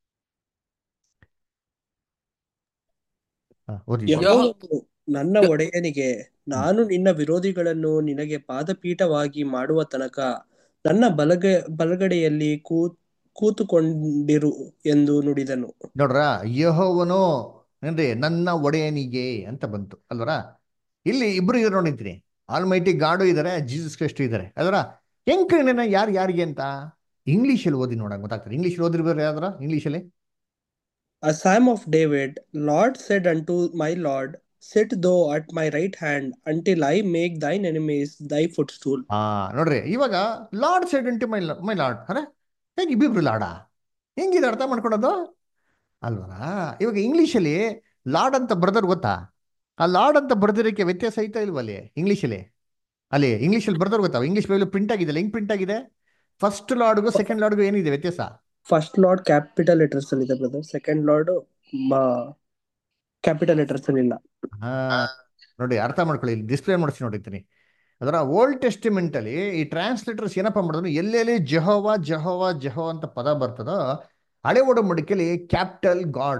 ಹಾ, ಓದಿ. ಯೆಹೋವನು ನನ್ನ ಒಡೆಯನಿಗೆ, ನಾನು ನಿನ್ನ ವಿರೋಧಿಗಳನ್ನು ನಿನಗೆ ಪಾದಪೀಠವಾಗಿ ಮಾಡುವ ತನಕ ನನ್ನ ಬಲಗ ಬಲಗಡೆಯಲ್ಲಿ ಕೂ ಕೂತುಕೊಂಡಿರು ಎಂದು ನುಡಿದನು. ನೋಡ್ರ, ಯೆಹೋವನು ಏನ್ರಿ ನನ್ನ ಒಡೆಯನಿಗೆ ಅಂತ ಬಂತು ಅಲ್ವರ. ಇಲ್ಲಿ ಇಬ್ರು ಇದ್ರು ನೋಡಿದ್ದೀನಿ, ಆಲ್ಮೈಟಿ ಗಾಡು ಇದಾರೆ, ಜೀಸಸ್ ಕ್ರೈಸ್ಟ್ ಇದಾರೆ. ಅದರ ಹೆಂಗ್ ಕಣ್ಣ ಯಾರು ಯಾರಿಗೆ ಅಂತ ಇಂಗ್ಲೀಷಲ್ಲಿ ಓದಿ ನೋಡಂಗ್ ಗೊತ್ತಾಗ್ತದೆ. ಇಂಗ್ಲೀಷಲ್ಲಿ ಓದಿರ್ಬೇರೆ ಯಾವ್ದಾರ ಇಂಗ್ಲೀಷಲ್ಲಿ? A Psalm of David, Lord said unto my Lord, sit thou at my right hand until I make thine enemies thy footstool. ಹಾ ನೋಡ್ರಿ, ಇವಾಗ Lord said into my my Lord. ಅರೆ ಹೇಗೆ ಇಬ್ಬಿಬ್ರು ಲಾಡಾ? ಹೆಂಗಿದೆ ಅರ್ಥ ಮಾಡ್ಕೊಡೋದು ಅಲ್ವರ? ಇವಾಗ ಇಂಗ್ಲೀಷಲ್ಲಿ ಲಾರ್ಡ್ ಅಂತ ಬರ್ದರ್ ಗೊತ್ತಾ? ಆ ಲಾರ್ಡ್ ಅಂತ ಬರ್ದಿರೋಕ್ಕೆ ವ್ಯತ್ಯಾಸ ಐತಾ ಇಲ್ವಲ್ಲಿ ಇಂಗ್ಲೀಷಲ್ಲಿ? ಅಲ್ಲಿ ಇಂಗ್ಲೀಷಲ್ಲಿ ಬರ್ದವ್ರು ಗೊತ್ತಾ? ಇಂಗ್ಲೀಷ್ ಬೈಬಲ್ ಪ್ರಿಂಟ್ ಆಗಿದೆ, ಹೆಂಗ್ ಪ್ರಿಂಟ್ ಆಗಿದೆ? ಫಸ್ಟ್ ಲಾರ್ಡ್ಗೂ ಸೆಕೆಂಡ್ ಲಾರ್ಡ್ಗೂ ಏನಿದೆ ವ್ಯತ್ಯಾಸ? First Lord capital letters ಅಲ್ಲಿ ಇದೆ brother, second Lord capital letters ಅಲ್ಲಿ ಇಲ್ಲ. ಹಾ ನೋಡಿ, ಅರ್ಥ ಮಾಡ್ಕೊಳ್ಳಿ. ಇಲ್ಲಿ ಡಿಸ್ಪ್ಲೇ ಮಾಡಿಸಿ ನೋಡಿರ್ತೀನಿ. ಅದರ ಓಲ್ಡ್ ಟೆಸ್ಟಿಮೆಂಟ್ ಅಲ್ಲಿ ಈ ಟ್ರಾನ್ಸ್ಲೇಟರ್ಸ್ ಏನಪ್ಪ ಮಾಡಿದ್ರು, ಎಲ್ಲೆಲ್ಲಿ ಜೆಹೋವಾ ಜೆಹೋವಾ ಜೆಹೋ ಅಂತ ಪದ ಬರ್ತದೋ ಹಳೆ ಒಡಂಬಡಿಕೆಯಲ್ಲಿ capital God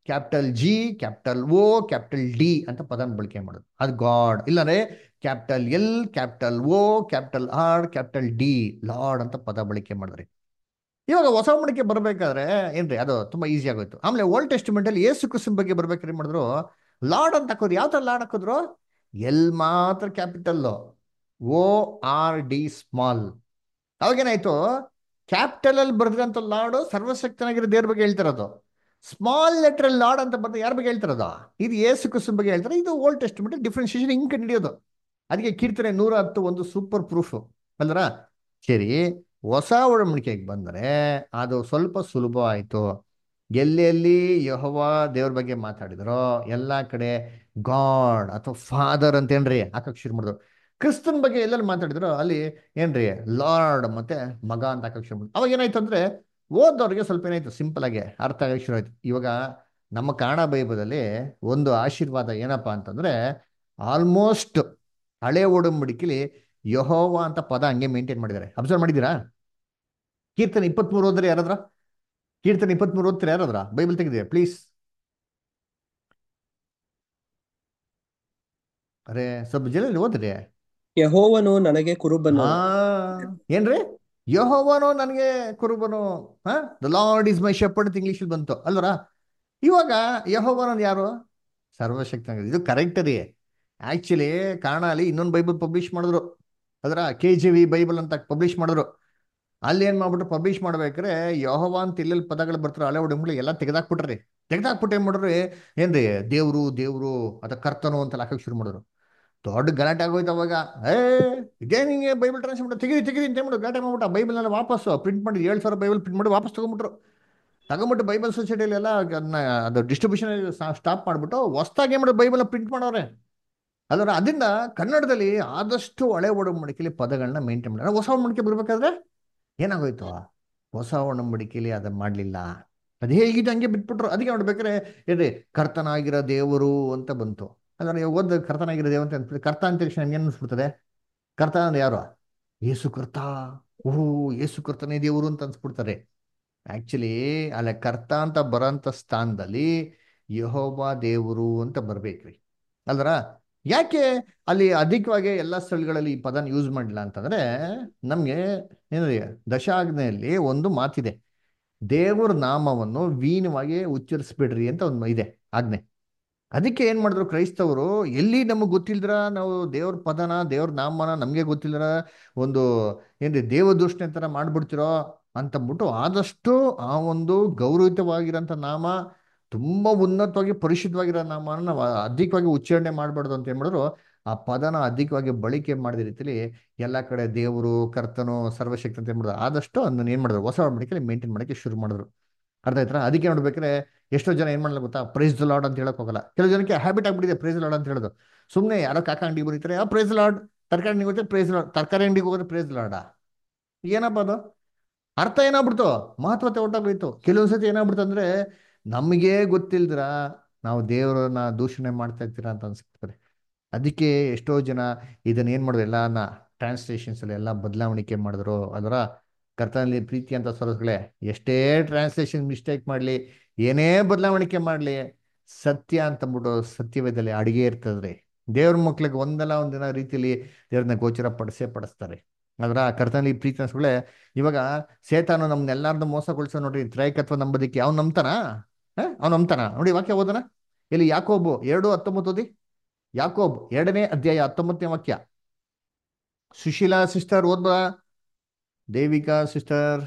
capital G, capital O, capital D ಅಂತ ಪದನ ಬಳಕೆ ಮಾಡೋದು, ಅದು ಗಾಡ್. ಇಲ್ಲಾಂದ್ರೆ capital L, capital O, capital R, capital D, Lord ಅಂತ ಪದ ಬಳಕೆ ಮಾಡಿದ್ರಿ. ಇವಾಗ ಹೊಸ ಒಡಂಬಡಿಕೆ ಬರ್ಬೇಕಾದ್ರೆ ಏನ್ರಿ ಅದು ತುಂಬಾ ಈಸಿ ಆಗೋಯ್ತು. ಆಮೇಲೆ ಓಲ್ಡ್ ಟೆಸ್ಟಿಮೆಂಟ್ ಅಲ್ಲಿ ಯೇಸು ಕ್ರಿಸ್ತನ ಬಗ್ಗೆ ಬರ್ಬೇಕಾದ್ರೆ ಏನ್ ಮಾಡಿದ್ರು, ಲಾರ್ಡ್ ಅಂತ ಹಾಕೋದು. ಯಾವ ತರ ಲಾರ್ಡ್ ಹಾಕಿದ್ರು? ಎಲ್ ಮಾತ್ರ capital, O R D small. ಅವಾಗೇನಾಯ್ತು, ಕ್ಯಾಪಿಟಲ್ ಅಲ್ಲಿ ಬರ್ದಿರಂತ ಲಾರ್ಡ್ ಸರ್ವಶಕ್ತನಾಗಿರೋ ದೇವ್ರ ಬಗ್ಗೆ ಹೇಳ್ತಿರೋದು, ಸ್ಮಾಲ್ ಲೆಟರ್ ಲಾರ್ಡ್ ಅಂತ ಬರ್ದ ಯಾರ ಬಗ್ಗೆ ಹೇಳ್ತಿರೋದು? ಇದು ಯೇಸು ಕ್ರಿಸ್ತನ ಬಗ್ಗೆ ಹೇಳ್ತಾರೆ. ಇದು ಓಲ್ಡ್ ಟೆಸ್ಟಿಮೆಂಟ್ ಡಿಫ್ರೆನ್ಸಿಯೇಷನ್ ಹಿಂಗ್ ಕಂಡಿಡಿಯೋದು. ಅದಕ್ಕೆ ಕೀರ್ತನೆ ನೂರ ಹತ್ತು ಒಂದು ಸೂಪರ್ ಪ್ರೂಫ್ ಅಲ್ದ್ರ. ಸರಿ, ಹೊಸ ಒಡಂಬಡಿಕೆಗೆ ಬಂದರೆ ಅದು ಸ್ವಲ್ಪ ಸುಲಭ ಆಯಿತು. ಎಲ್ಲೆಲ್ಲಿ ಯೆಹೋವ ದೇವ್ರ ಬಗ್ಗೆ ಮಾತಾಡಿದ್ರೋ ಎಲ್ಲ ಕಡೆ ಗಾಡ್ ಅಥವಾ ಫಾದರ್ ಅಂತೇನ್ರಿ ಹಾಕಕ್ ಶುರು ಮಾಡಿದ್ರು. ಕ್ರಿಸ್ತನ್ ಬಗ್ಗೆ ಎಲ್ಲೆಲ್ಲಿ ಮಾತಾಡಿದ್ರು ಅಲ್ಲಿ ಏನ್ರಿ ಲಾರ್ಡ್ ಮತ್ತೆ ಮಗ ಅಂತ ಹಾಕಕ್ ಶುರು ಮಾಡಿದ್ರು. ಅವಾಗ ಏನಾಯ್ತು ಅಂದ್ರೆ ಓದೋರಿಗೆ ಸ್ವಲ್ಪ ಏನಾಯ್ತು, ಸಿಂಪಲ್ ಆಗಿ ಅರ್ಥ ಆಗಕ್ಕೆ ಶುರು ಆಯ್ತು. ಇವಾಗ ನಮ್ಮ ಕನ್ನಡ ಬೈಬಲಲ್ಲಿ ಒಂದು ಆಶೀರ್ವಾದ ಏನಪ್ಪಾ ಅಂತಂದ್ರೆ, ಆಲ್ಮೋಸ್ಟ್ ಹಳೆ ಒಡಂಬಡಿಕೆಲಿ ಯೆಹೋವ ಅಂತ ಪದ ಹಂಗೆ ಮೇಂಟೈನ್ ಮಾಡಿದ್ದಾರೆ. ಅಬ್ಸರ್ವ್ ಮಾಡಿದ್ದೀರಾ? ಕೀರ್ತನೆ ಇಪ್ಪತ್ಮೂರು ಓದ್ರೆ ಯಾರಾದ್ರ? ಕೀರ್ತನೆ ಇಪ್ಪತ್ಮೂರು ಓದ್ತಾರೆ ಯಾರಾದ್ರ? Bible ತೆಗೆದಿದೆ please. ಅರೆ ಸ್ವಲ್ಪ ಜನ ಓದ್ರಿ. ಯೆಹೋವನು ನನಗೆ ಕುರುಬನು. ಹಾ, ಏನ್ರಿ? ಯೆಹೋವನು ನನಗೆ ಕುರುಬನು. ಹಾ, the Lord is my shepherd ಅಂತ ಇಂಗ್ಲಿಷ್ ಬಂತು ಅಲ್ವರ. ಇವಾಗ ಯೆಹೋವನು ಯಾರು? ಸರ್ವಶಕ್ತ. ಇದು ಕರೆಕ್ಟ್ ರೀ. ಆಕ್ಚುಲಿ ಕನ್ನಡ ಅಲ್ಲಿ ಇನ್ನೊಂದು ಬೈಬಲ್ ಪಬ್ಲಿಷ್ ಮಾಡಿದ್ರು, ಅದರ ಕೆ ಜಿ ವಿ ಬೈಬಲ್ ಅಂತ ಪಬ್ಲಿಷ್ ಮಾಡಿದ್ರು. ಅಲ್ಲಿ ಏನ್ ಮಾಡ್ಬಿಟ್ರು, ಪಬ್ಲಿಷ್ ಮಾಡ್ಬೇಕ್ರೆ ಯೆಹೋವ ಅಂತ ಎಲ್ಲೆಲ್ಲಿ ಪದಗಳು ಬರ್ತಾರೆ ಹಳೆ ಒಡಂಬಡಿಕೆ ಎಲ್ಲ ತೆಗೆದಾಕ್ಬಿಟ್ರಿ. ತೆಗೆದಾಕ್ಬಿಟ್ಟು ಏನ್ ಮಾಡ್ರಿ, ಏನ್ರಿ ದೇವ್ರು ದೇವ್ರು ಅಥವಾ ಕರ್ತನು ಅಂತ ಹಾಕಕ್ ಶುರು ಮಾಡಿದ್ರು. ದೊಡ್ಡ ಗಲಾಟೆ ಆಗೋಯ್ತು ಅವಾಗ. ಏ ಇದೇನು ಹಿಂಗೆ ಬೈಬಲ್ ಟ್ರಾನ್ಸ್ಲೇಟ್ ಮಾಡಿ ತೆಗಿರಿ ತೆಗಿರಿ ಅಂತ ಹೇಳ್ಬಿಟ್ಟು ಗಲಾಟೆ ಮಾಡ್ಬಿಟ್ಟು ಬೈಬಲ್ನೆಲ್ಲ ವಾಪಸ್ ಪ್ರಿಂಟ್ ಮಾಡಿ ಏಳು ಸಾವಿರ ಬೈಬಲ್ ಪ್ರಿಂಟ್ ಮಾಡಿ ವಾಪಸ್ ತಗೊಂಡ್ಬಿಟ್ರು. ತಗೊಂಬಿಟ್ಟು ಬೈಬಲ್ ಸೊಸೈಟಿಯಲ್ಲಿ ಎಲ್ಲ ಅದನ್ನ ಅದು ಡಿಸ್ಟ್ರಿಬ್ಯೂಷನ್ ಸ್ಟಾಪ್ ಮಾಡಿಬಿಟ್ಟು ಹೊಸ್ದಾಗಿ ಏನ್ ಮಾಡೋದು, ಬೈಬಲ್ ಪ್ರಿಂಟ್ ಮಾಡೋರೆ. ಅದರ ಅದರಿಂದ ಕನ್ನಡದಲ್ಲಿ ಆದಷ್ಟು ಹಳೆ ಒಡಂಬಡಿಕೆಯಲ್ಲಿ ಪದಗಳನ್ನ ಮೇಂಟೈನ್ ಮಾಡಿ. ಹೊಸ ಒಡಂಬಡಿಕೆ ಬರ್ಬೇಕಾದ್ರೆ ಏನಾಗೋಯ್ತು, ಹೊಸ ಒಡಂಬಡಿಕೆಯಲ್ಲಿ ಅದನ್ನ ಮಾಡಲಿಲ್ಲ. ಅದು ಹೇಗಿದೆ ಹಂಗೆ ಬಿಟ್ಬಿಟ್ರು. ಅದಕ್ಕೆ ನೋಡ್ಬೇಕಾದ್ರೆ ಏನ್ರಿ ಕರ್ತನಾಗಿರೋ ದೇವರು ಅಂತ ಬಂತು. ಅಂದ್ರೆ ಓದ್ ಕರ್ತನಾಗಿರೋ ದೇವ ಅಂತ ಅನ್ಸ್ಬಿಟ್ಟು ಕರ್ತ ಅಂತ ತಕ್ಷಣ ಹಂಗೆ ಅನ್ಸ್ಬಿಡ್ತದೆ. ಕರ್ತ ಅಂದ್ರೆ ಯಾರು? ಯೇಸು ಕರ್ತ. ಓಹ್ ಯೇಸು ಕರ್ತನೇ ದೇವರು ಅಂತ ಅನ್ಸ್ಬಿಡ್ತಾರೆ. ಆಕ್ಚುಲಿ ಅಲ್ಲ, ಕರ್ತ ಅಂತ ಬರೋಂಥ ಸ್ಥಾನದಲ್ಲಿ ಯೆಹೋವ ದೇವರು ಅಂತ ಬರ್ಬೇಕ್ರಿ ಅಲ್ದ್ರ. ಯಾಕೆ ಅಲ್ಲಿ ಅಧಿಕವಾಗಿ ಎಲ್ಲ ಸ್ಥಳಗಳಲ್ಲಿ ಈ ಪದನ ಯೂಸ್ ಮಾಡಿಲ್ಲ ಅಂತಂದ್ರೆ, ನಮ್ಗೆ ಏನ್ರಿ ದಶಾಜ್ಞೆಯಲ್ಲಿ ಒಂದು ಮಾತಿದೆ, ದೇವರ ನಾಮವನ್ನು ವೀಣವಾಗಿ ಉಚ್ಚರಿಸ್ಬಿಡ್ರಿ ಅಂತ ಒಂದು ಇದೆ ಆಜ್ಞೆ. ಅದಕ್ಕೆ ಏನ್ ಮಾಡಿದ್ರು ಕ್ರೈಸ್ತವರು, ಎಲ್ಲಿ ನಮಗೆ ಗೊತ್ತಿಲ್ದ್ರ ನಾವು ದೇವ್ರ ಪದನ ದೇವ್ರ ನಾಮನ ನಮಗೆ ಗೊತ್ತಿಲ್ದ್ರ ಒಂದು ಏನ್ರಿ ದೇವದೂಷಣೆ ತರ ಮಾಡ್ಬಿಡ್ತಿರೋ ಅಂತಂದ್ಬಿಟ್ಟು ಆದಷ್ಟು ಆ ಒಂದು ಗೌರವಿತವಾಗಿರೋಂಥ ನಾಮ, ತುಂಬಾ ಉನ್ನತವಾಗಿ ಪರಿಶುದ್ಧವಾಗಿರೋ ನಾಮನ ನಾವು ಅಧಿಕವಾಗಿ ಉಚ್ಚಾರಣೆ ಮಾಡಬಾರ್ದು ಅಂತ ಏನ್ ಮಾಡಿದ್ರು, ಆ ಪದನ ಅಧಿಕವಾಗಿ ಬಳಕೆ ಮಾಡಿದ ರೀತಿಲಿ ಎಲ್ಲ ಕಡೆ ದೇವರು ಕರ್ತನು ಸರ್ವಶಕ್ತಿ ಅಂತ ಏನ್ ಮಾಡಿದ್ರು ಆದಷ್ಟು ಅದನ್ನ ಏನ್ ಮಾಡಿದ್ರು ಹೊಸ ಒಡಂಬಡಿಕೆಯಲ್ಲಿ ಮೇಂಟೈನ್ ಮಾಡಕ್ಕೆ ಶುರು ಮಾಡಿದ್ರು. ಅರ್ಥ ಆಯ್ತಾ? ಅದಕ್ಕೆ ನೋಡ್ಬೇಕಾದ್ರೆ ಎಷ್ಟೋ ಜನ ಏನ್ ಮಾಡಲ್ಲ ಗೊತ್ತಾ, ಪ್ರೈಸ್ ದ ಲಾರ್ಡ್ ಅಂತ ಹೇಳಕ್ ಹೋಗಲ್ಲ. ಕೆಲವು ಜನಕ್ಕೆ ಹ್ಯಾಬಿಟ್ ಆಗ್ಬಿಟ್ಟಿದೆ ಪ್ರೈಸ್ ಲಾರ್ಡ್ ಅಂತ ಹೇಳೋದು. ಸುಮ್ಮನೆ ಯಾರೋ ಕಾಕ ಅಂಗಡಿ ಬರೀತಾರೆ, ಆ ಪ್ರೈಸ್ ಲಾರ್ಡ್. ತರಕಾರಿ ಅಂಗಡಿಗೆ ಹೋದ್ರೆ ಪ್ರೈಸ್ ಲಾರ್ಡ್, ತರಕಾರಿ ಅಂಗಡಿಗೆ ಹೋದ್ರೆ ಪ್ರೈಸ್ ಲಾರ್ಡ. ಏನಪ್ಪ ಅದು ಅರ್ಥ? ಏನಾಗ್ಬಿಡ್ತು, ಮಹತ್ವತೆ ಹೊಟ್ಟೋಗ್ಬಿಟ್ಟು. ಕೆಲವೊಂದ್ಸತಿ ಏನಾಗ್ಬಿಡ್ತು ಅಂದ್ರೆ ನಮಗೆ ಗೊತ್ತಿಲ್ದ್ರ ನಾವು ದೇವರನ್ನ ದೂಷಣೆ ಮಾಡ್ತಾ ಇರ್ತೀರಾ ಅಂತ ಅನ್ಸ್ಬಿಡ್ತಾರೆ. ಅದಕ್ಕೆ ಎಷ್ಟೋ ಜನ ಇದನ್ನ ಏನ್ ಮಾಡಿದ್ರು, ಎಲ್ಲಾನ ಟ್ರಾನ್ಸ್ಲೇಷನ್ಸ್ ಅಲ್ಲಿ ಎಲ್ಲ ಬದಲಾವಣಿಕೆ ಮಾಡಿದ್ರು. ಅದರ ಕರ್ತನಲ್ಲಿ ಪ್ರೀತಿ ಅಂತ ಸರೋಸ್ಗಳೇ, ಎಷ್ಟೇ ಟ್ರಾನ್ಸ್ಲೇಷನ್ ಮಿಸ್ಟೇಕ್ ಮಾಡಲಿ, ಏನೇ ಬದಲಾವಣಿಕೆ ಮಾಡಲಿ, ಸತ್ಯ ಅಂತಂದ್ಬಿಟ್ಟು ಸತ್ಯವೇದಲ್ಲಿ ಅಡಿಗೆ ಇರ್ತದ್ರಿ. ದೇವ್ರ ಮಕ್ಳಿಗೆ ಒಂದಲ್ಲ ಒಂದಿನ ರೀತಿಯಲ್ಲಿ ದೇವ್ರನ್ನ ಗೋಚರ ಪಡಿಸೇ ಪಡಿಸ್ತಾರೆ. ಅದರ ಕರ್ತನಲ್ಲಿ ಪ್ರೀತಿ ಅನ್ಸ್ಗಳೇ, ಇವಾಗ ಸೇತಾನು ನಮ್ನೆಲ್ಲಾರ್ದು ಮೋಸಗೊಳಿಸೋ ನೋಡ್ರಿ, ತ್ರೈಕತ್ವ ನಂಬೋದಿಕ್ಕೆ ಅವ್ನು ನಂಬ್ತಾನ? ಅವ್ನು ನಂಬ್ತಾನ ನೋಡಿ. ವಾಕ್ಯ ಓದೋಣ ಇಲ್ಲಿ, ಯಾಕೋಬು ಎರಡು ಹತ್ತೊಂಬತ್ತು ಓದಿ. ಯಾಕೋಬ್ ಎರಡನೇ ಅಧ್ಯಾಯ ಹತ್ತೊಂಬತ್ತನೇ ವಾಕ್ಯ. ಸುಶೀಲಾ ಸಿಸ್ಟರ್ ಓದ್ಬಾ? ದೇವಿಕಾ ಸಿಸ್ಟರ್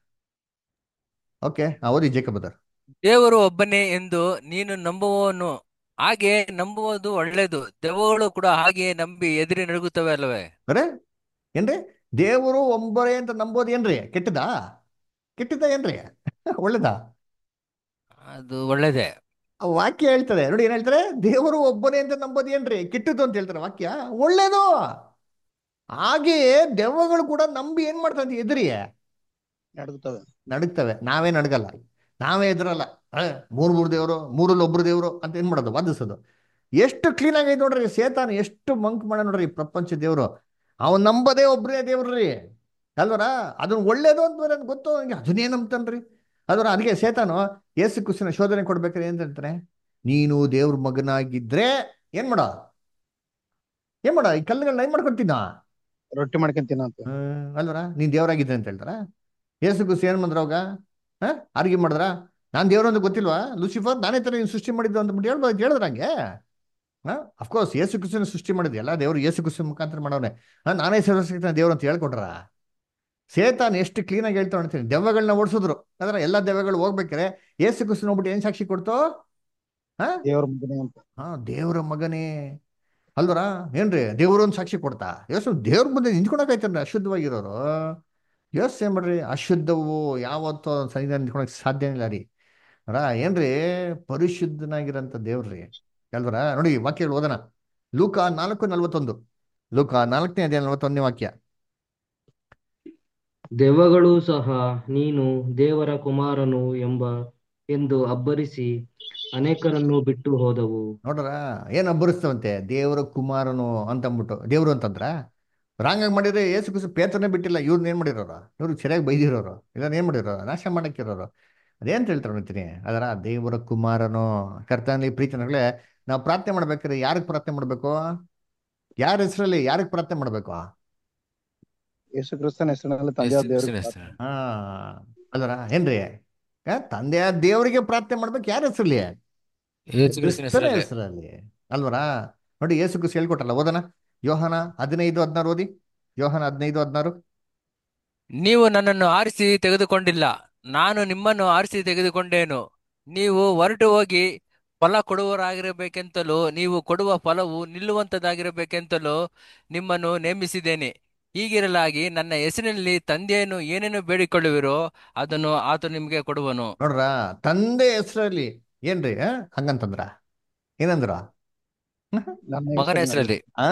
ಓಕೆ ಓದಿ. Jacob brother. ದೇವರು ಒಬ್ಬನೇ ಎಂದು ನೀನು ನಂಬುವವನು ಹಾಗೆ ನಂಬುವುದು ಒಳ್ಳೆಯದು, ದೆವ್ವಗಳು ಕೂಡ ಹಾಗೆಯೇ ನಂಬಿ ಎದುರಿ ನಡುಗುತ್ತವೆ ಅಲ್ಲವೇ? ಅರೆ ಏನ್ರಿ, ದೇವರು ಒಬ್ಬರೇ ಅಂತ ನಂಬೋದು ಏನ್ರಿ ಕೆಟ್ಟದಾ? ಕೆಟ್ಟದ ಏನ್ರಿ? ಒಳ್ಳೇದಾ? ಅದು ಒಳ್ಳೇದೇ. ಆ ವಾಕ್ಯ ಹೇಳ್ತಾರೆ ನೋಡಿ, ಏನ್ ಹೇಳ್ತಾರೆ? ದೇವರು ಒಬ್ಬನೇ ಅಂತ ನಂಬೋದು ಏನ್ರಿ ಕೆಟ್ಟದ್ದು ಅಂತ ಹೇಳ್ತಾರೆ ವಾಕ್ಯ. ಒಳ್ಳೇದು. ಹಾಗೆಯೇ ದೆವ್ವಗಳು ಕೂಡ ನಂಬಿ ಏನ್ ಮಾಡ್ತಾರೆ, ಎದುರಿ ನಡುಗುತ್ತವೆ. ನಡುಗ್ತವೆ. ನಾವೇ ನಡ್ಗಲ್ಲ, ನಾವೇ ಎದುರಲ್ಲ. ಮೂರ್ ಮೂರು ದೇವರು, ಮೂರಲ್ಲಿ ಒಬ್ರು ದೇವರು ಅಂತ ಏನ್ ಮಾಡೋದು, ವಾದಿಸೋದು. ಎಷ್ಟು ಕ್ಲೀನ್ ಆಗೈತೆ ನೋಡ್ರಿ. ಸೇತಾನ ಎಷ್ಟು ಮಂಕ್ ಮಾಡ ನೋಡ್ರಿ ಪ್ರಪಂಚ ದೇವರು. ಅವನ್ ನಂಬದೇ ಒಬ್ರೇ ದೇವ್ರಿ ಅಲ್ವರ. ಅದನ್ನ ಒಳ್ಳೇದು ಅಂತ ಗೊತ್ತು ಅವನಿಗೆ, ಅದನ್ನೇ ನಂಬ್ತಾನ್ರಿ. ಅದರ ಅದಕ್ಕೆ ಸೇತಾನು ಯೇಸು ಕ್ರಿಸ್ತನ ಶೋಧನೆ ಕೊಡ್ಬೇಕಾದ್ರೆ ಏನ್ ಹೇಳ್ತಾನೆ, ನೀನು ದೇವ್ರ ಮಗನಾಗಿದ್ರೆ ಏನ್ ಮಾಡ ಏನ್ ಮಾಡ ಈ ಕಲ್ಲುಗಳನ್ನ ಏನ್ ಮಾಡ್ಕೊತೀನ, ರೊಟ್ಟಿ ಮಾಡ್ಕೊಂತೀನಿ ಅಂತ. ಹ್ಮ್ ಅಲ್ವರ ನೀನ್ ದೇವರಾಗಿದ್ರೆ ಅಂತ ಹೇಳ್ತಾರ. ಯೇಸು ಕ್ರಿಸ್ತ ಏನ್ ಮಾಡಿದ್ರ ಅವಾಗ, ಹಾ ಆರ್ಗಿ ಮಾಡಿದ್ರ, ನಾನ್ ದೇವ್ರು ಅಂತ ಗೊತ್ತಿಲ್ವಾ ಲೂಸಿಫರ್, ನಾನೇ ತರ ನೀನು ಸೃಷ್ಟಿ ಮಾಡಿದ್ದು ಅಂದ್ಬಿಟ್ಟು ಹೇಳ್ಬೋದು ಹೇಳಿದ್ರ ಹಂಗೆ. ಹಾ ಅಫ್ಕೋರ್ಸ್ ಯೇಸು ಕ್ರಿಸ್ತನ ಸೃಷ್ಟಿ ಮಾಡಿದ್ವಿ ಎಲ್ಲ ದೇವ್ರು ಯೇಸು ಕ್ರಿಸ್ತನ ಮುಖಾಂತರ ಮಾಡವ್ನೆ. ಹಾ ನಾನೇ ಸರ್ವಶಕ್ತನ ದೇವ್ರು ಅಂತ ಹೇಳ್ಕೊಟ್ರ. ಸೇತಾನ್ ಎಷ್ಟು ಕ್ಲೀನಾಗಿ ಹೇಳ್ತಾ ಅಂತೀನಿ, ದೆವ್ವಗಳನ್ನ ಓಡಿಸಿದ್ರು ಅಂದ್ರೆ ಎಲ್ಲಾ ದೆವ್ವಗಳು ಹೋಗ್ಬೇಕಾರೆ ಯೇಸು ಕ್ರಿಸ್ತನ ಹೋಗ್ಬಿಟ್ಟು ಏನ್ ಸಾಕ್ಷಿ ಕೊಡ್ತು, ಹಾ ದೇವ್ರ ಮಗನೇ ಅಂತ. ಹಾ ದೇವ್ರ ಮಗನೇ ಅಲ್ವರ, ಏನ್ರಿ ದೇವ್ರು ಒಂದು ಸಾಕ್ಷಿ ಕೊಡ್ತಾ. ಯೇಸು ದೇವ್ರ ಮುಂದೆ ನಿಂತ್ಕೊಳಕಾಯ್ತಾರ ಅಶುದ್ಧವಾಗಿರೋರು. ಯೋಚನೆ ಮಾಡ್ರಿ, ಅಶುದ್ಧವು ಯಾವತ್ತೂ ಸನ್ನಿಧಾನ ನಿಂತ್ಕೊಳಕ್ ಸಾಧ್ಯ ಇಲ್ಲ ರೀ ಅರ ಏನ್ರಿ, ಪರಿಶುದ್ಧನಾಗಿರಂತ ದೇವ್ರಿ ಅಲ್ವರ. ನೋಡಿ ವಾಕ್ಯಗಳು ಓದೋಣ. ಲೂಕ ನಾಲ್ಕು ನಲ್ವತ್ತೊಂದು, ಲೂಕ ನಾಲ್ಕನೇ ಅದೇ ನಲ್ವತ್ತೊಂದನೇ ವಾಕ್ಯ. ದೆವ್ವಗಳು ಸಹ ನೀನು ದೇವರ ಕುಮಾರನು ಎಂಬ ಎಂದು ಅಬ್ಬರಿಸಿ ಅನೇಕರನ್ನು ಬಿಟ್ಟು ಹೋದವು. ನೋಡ್ರ ಏನ್ ಅಬ್ಬರಿಸ್ತವಂತೆ, ದೇವರ ಕುಮಾರನು ಅಂತ ಅಂದ್ಬಿಟ್ಟು. ದೇವ್ರು ಅಂತಂದ್ರ ರಾಂಗಾಗಿ ಮಾಡಿದ್ರೆ ಏಸು ಕುಸು ಪೇತ್ರನೇ ಬಿಟ್ಟಿಲ್ಲ, ಇವ್ರನ್ನ ಏನ್ ಮಾಡಿರೋರು, ಇವ್ರು ಸರಿಯಾಗಿ ಬೈದಿರೋರು, ಇದನ್ನ ಏನ್ ಮಾಡಿರೋರು, ನಾಶ ಮಾಡಕ್ಕಿರೋರು. ಅದೇಂತ ಹೇಳ್ತಾರೆ ಅಂತೀನಿ, ಅದರ ದೇವರ ಕುಮಾರನು ಕರ್ತನಲ್ಲಿ ಪ್ರೀತಿನಗಳೇ. ನಾವು ಪ್ರಾರ್ಥನೆ ಮಾಡ್ಬೇಕಾದ್ರೆ ಯಾರಿಗೆ ಪ್ರಾರ್ಥನೆ ಮಾಡ್ಬೇಕು, ಯಾರ ಹೆಸರಲ್ಲಿ ಯಾರಿಗೆ ಪ್ರಾರ್ಥನೆ ಮಾಡ್ಬೇಕು, ಯೇಸು ಕ್ರಿಸ್ತನ ಹೆಸರಿನಲ್ಲಿ ತಂದೆಯ ಯೇಸು ದೇವ್ರಿಗೆ ಕ್ರಿಸ್ತನ ಪ್ರಾರ್ಥನೆ. ಹೆಸರು. ಹಾ ಅಲ್ವರ ಏನ್ರಿ, ಆ, ತಂದೆಯ ದೇವರಿಗೆ ಪ್ರಾರ್ಥನೆ ಮಾಡ್ಬೇಕು ಯಾರ ಹೆಸರಲ್ಲಿ, ಯೇಸು ಕ್ರಿಸ್ತನ ಕ್ರಿಸ್ತನ ಹೆಸರಲ್ಲಿ. ಹೆಸರಲ್ಲಿ ಅಲ್ವರ. ನೋಡಿ ಯೇಸು ಕ್ರಿಸ್ತ ಹೇಳ್ಕೊಟ್ಟಲ್ಲ, ಓದನ ಯೋಹನ ಹದಿನೈದು ಹದಿನಾರು ಓದಿ. ಯೋಹನ ಹದಿನೈದು ಹದಿನಾರು. ನೀವು ನನ್ನನ್ನು ಆರಿಸಿ ತೆಗೆದುಕೊಂಡಿಲ್ಲ, ನಾನು ನಿಮ್ಮನ್ನು ಆರಿಸಿ ತೆಗೆದುಕೊಂಡೇನು. ನೀವು ಹೊರಟು ಹೋಗಿ ಫಲ ಕೊಡುವವರಾಗಿರಬೇಕೆಂತಲೂ ನೀವು ಕೊಡುವ ಫಲವು ನಿಲ್ಲುವಂತದ್ದಾಗಿರಬೇಕೆಂತಲೂ ನಿಮ್ಮನ್ನು ನೇಮಿಸಿದ್ದೇನೆ. ಹೀಗಿರಲಾಗಿ ನನ್ನ ಹೆಸರಿನಲ್ಲಿ ತಂದೆಯನ್ನು ಏನೇನು ಬೇಡಿಕೊಳ್ಳುವಿರೋ ಅದನ್ನು ಆತ ನಿಮಗೆ ಕೊಡುವನು. ನೋಡ್ರ ತಂದೆ ಹೆಸರಲ್ಲಿ ಏನ್ರಿ, ಆ? ಹಂಗಂತಂದ್ರ ಏನಂದ್ರ, ನನ್ನ ಮಗನ ಹೆಸರಿನಲ್ಲಿ ಹೆಸರಲ್ಲಿ. ಆ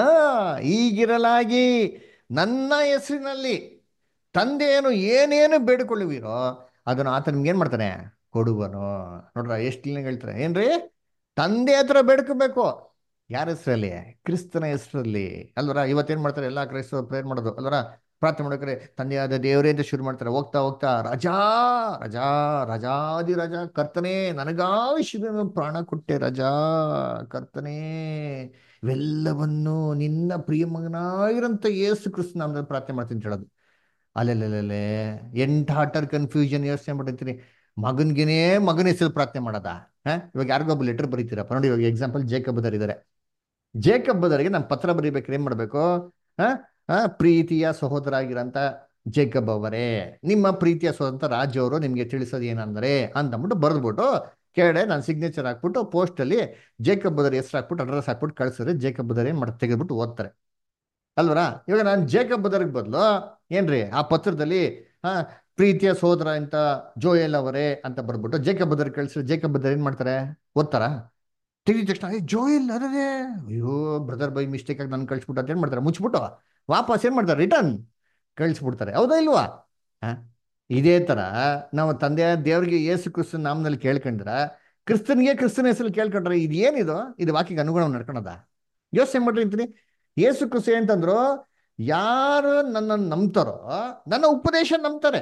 ಈಗಿರಲಾಗಿ ನನ್ನ ಹೆಸರಿನಲ್ಲಿ ತಂದೆಯನ್ನು ಏನೇನು ಬೇಡಿಕೊಳ್ಳುವಿರೋ ಅದನ್ನು ಆತ ನಿಮ್ಗೆ ಏನ್ ಮಾಡ್ತಾನೆ, ಕೊಡುವನು. ನೋಡ್ರ ಎಷ್ಟು ಹೇಳ್ತಾರೆ ಏನ್ರಿ, ತಂದೆ ಹತ್ರ ಬೇಡ್ಕೋಬೇಕು ಯಾರ ಹೆಸರಲ್ಲಿ, ಕ್ರಿಸ್ತನ ಹೆಸರಲ್ಲಿ ಅಲ್ವರ. ಇವತ್ತೇನ್ ಮಾಡ್ತಾರೆ ಎಲ್ಲಾ ಕ್ರೈಸ್ತವರು ಪ್ರೇಯರ್ ಮಾಡೋದು ಅಲ್ವರ, ಪ್ರಾರ್ಥನೆ ಮಾಡೋಕ್ರೆ ತಂದೆಯಾದ ದೇವರೇ ಅಂತ ಶುರು ಮಾಡ್ತಾರೆ. ಹೋಗ್ತಾ ಹೋಗ್ತಾ ರಜಾ ರಜಾ ರಜಾದಿ ರಜಾ ಕರ್ತನೇ ನನಗಾವಿಷಯವನ್ನು ಪ್ರಾಣ ಕೊಟ್ಟೆ ರಜಾ ಕರ್ತನೇ, ಇವೆಲ್ಲವನ್ನು ನಿನ್ನ ಪ್ರಿಯ ಮಗನಾಗಿರಂತ ಯೇಸು ಕ್ರಿಸ್ತ ನಾಮದಲ್ಲಿ ಪ್ರಾರ್ಥನೆ ಮಾಡ್ತೀನಿ ಅಂತ ಹೇಳೋದು. ಅಲ್ಲೆಲ್ಲೆಲ್ಲೆ ಎಂಟ ಹಾಟರ್ ಕನ್ಫ್ಯೂಷನ್ ಯೋಚನೆ ಮಾಡಿರ್ತೀನಿ. ಮಗನ್ಗೇನೇ ಮಗನ ಹೆಸರು ಪ್ರಾರ್ಥನೆ ಮಾಡೋದ. ಹಾ ಇವಾಗ ಯಾರಿಗೊಬ್ಬ ಲೆಟರ್ ಬರೀತೀರಪ್ಪ ನೋಡಿ, ಇವಾಗ ಎಕ್ಸಾಂಪಲ್ ಜೇಕಬ್ ಇದ್ದಾರೆ. ಜೇಕಬ್ ಬದರಿಗೆ ನಾನು ಪತ್ರ ಬರೀಬೇಕಾದ್ರೆ ಏನ್ ಮಾಡ್ಬೇಕು, ಹಾ ಹಾ ಪ್ರೀತಿಯ ಸಹೋದರ ಆಗಿರಂತ ಜೇಕಬ್ ಅವರೇ, ನಿಮ್ಮ ಪ್ರೀತಿಯ ಸಹೋದರ ರಾಜ್ ಅವರು ನಿಮ್ಗೆ ತಿಳಿಸೋದು ಏನಂದ್ರೆ ಅಂತಂದ್ಬಿಟ್ಟು ಬರೆದ್ಬಿಟ್ಟು ಕೆಳಗಡೆ ನಾನು ಸಿಗ್ನೇಚರ್ ಹಾಕ್ಬಿಟ್ಟು ಪೋಸ್ಟ್ ಅಲ್ಲಿ ಜೇಕಬ್ ಬದರ್ ಹೆಸರು ಹಾಕ್ಬಿಟ್ಟು ಅಡ್ರೆಸ್ ಹಾಕ್ಬಿಟ್ಟು ಕಳ್ಸಿದ್ರೆ ಜೇಕಬ್ ಬದರ್ ಏನ್ ಮಾಡಿ ತೆಗೆದ್ಬಿಟ್ಟು ಓದ್ತಾರೆ ಅಲ್ವರ. ಇವಾಗ ನಾನು ಜೇಕಬ್ ಬದರ್ಗೆ ಬದಲು ಏನ್ರಿ ಆ ಪತ್ರದಲ್ಲಿ ಹಾ ಪ್ರೀತಿಯ ಸಹೋದರ ಅಂತ ಜೋಯಲ್ ಅವರೇ ಅಂತ ಬರ್ಬಿಟ್ಟು ಜೇಕಬ್ ಬದರ್ ಕಳ್ಸಿದ್ರೆ ಜೇಕಬ್ ಬದರ್ ಏನ್ ಮಾಡ್ತಾರೆ, ಓದ್ತಾರ? ತೆಗಿದ ತಕ್ಷಣ ಏ ಜೋಯಲ್ ಅದೇ, ಅಯ್ಯೋ ಬ್ರದರ್ ಬೈ ಮಿಸ್ಟೇಕ್ ಆಗಿ ನನ್ ಕಳ್ಸ್ಬಿಟ್ಟು ಅಂತ ಏನ್ ಮಾಡ್ತಾರೆ, ಮುಚ್ಬಿಟ್ಟು ವಾಪಸ್ ಏನ್ ಮಾಡ್ತಾರೆ, ರಿಟರ್ನ್ ಕಳಿಸ್ಬಿಡ್ತಾರೆ. ಹೌದಾ ಇಲ್ವಾ? ಹ ಇದೇ ತರ ನಾವು ತಂದೆಯ ದೇವರಿಗೆ ಯೇಸು ಕ್ರಿಸ್ತನ ನಾಮದಲ್ಲಿ ಕೇಳ್ಕೊಂಡ್ರ, ಕ್ರಿಸ್ತನ್ಗೆ ಕ್ರಿಸ್ತನ ಹೆಸರಲ್ಲಿ ಕೇಳ್ಕೊಂಡ್ರೆ ಇದು ಏನಿದು, ಇದು ವಾಕ್ಯಕ್ಕೆ ಅನುಗುಣ ನಡ್ಕೊಳದ. ಯೋಚನೆ ಮಾಡ್ರಿ ಅಂತೀನಿ. ಯೇಸು ಕ್ರಿಸ್ತ ಏನಂತಂದ್ರು, ಯಾರು ನನ್ನನ್ನು ನಂಬ್ತಾರೋ ನನ್ನ ಉಪದೇಶ ನಂಬ್ತಾರೆ,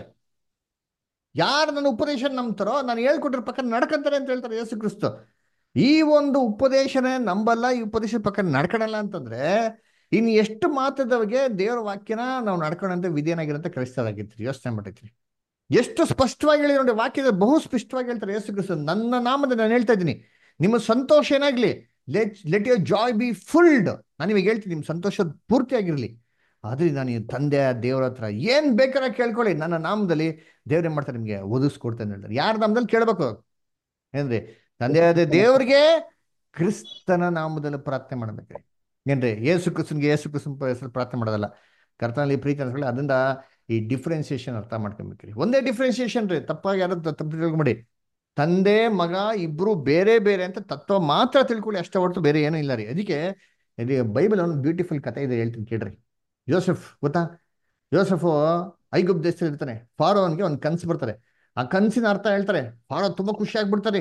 ಯಾರು ನನ್ನ ಉಪದೇಶ ನಂಬ್ತಾರೋ ನಾನು ಹೇಳ್ಕೊಟ್ರ ಪಕ್ಕ ನಡ್ಕೊಂತಾರೆ ಅಂತ ಹೇಳ್ತಾರೆ ಯೇಸು ಕ್ರಿಸ್ತ. ಈ ಒಂದು ಉಪದೇಶನೇ ನಂಬಲ್ಲ, ಈ ಉಪದೇಶ ಪಕ್ಕ ನಡ್ಕೊಳಲ್ಲ ಅಂತಂದ್ರೆ ಇನ್ನು ಎಷ್ಟು ಮಾತದವರಿಗೆ ದೇವರ ವಾಕ್ಯನ ನಾವು ನಡ್ಕೊಂಡಂತೆ ವಿಧೇಯನಾಗಿರಂತ ಕ್ರೈಸ್ತರಾಗಿರ್ತೀರಿ. ಯೋಚನೆ ಮಾಡಿರ್ತೀರಿ. ಎಷ್ಟು ಸ್ಪಷ್ಟವಾಗಿ ಹೇಳಿ ನೋಡಿ, ವಾಕ್ಯದ ಬಹು ಸ್ಪಷ್ಟವಾಗಿ ಹೇಳ್ತಾರೆ ಯೇಸು ಕ್ರಿಸ್ತ. ನನ್ನ ನಾಮದ ನಾನು ಹೇಳ್ತಾ ಇದ್ದೀನಿ, ನಿಮ್ಮ ಸಂತೋಷ ಏನಾಗ್ಲಿ, let let your joy be fulled. ನಾನು ಇವಾಗ ಹೇಳ್ತೀನಿ ನಿಮ್ಮ ಸಂತೋಷ ಪೂರ್ತಿಯಾಗಿರ್ಲಿ. ಆದ್ರಿಂದ ನೀವು ತಂದೆ ದೇವರ ಹತ್ರ ಏನ್ ಬೇಕಾದ್ರೆ ಕೇಳ್ಕೊಳ್ಳಿ, ನನ್ನ ನಾಮದಲ್ಲಿ ದೇವ್ರ ಏನ್ ಮಾಡ್ತಾರೆ, ನಿಮ್ಗೆ ಒದಗಿಸ್ಕೊಡ್ತೇನೆ ಹೇಳ್ತಾರೆ. ಯಾರ ನಾಮದಲ್ಲಿ ಕೇಳ್ಬೇಕು ಏನ್ರಿ, ತಂದೆಯಾದ ದೇವ್ರಿಗೆ ಕ್ರಿಸ್ತನ ನಾಮದಲ್ಲಿ ಪ್ರಾರ್ಥನೆ ಮಾಡ್ಬೇಕ್ರಿ. ಏನ್ರಿ ಯೇಸು ಕ್ರಿಸ್ತನ್ಗೆ ಯೇಸು ಕ್ರಿಸ್ತನ ಹೆಸರು ಪ್ರಾರ್ಥನೆ ಮಾಡೋದಲ್ಲ. ಕರ್ತನಲ್ಲಿ ಪ್ರೀತಿ ಅನ್ಕೊಳ್ಳಿ. ಅದರಿಂದ ಈ ಡಿಫ್ರೆನ್ಸಿಯೇಷನ್ ಅರ್ಥ ಮಾಡ್ಕೊಬೇಕ್ರಿ. ಒಂದೇ ಡಿಫ್ರೆನ್ಸಿಯೇಷನ್ ರೀ, ತಪ್ಪಾಗಿ ಯಾರು ತಪ್ಪು ತಿಳ್ಕೊಂಬಿಡಿ. ತಂದೆ ಮಗ ಇಬ್ರು ಬೇರೆ ಬೇರೆ ಅಂತ ತತ್ವ ಮಾತ್ರ ತಿಳ್ಕೊಳ್ಳಿ, ಅಷ್ಟೇ ಹೊರತು ಬೇರೆ ಏನೂ ಇಲ್ಲ ರೀ. ಅದಕ್ಕೆ ಇಲ್ಲಿ ಬೈಬಲ್ ಒಂದು ಬ್ಯೂಟಿಫುಲ್ ಕಥೆ ಇದೆ, ಹೇಳ್ತೀನಿ ಕೇಳ್ರಿ. ಯೋಸೆಫ್ ಗೊತ್ತಾ? ಯೋಸೆಫ್ ಐಗುಪ್ತ ದೇಶದಲ್ಲಿ ಇರ್ತಾನೆ. ಫಾರೋನ್ಗೆ ಒಂದು ಕನ್ಸು ಬರ್ತಾರೆ. ಆ ಕನ್ಸಿನ ಅರ್ಥ ಹೇಳ್ತಾರೆ. ಫಾರೋ ತುಂಬಾ ಖುಷಿ ಆಗ್ಬಿಡ್ತಾರೆ.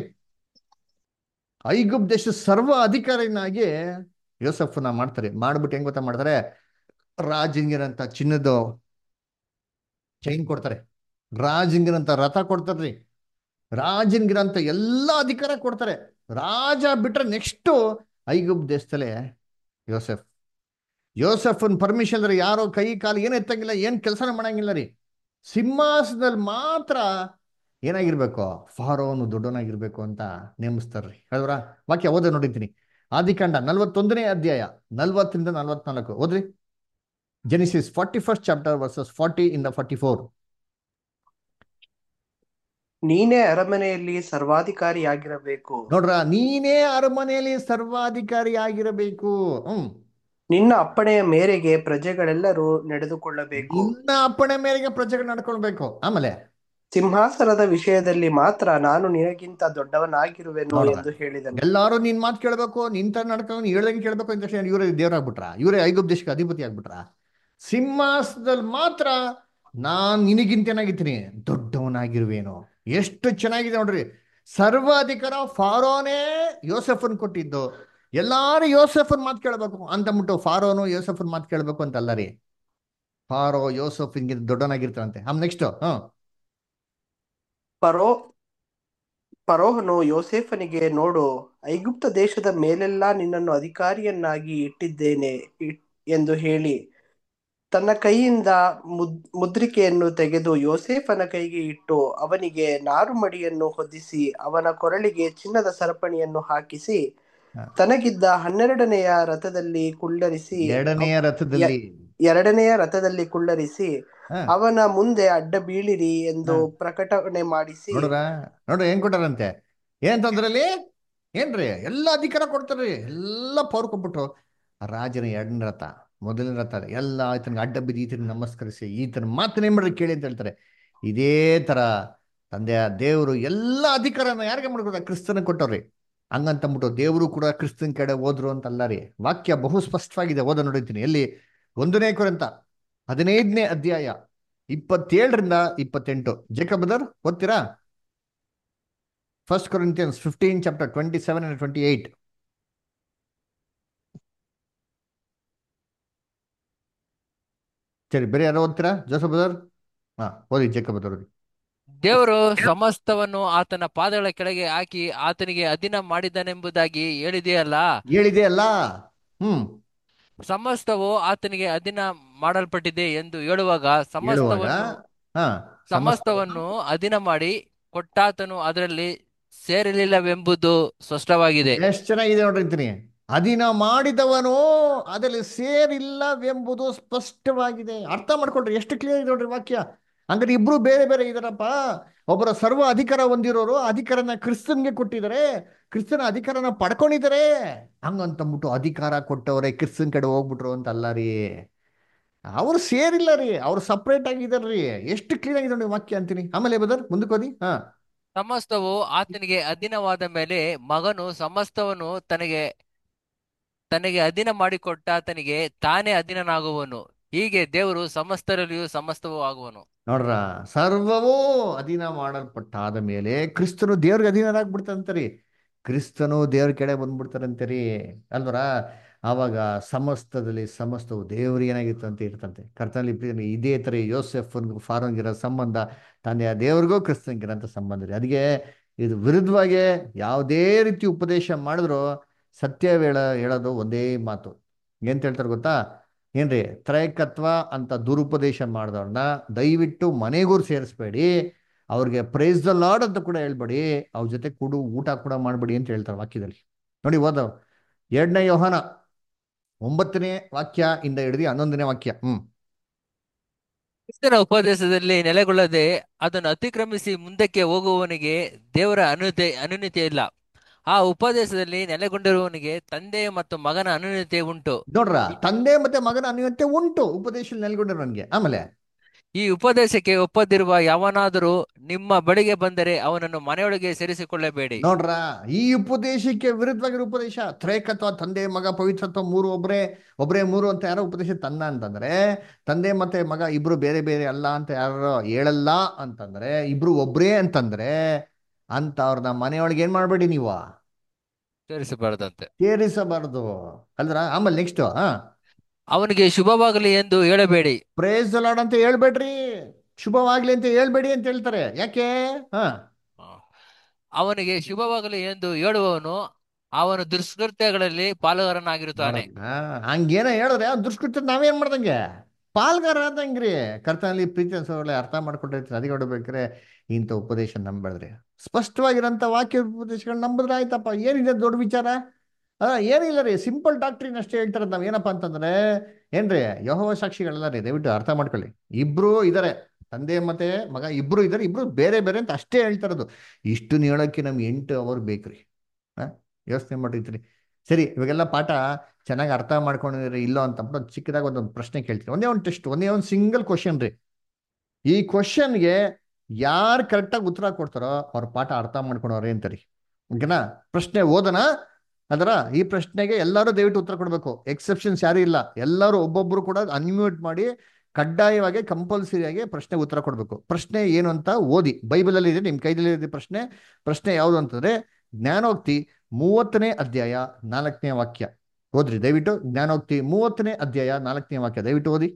ಐಗುಪ್ತ ದೇಶದ ಸರ್ವ ಅಧಿಕಾರಿನಾಗಿ ಯೋಸೆಫ್ನ ಮಾಡ್ತಾರೆ. ಮಾಡ್ಬಿಟ್ಟು ಹೆಂಗ್ ಗೊತ್ತಾ ಮಾಡ್ತಾರೆ, ರಾಜಿಂಗಿರಂತ ಚಿನ್ನದ ಚೈನ್ ಕೊಡ್ತಾರೆ, ರಾಜಿಂಗಿರಂತ ರಥ ಕೊಡ್ತಾರ್ರಿ, ರಾಜನ್ಗಿರಂತ ಎಲ್ಲ ಅಧಿಕಾರ ಕೊಡ್ತಾರೆ. ರಾಜ ಬಿಟ್ರೆ ನೆಕ್ಸ್ಟು ಐಗುಪ್ತ ದೇಶದಲ್ಲೇ ಯೋಸೆಫ್. ಯೋಸೆಫನ್ ಪರ್ಮಿಷನ್ ಅಂದ್ರೆ ಯಾರೋ ಕೈ ಕಾಲು ಏನು ಎತ್ತಂಗಿಲ್ಲ, ಏನು ಕೆಲಸನ ಮಾಡಂಗಿಲ್ಲ ರೀ. ಸಿಂಹಾಸನದಲ್ಲಿ ಮಾತ್ರ ಏನಾಗಿರ್ಬೇಕು, ಫಾರೋನು ದೊಡ್ಡವನಾಗಿರ್ಬೇಕು ಅಂತ ನೇಮಿಸ್ತಾರ್ರಿ. ಹೇಳಿದ್ರ ವಾಕ್ಯ ಓದ ನೋಡಿದ್ದೀನಿ. ಆದಿಕಾಂಡ ನಲ್ವತ್ತೊಂದನೇ ಅಧ್ಯಾಯ ನಲ್ವತ್ತರಿಂದ ನಲ್ವತ್ನಾಲ್ಕು ಓದ್ರಿ. Genesis forty first chapter verses forty ಇಂದ ಫಾರ್ಟಿ ಫೋರ್. ನೀನೇ ಅರಮನೆಯಲ್ಲಿ ಸರ್ವಾಧಿಕಾರಿಯಾಗಿರಬೇಕು. ನೋಡ್ರ, ನೀನೇ ಅರಮನೆಯಲ್ಲಿ ಸರ್ವಾಧಿಕಾರಿ ಆಗಿರಬೇಕು. ಹ್ಮ್ ನಿನ್ನ ಅಪ್ಪಣೆಯ ಮೇರೆಗೆ ಪ್ರಜೆಗಳೆಲ್ಲರೂ ನಡೆದುಕೊಳ್ಳಬೇಕು. ನಿನ್ನ ಅಪ್ಪಣೆ ಮೇರೆಗೆ ಪ್ರಜೆಗಳು ನಡ್ಕೊಳ್ಬೇಕು. ಆಮೇಲೆ ಸಿಂಹಾಸನದ ವಿಷಯದಲ್ಲಿ ಮಾತ್ರ ನಾನು ನಿನಗಿಂತ ದೊಡ್ಡವನಾಗಿರುವೆನು ನೋಡ್ರ, ಎಂದು ಹೇಳಿದನು. ಎಲ್ಲಾರು ನಿನ್ ಮಾತು ಕೇಳ್ಬೇಕು, ನಿಂತ ನಡ್ಕೊಂಡು ಹೇಳ್ದಂಗೆ ಕೇಳ್ಬೇಕು ಅಂತ ತಕ್ಷಣ ಇವರೇ ದೇವರಾಗ್ಬಿಟ್ರ, ಇವರೇ ಐಗುಪ್ತ ದೇಶಕ್ಕೆ ಅಧಿಪತಿ ಆಗ್ಬಿಟ್ರ. ಸಿಂಹಾಸನದಲ್ಲಿ ಮಾತ್ರ ನಾನ್ ನಿನಗಿಂತೇನಾಗಿದ್ದೀನಿ, ದೊಡ್ಡವನಾಗಿರುವೇನು. ಎಷ್ಟು ಚೆನ್ನಾಗಿದೆ ನೋಡ್ರಿ. ಸರ್ವಾಧಿಕಾರ ಫಾರೋನೇ ಯೋಸೆಫನ್ ಕೊಟ್ಟಿದ್ದು. ಎಲ್ಲಾರು ಯೋಸೆಫನ್ ಮಾತು ಕೇಳ್ಬೇಕು ಅಂತಂದ್ಬಿಟ್ಟು ಫಾರೋನು ಯೋಸೆಫನ್ ಮಾತು ಕೇಳ್ಬೇಕು ಅಂತಲ್ಲ ರೀ. ಫಾರೋ ಯೋಸೆಫನ್ಗಿಂತ ದೊಡ್ಡವನಾಗಿರ್ತಾರಂತೆ. ಆಮ್ ನೆಕ್ಸ್ಟ್ ಹ್ಮ್ ಫರೋ ಫರೋಹನು ಯೋಸೇಫನಿಗೆ, ನೋಡು, ಐಗುಪ್ತ ದೇಶದ ಮೇಲೆಲ್ಲಾ ನಿನ್ನನ್ನು ಅಧಿಕಾರಿಯನ್ನಾಗಿ ಇಟ್ಟಿದ್ದೇನೆ ಇಟ್- ಎಂದು ಹೇಳಿ ತನ್ನ ಕೈಯಿಂದ ಮುದ್ ಮುದ್ರಿಕೆಯನ್ನು ತೆಗೆದು ಯೋಸೇಫನ ಕೈಗೆ ಇಟ್ಟು ಅವನಿಗೆ ನಾರುಮಡಿಯನ್ನು ಹೊದಿಸಿ ಅವನ ಕೊರಳಿಗೆ ಚಿನ್ನದ ಸರಪಣಿಯನ್ನು ಹಾಕಿಸಿ ತನಗಿದ್ದ ಹನ್ನೆರಡನೆಯ ರಥದಲ್ಲಿ ಕುಳ್ಳರಿಸಿ ಎರಡನೆಯ ರಥದಲ್ಲಿ ಎರಡನೆಯ ರಥದಲ್ಲಿ ಕುಳ್ಳರಿಸಿ ಹ ಅವನ ಮುಂದೆ ಅಡ್ಡ ಬೀಳಿರಿ ಎಂದು ಹ ಪ್ರಕಟಣೆ ಮಾಡಿಸಿ. ನೋಡ್ರ ನೋಡ್ರಿ ಏನ್ ಕೊಟ್ಟಾರಂತೆ, ಏನಂತಂದ್ರಲ್ಲಿ ಏನ್ರಿ ಎಲ್ಲ ಅಧಿಕಾರ ಕೊಡ್ತಾರ್ರಿ, ಎಲ್ಲ ಪವರ್ ಕೊಟ್ಬಿಟ್ರು. ರಾಜನ ಎರಡನೇ ರಥ ಮೊದಲನೇ ರಥ ಎಲ್ಲ ಆತನಿಗೆ ಅಡ್ಡ ಬಿದ್ದು ಈತನ ನಮಸ್ಕರಿಸಿ ಈತನ ಮಾತನ್ನೇ ಮಾಡ್ರಿ ಕೇಳಿ ಅಂತ ಹೇಳ್ತಾರೆ. ಇದೇ ತರ ತಂದೆಯ ದೇವರು ಎಲ್ಲ ಅಧಿಕಾರನ ಯಾರಿಗೆ ಮಾಡ್ಕೊಡ, ಕ್ರಿಸ್ತನ ಕೊಟ್ಟವ್ರಿ. ಹಂಗಂತಂದ್ಬಿಟ್ಟು ದೇವರು ಕೂಡ ಕ್ರಿಸ್ತನ್ ಕಡೆ ಹೋದ್ರು ಅಂತಲ್ಲ ರೀ. ವಾಕ್ಯ ಬಹು ಸ್ಪಷ್ಟವಾಗಿದೆ, ಓದ ನೋಡಿದ್ದೀನಿ. ಎಲ್ಲಿ? ಒಂದನೇ ಕೊರಿಂಥ ಹದಿನೈದನೇ ಅಧ್ಯಾಯ ಇಪ್ಪತ್ತೇಳರಿಂದ ಇಪ್ಪತ್ತೆಂಟು. ಜೇಕಬ್ ಬ್ರದರ್ ಓದ್ತೀರಾ? First Corinthians fifteen chapter twenty seven and twenty eight. ಸರಿ, ಬೇರೆ ಯಾರೋ ಓದ್ತೀರಾ? ಜೋಸಫ್ ಬ್ರದರ್ ಹಾ ಓದಿ. ಜೇಕಬ್ ಬ್ರದರ್ ಓದಿ. ದೇವರು ಸಮಸ್ತವನ್ನು ಆತನ ಪಾದಗಳ ಕೆಳಗೆ ಹಾಕಿ ಆತನಿಗೆ ಅಧೀನ ಮಾಡಿದನೆಂಬುದಾಗಿ ಹೇಳಿದೆಯಲ್ಲ. ಹೇಳಿದೆ ಅಲ್ಲ. ಹ್ಮ್ ಸಮಸ್ತವು ಆತನಿಗೆ ಅಧೀನ ಮಾಡಲ್ಪಟ್ಟಿದೆ ಎಂದು ಹೇಳುವಾಗ ಹೇಳುವಾಗ ಸಮಸ್ತವನ್ನು ಹಾ ಸಮಸ್ತವನ್ನು ಅಧೀನ ಮಾಡಿ ಕೊಟ್ಟಾತನು ಅದರಲ್ಲಿ ಸೇರಲಿಲ್ಲವೆಂಬುದು ಸ್ಪಷ್ಟವಾಗಿದೆ. ಎಷ್ಟು ಚೆನ್ನಾಗಿದೆ ನೋಡ್ರಿ ಅಂತೀನಿ. ಅಧೀನ ಮಾಡಿದವನು ಅದರಲ್ಲಿ ಸೇರಿಲ್ಲವೆಂಬುದು ಸ್ಪಷ್ಟವಾಗಿದೆ. ಅರ್ಥ ಮಾಡ್ಕೊಳ್ರಿ, ಎಷ್ಟು ಕ್ಲಿಯರ್ ಇದೆ ನೋಡ್ರಿ ವಾಕ್ಯ. ಅಂದ್ರೆ ಇಬ್ರು ಬೇರೆ ಬೇರೆ ಇದಾರಪ್ಪ. ಒಬ್ಬರ ಸರ್ವ ಅಧಿಕಾರ ಹೊಂದಿರೋರು ಅಧಿಕಾರನ ಕ್ರಿಸ್ತನ್ಗೆ ಕೊಟ್ಟಿದ್ದಾರೆ, ಕ್ರಿಸ್ತನ ಅಧಿಕಾರನ ಪಡ್ಕೊಂಡಿದ್ದಾರೆ. ಹಂಗಂತಂದ್ಬಿಟ್ಟು ಅಧಿಕಾರ ಕೊಟ್ಟವ್ರೆ ಕ್ರಿಸ್ತನ್ ಕಡೆ ಹೋಗ್ಬಿಟ್ರು ಅಂತ ಅಲ್ಲ ರೀ. ಅವ್ರು ಸೇರಿಲ್ಲ ರೀ, ಅವ್ರು ಸಪ್ರೇಟ್ ಆಗಿದಾರ್ರಿ. ಎಷ್ಟು ಕ್ಲೀನ್ ಆಗಿದೆ ನೋಡಿ ವಾಕ್ಯ ಅಂತೀನಿ. ಆಮೇಲೆ ಬದರ್ ಮುಂದಕ್ಕೆ ಓದಿ. ಹಾ ಸಮಸ್ತವು ಆತನಿಗೆ ಅಧೀನವಾದ ಮೇಲೆ ಮಗನು ಸಮಸ್ತವನ್ನು ತನಗೆ ತನಗೆ ಅಧೀನ ಮಾಡಿಕೊಟ್ಟ ಆತನಿಗೆ ತಾನೇ ಅಧೀನನಾಗುವನು. ಹೀಗೆ ದೇವರು ಸಮಸ್ತರಲ್ಲಿಯೂ ಸಮಸ್ತವೂ ಆಗುವನು. ನೋಡ್ರ, ಸರ್ವವೂ ಅಧೀನ ಮಾಡಲ್ಪಟ್ಟಾದ ಮೇಲೆ ಕ್ರಿಸ್ತನು ದೇವ್ರಿಗೆ ಅಧೀನರಾಗ್ಬಿಡ್ತಾರಂತರಿ. ಕ್ರಿಸ್ತನು ದೇವ್ರ ಕಡೆ ಬಂದ್ಬಿಡ್ತಾರಂತರಿ ಅಲ್ವರ. ಆವಾಗ ಸಮಸ್ತದಲ್ಲಿ ಸಮಸ್ತವು ದೇವ್ರಿಗೆ ಏನಾಗಿರ್ತಂತೆ ಇರ್ತಂತೆ. ಕರ್ತನಲ್ಲಿ ಪ್ರಿಯರೇ, ಇದೇ ತರ ಯೋಸೆಫ್ಗೂ ಫಾರೋನ್ಗಿರೋ ಸಂಬಂಧ ತಂದೆಯ ದೇವ್ರಿಗೂ ಕ್ರಿಸ್ತನ್ಗಿರೋಂಥ ಸಂಬಂಧ ರೀ. ಅದಕ್ಕೆ ಇದು ವಿರುದ್ಧವಾಗಿ ಯಾವುದೇ ರೀತಿ ಉಪದೇಶ ಮಾಡಿದ್ರು ಸತ್ಯ ಹೇಳ ಹೇಳೋದು ಒಂದೇ ಮಾತು. ಎಂತ ಹೇಳ್ತಾರೆ ಗೊತ್ತಾ? ಏನ್ರಿ, ತ್ರೈಕತ್ವ ಅಂತ ದುರುಪದೇಶ ಮಾಡಿದವ್ರನ್ನ ದಯವಿಟ್ಟು ಮನೆಗೂರು ಸೇರಿಸ್ಬೇಡಿ, ಅವ್ರಿಗೆ ಪ್ರೈಸ್ ದ ಲಾರ್ಡ್ ಅಂತ ಕೂಡ ಹೇಳ್ಬೇಡಿ, ಅವ್ರ ಜೊತೆ ಕೂಡು ಊಟ ಕೂಡ ಮಾಡ್ಬೇಡಿ ಅಂತ ಹೇಳ್ತಾರೆ ವಾಕ್ಯದಲ್ಲಿ. ನೋಡಿ ಓದ ಎರಡನೇ ಯೋಹಾನ ಒಂಬತ್ತನೇ ವಾಕ್ಯ ಇಂದ ಹಿಡಿದು ಹನ್ನೊಂದನೇ ವಾಕ್ಯ. ಹ್ಮ್ ಕ್ರಿಸ್ತನ ಉಪದೇಶದಲ್ಲಿ ನೆಲೆಗೊಳ್ಳದೆ ಅದನ್ನು ಅತಿಕ್ರಮಿಸಿ ಮುಂದಕ್ಕೆ ಹೋಗುವವನಿಗೆ ದೇವರ ಅನುತೆ ಅನುನ್ನತಿ ಇಲ್ಲ. ಆ ಉಪದೇಶದಲ್ಲಿ ನೆಲೆಗೊಂಡಿರುವವನಿಗೆ ತಂದೆ ಮತ್ತು ಮಗನ ಅನುನ್ನತಿ ಉಂಟು. ನೋಡ್ರ, ತಂದೆ ಮತ್ತೆ ಮಗನ ಅನ್ಯೋನ್ಯತೆ ಉಂಟು ಉಪದೇಶ ನೆಲೆಗೊಂಡಿರೋ ನನಗೆ. ಆಮೇಲೆ ಈ ಉಪದೇಶಕ್ಕೆ ಒಪ್ಪದಿರುವ ಯಾವನಾದರೂ ನಿಮ್ಮ ಬಳಿಗೆ ಬಂದರೆ ಅವನನ್ನು ಮನೆಯೊಳಗೆ ಸೇರಿಸಿಕೊಳ್ಳಬೇಡಿ. ನೋಡ್ರ, ಈ ಉಪದೇಶಕ್ಕೆ ವಿರುದ್ಧವಾಗಿರೋ ಉಪದೇಶ ತ್ರೈಕತ್ವ, ತಂದೆ ಮಗ ಪವಿತ್ರತ್ವ ಮೂರು ಒಬ್ರೇ ಒಬ್ರೇ ಮೂರು ಅಂತ ಯಾರೋ ಉಪದೇಶ ತನ್ನ ಅಂತಂದ್ರೆ, ತಂದೆ ಮತ್ತೆ ಮಗ ಇಬ್ರು ಬೇರೆ ಬೇರೆ ಅಲ್ಲ ಅಂತ ಯಾರೋ ಹೇಳಲ್ಲ ಅಂತಂದ್ರೆ, ಇಬ್ರು ಒಬ್ರೇ ಅಂತಂದ್ರೆ ಅಂತ ಅವ್ರನ್ನ ಮನೆಯೊಳಗೆ ಏನ್ ಮಾಡ್ಬೇಡಿ, ನೀವು ಸೇರಿಸಬಾರದಂತೆ ಸೇರಿಸಬಾರ್ದು ಅಲ್ರ. ಆಮೇಲೆ ನೆಕ್ಸ್ಟ್ ಹಾ ಅವನಿಗೆ ಶುಭವಾಗಲಿ ಎಂದು ಹೇಳಬೇಡಿ. ಪ್ರೇಸ್ ದ ಲಾರ್ಡ್ ಅಂತ ಹೇಳ್ಬೇಡ್ರಿ, ಶುಭವಾಗ್ಲಿ ಅಂತ ಹೇಳ್ಬೇಡಿ ಅಂತ ಹೇಳ್ತಾರೆ. ಯಾಕೆ? ಹಾ ಅವನಿಗೆ ಶುಭವಾಗಲಿ ಎಂದು ಹೇಳುವವನು ಅವನು ದುಷ್ಕೃತ್ಯಗಳಲ್ಲಿ ಪಾಲುಗಾರನಾಗಿರುತ್ತಾನೆ. ನೋಡಪ್ಪ ಹಂಗೇನ ಹೇಳಿದ್ರೆ ಆ ದುಷ್ಕೃತ್ಯ ನಾವೇನ್ ಮಾಡ್ದಂಗೆ ಪಾಲ್ಗಾರ ಆದಂಗ್ರಿ. ಕರ್ತನಲ್ಲಿ ಪ್ರೀತಿ ಅನ್ಸೋಳೆ ಅರ್ಥ ಮಾಡ್ಕೊಂಡಿರ್ತೀರಿ. ಅದಕ್ಕೆ ಹೊಡಬೇಕ್ರೆ ಇಂಥ ಉಪದೇಶ ನಂಬೇಡ್ರಿ. ಸ್ಪಷ್ಟವಾಗಿರೋಂಥ ವಾಕ್ಯ ಉಪದೇಶಗಳು ನಂಬಿದ್ರೆ ಆಯ್ತಪ್ಪ. ಏನಿದೆ ದೊಡ್ಡ ವಿಚಾರ? ಆ ಏನಿಲ್ಲ ರೀ, ಸಿಂಪಲ್ ಡಾಕ್ಟ್ರಿನ್ ಅಷ್ಟೇ ಹೇಳ್ತಾರೆ. ನಾವ್ ಏನಪ್ಪಾ ಅಂತಂದ್ರೆ ಏನ್ರಿ, ಯೆಹೋವ ಸಾಕ್ಷಿಗಳೆಲ್ಲ ರೀ, ದಯವಿಟ್ಟು ಅರ್ಥ ಮಾಡ್ಕೊಳ್ಳಿ. ಇಬ್ರು ಇದಾರೆ, ತಂದೆ ಮತ್ತೆ ಮಗ ಇಬ್ರು ಇದಾರೆ, ಇಬ್ರು ಬೇರೆ ಬೇರೆ ಅಂತ ಅಷ್ಟೇ ಹೇಳ್ತಾರದು. ಇಷ್ಟು ಹೇಳೋಕ್ಕೆ ನಮ್ಗೆ ಎಂಟು ಅವರ್ ಬೇಕ್ರಿ. ಹಾ, ಯೋಚನೆ ಮಾಡಿರ್ತೀರಿ. ಸರಿ, ಇವಾಗೆಲ್ಲ ಪಾಠ ಚೆನ್ನಾಗಿ ಅರ್ಥ ಮಾಡ್ಕೊಂಡಿದ್ರೆ ಇಲ್ಲೋ ಅಂತ ಒಂದು ಚಿಕ್ಕದಾಗ ಒಂದೊಂದು ಪ್ರಶ್ನೆ ಕೇಳ್ತೀನಿ. ಒಂದೇ ಒಂದು ಟೆಸ್ಟ್, ಒಂದೇ ಒಂದು ಸಿಂಗಲ್ ಕ್ವಶನ್ ರೀ. ಈ ಕ್ವಶನ್ಗೆ ಯಾರು ಕರೆಕ್ಟಾಗಿ ಉತ್ತರ ಕೊಡ್ತಾರೋ ಅವ್ರ ಪಾಠ ಅರ್ಥ ಮಾಡ್ಕೊಂಡವ್ರೆ ಅಂತಾರಿ. ಓಕೆನಾ? ಪ್ರಶ್ನೆ ಓದನ ಅದರ ಈ ಪ್ರಶ್ನೆಗೆ ಎಲ್ಲರೂ ದಯವಿಟ್ಟು ಉತ್ತರ ಕೊಡಬೇಕು. ಎಕ್ಸೆಪ್ಷನ್ಸ್ ಯಾರು ಇಲ್ಲ. ಎಲ್ಲರೂ ಒಬ್ಬೊಬ್ರು ಕೂಡ ಅನ್ಮ್ಯೂಟ್ ಮಾಡಿ ಕಡ್ಡಾಯವಾಗಿ ಕಂಪಲ್ಸರಿಯಾಗಿ ಪ್ರಶ್ನೆ ಉತ್ತರ ಕೊಡಬೇಕು. ಪ್ರಶ್ನೆ ಏನು ಅಂತ ಓದಿ. ಬೈಬಲಲ್ಲಿ ಇದೆ, ನಿಮ್ಮ ಕೈದಲ್ಲಿ ಇದೆ ಪ್ರಶ್ನೆ. ಪ್ರಶ್ನೆ ಯಾವುದು ಅಂತಂದ್ರೆ ಜ್ಞಾನೋಕ್ತಿ ಮೂವತ್ತನೇ ಅಧ್ಯಾಯ ನಾಲ್ಕನೇ ವಾಕ್ಯ. ಓದ್ರಿ ದಯವಿಟ್ಟು. ಜ್ಞಾನೋಕ್ತಿ ಮೂವತ್ತನೇ ಅಧ್ಯಾಯ ನಾಲ್ಕನೇ ವಾಕ್ಯ ದಯವಿಟ್ಟು ಓದಿ.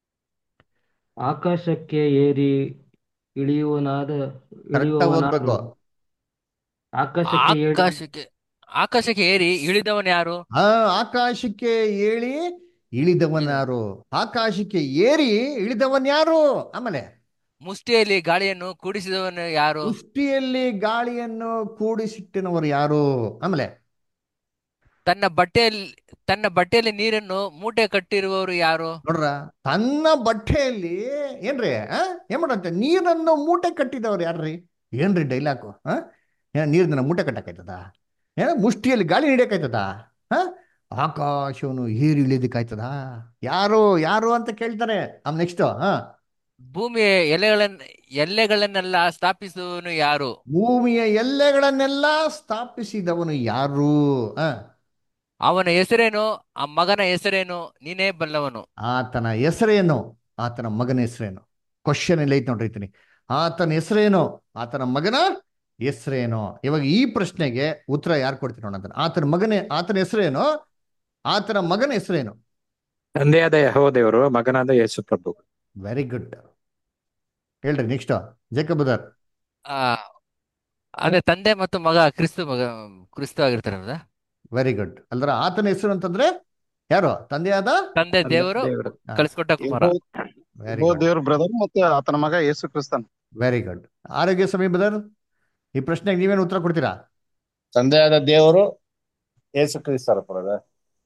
ಆಕಾಶಕ್ಕೆ ಏರಿ ಇಳಿಯುವನಾದ ಕರೆಕ್ಟಾಗಿ ಇಳಿಯುವವನಾರು ಓದ್ಬೇಕು. ಆಕಾಶಕ್ಕೆ ಏರಿ ಆಕಾಶಕ್ಕೆ ಆಕಾಶಕ್ಕೆ ಏರಿ ಇಳಿದವನು ಯಾರು? ಆ ಆಕಾಶಕ್ಕೆ ಏಳಿ ಇಳಿದವನ್ಯಾರು? ಆಕಾಶಕ್ಕೆ ಏರಿ ಇಳಿದವನ್ ಯಾರು? ಆಮೇಲೆ ಮುಷ್ಟಿಯಲ್ಲಿ ಗಾಳಿಯನ್ನು ಕೂಡಿಸಿದವನು ಯಾರು? ಮುಷ್ಟಿಯಲ್ಲಿ ಗಾಳಿಯನ್ನು ಕೂಡಿಸಿಟ್ಟಿನವರು ಯಾರು? ಆಮೇಲೆ ತನ್ನ ಬಟ್ಟೆಯಲ್ಲಿ ತನ್ನ ಬಟ್ಟೆಯಲ್ಲಿ ನೀರನ್ನು ಮೂಟೆ ಕಟ್ಟಿರುವವರು ಯಾರು? ನೋಡ್ರ, ತನ್ನ ಬಟ್ಟೆಯಲ್ಲಿ ಏನ್ರಿ ಆ ಏನ್ ಮಾಡಂತೆ ನೀರನ್ನು ಮೂಟೆ ಕಟ್ಟಿದವ್ರು ಯಾರ್ರಿ? ಏನ್ರಿ ಡೈಲಾಗು? ಆ ಏನ್ ನೀರನ್ನ ಮೂಟೆ ಕಟ್ಟಕ್ಕಾಯ್ತದ? ಏನ ಮುಷ್ಟಿಯಲ್ಲಿ ಗಾಳಿ ಹಿಡಿಯಕಾಯ್ತದ? ಹ ಆಕಾಶವನ್ನು ಏರಿ ಇಳಿದಕ್ಕಾಯ್ತದ? ಯಾರು ಯಾರು ಅಂತ ಕೇಳ್ತಾರೆ. ಆಮ್ ನೆಕ್ಸ್ಟ್ ಹಾ ಭೂಮಿಯ ಎಲೆಗಳನ್ನ ಎಲೆಗಳನ್ನೆಲ್ಲ ಸ್ಥಾಪಿಸುವವನು ಯಾರು? ಭೂಮಿಯ ಎಲ್ಲೆಗಳನ್ನೆಲ್ಲ ಸ್ಥಾಪಿಸಿದವನು ಯಾರು? ಆ ಅವನ ಹೆಸರೇನು? ಆ ಮಗನ ಹೆಸರೇನು? ನೀನೇ ಬಲ್ಲವನು. ಆತನ ಹೆಸರೇನು? ಆತನ ಮಗನ ಹೆಸರೇನು? ಕ್ವಶನ್ ಎಲ್ಲ ಐತೆ ನೋಡ್ರಿತೀನಿ. ಆತನ ಹೆಸರೇನು? ಆತನ ಮಗನ ಹೆಸರೇನು? ಇವಾಗ ಈ ಪ್ರಶ್ನೆಗೆ ಉತ್ತರ ಯಾರು ಕೊಡ್ತೀನಿ ನೋಡಂತ. ಆತನ ಮಗನೇ ಆತನ ಹೆಸರೇನು? ಆತನ ಮಗನ ಹೆಸರೇನು? ತಂದೆಯಾದ ಯೆಹೋವ ದೇವರು, ಮಗನಾದ ಯೇಸು ಪ್ರಭು. Very good. ಹೇಳ್ರಿ ನೆಕ್ಸ್ಟ್. ಜೇಕಬದರ್. ಆ ಅದೇ ತಂದೆ ಮತ್ತು ಮಗ ಕ್ರಿಸ್ತು ಮಗ ಕ್ರಿಸ್ತು ಆಗಿರ್ತಾರಲ್ಲ. Very good. ಅಲ್ದ್ರ ಆತನ ಹೆಸರು ಅಂತಂದ್ರೆ ಯಾರು? ತಂದೆಯಾದ ತಂದೆ ದೇವರು ದೇವರು ಕಳಿಸ್ಕೊಟ್ಟ ಕುಮಾರ. ವೆರಿ ಯೆಹೋವ ಗುಡ್, ದೇವ್ರ ಬ್ರದರ್ ಮತ್ತೆ ಆತನ ಮಗ ಯೇಸು ಕ್ರಿಸ್ತನ್. ವೆರಿ ಗುಡ್. ಆರೋಗ್ಯ ಸಮೀ ಬದರ್, ಈ ಪ್ರಶ್ನೆಗೆ ನೀವೇನು ಉತ್ತರ ಕೊಡ್ತೀರಾ? ತಂದೆಯಾದ ದೇವರು ಯೇಸು ಕ್ರಿಸ್ತರ ಬ್ರದರ್.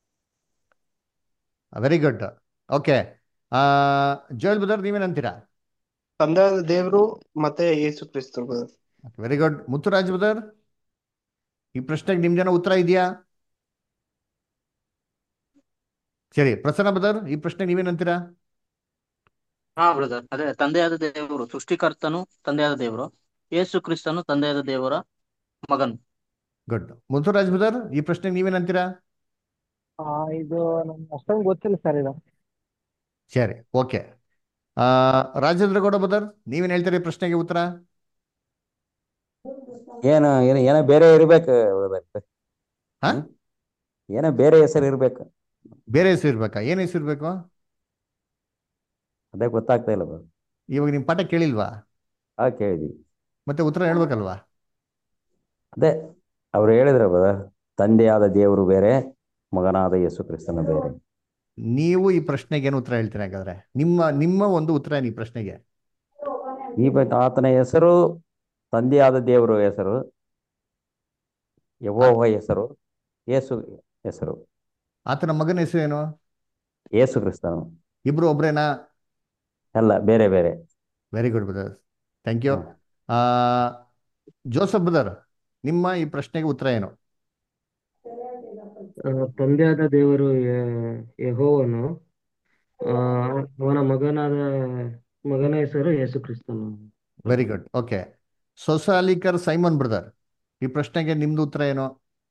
Very good. ಓಕೆ. ಆ ಜೋಯಲ್ ಬದರ್ ನೀವೇನಂತೀರಾ? ತಂದೆಯಾದ ದೇವರು ಮತ್ತೆ ಯೇಸು ಕ್ರಿಸ್ತ. Very good. ಮುತ್ತುರಾಜ್ ಬದರ್, ಈ ಪ್ರಶ್ನೆಗೆ ನಿಮ್ದೇನೋ ಉತ್ತರ ಇದೆಯಾ? ಸರಿ. ಪ್ರಸನ್ನ ಬದರ್, ಈ ಪ್ರಶ್ನೆಗೆ ನೀವೇನಂತೀರಾ? ಹಾ ಬ್ರದರ್, ಅದೇ ತಂದೆಯಾದ ದೇವರು ಸೃಷ್ಟಿಕರ್ತನು ತಂದೆಯಾದ ದೇವರು, ಯೇಸು ಕ್ರಿಸ್ತನು ತಂದೆಯಾದ ದೇವರ ಮಗನು. ಗುಡ್. ಮುತ್ತುರಾಜ್ ಬದರ್, ಈ ಪ್ರಶ್ನೆಗೆ ನೀವೇನಂತೀರಾ? ಇದು ನಮ್ಗೆ ಅಷ್ಟೊಂದು ಗೊತ್ತಿಲ್ಲ ಸರ್ ಇದು. ಸರಿ, ಓಕೆ. ಆ ರಾಜೇಂದ್ರ ಗೌಡ ಬದರ್, ನೀವೇನ್ ಹೇಳ್ತೀರಿ ಈ ಪ್ರಶ್ನೆಗೆ ಉತ್ತರ? ಏನು ಏನು ಏನೋ ಬೇರೆ ಇರ್ಬೇಕು. ಹಾ, ಹ್ಮ್? ಏನೋ ಬೇರೆ ಹೆಸರು ಇರ್ಬೇಕು. ಬೇರೆ ಹೆಸರು ಇರ್ಬೇಕಾ? ಏನ್ ಹೆಸರು ಇರ್ಬೇಕು? ಅದೇ ಗೊತ್ತಾಗ್ತಾ ಇಲ್ಲ brother. ಇವಾಗ ನಿಮ್ ಪಾಠ ಕೇಳಿಲ್ವಾ? ಆ ಕೇಳಿದ್ವಿ. ಮತ್ತೆ ಉತ್ತರ ಹೇಳ್ಬೇಕಲ್ವಾ? ಅದೇ ಅವ್ರು ಹೇಳಿದ್ರ brother, ತಂದೆಯಾದ ದೇವರು ಬೇರೆ, ಮಗನಾದ ಯೇಸು ಕ್ರಿಸ್ತನ ಬೇರೆ. ನೀವು ಈ ಪ್ರಶ್ನೆಗೆ ಏನು ಉತ್ತರ ಹೇಳ್ತೀರಾ ಹಾಗಾದ್ರೆ? ನಿಮ್ಮ ನಿಮ್ಮ ಒಂದು ಉತ್ತರ ಏನು ಈ ಪ್ರಶ್ನೆಗೆ? ಈ ಬಗ್ಗೆ ಆತನ ಹೆಸರು ತಂದೆಯಾದ ದೇವರು ಹೆಸರು, ಯೆಹೋವ ಹೆಸರು, ಯೇಸು ಹೆಸರು, ಆತನ ಮಗನ ಹೆಸರು ಏನು? ಯೇಸು ಕ್ರಿಸ್ತನು. ಇಬ್ರು ಒಬ್ರೇನಾ? ಅಲ್ಲ, ಬೇರೆ ಬೇರೆ. Very good brother, thank you. Hmm. ಆ ಜೋಸಫ್ ಬ್ರದರ್, ನಿಮ್ಮ ಈ ಪ್ರಶ್ನೆಗೆ ಉತ್ತರ ಏನು? ಆ, ತಂದೆಯಾದ ದೇವರು ಯೆ- ಯೆಹೋವನು, ಆ, ಅವನ ಮಗನಾದ ಮಗನ ಹೆಸರು ಯೇಸು ಕ್ರಿಸ್ತನು. Very good. ಓಕೆ. ಸೊಸಾಲಿಕರ್ ಸೈಮನ್ ಬ್ರದರ್, ಈ ಪ್ರಶ್ನೆಗೆ ನಿಮ್ದು ಉತ್ತರ ಏನು?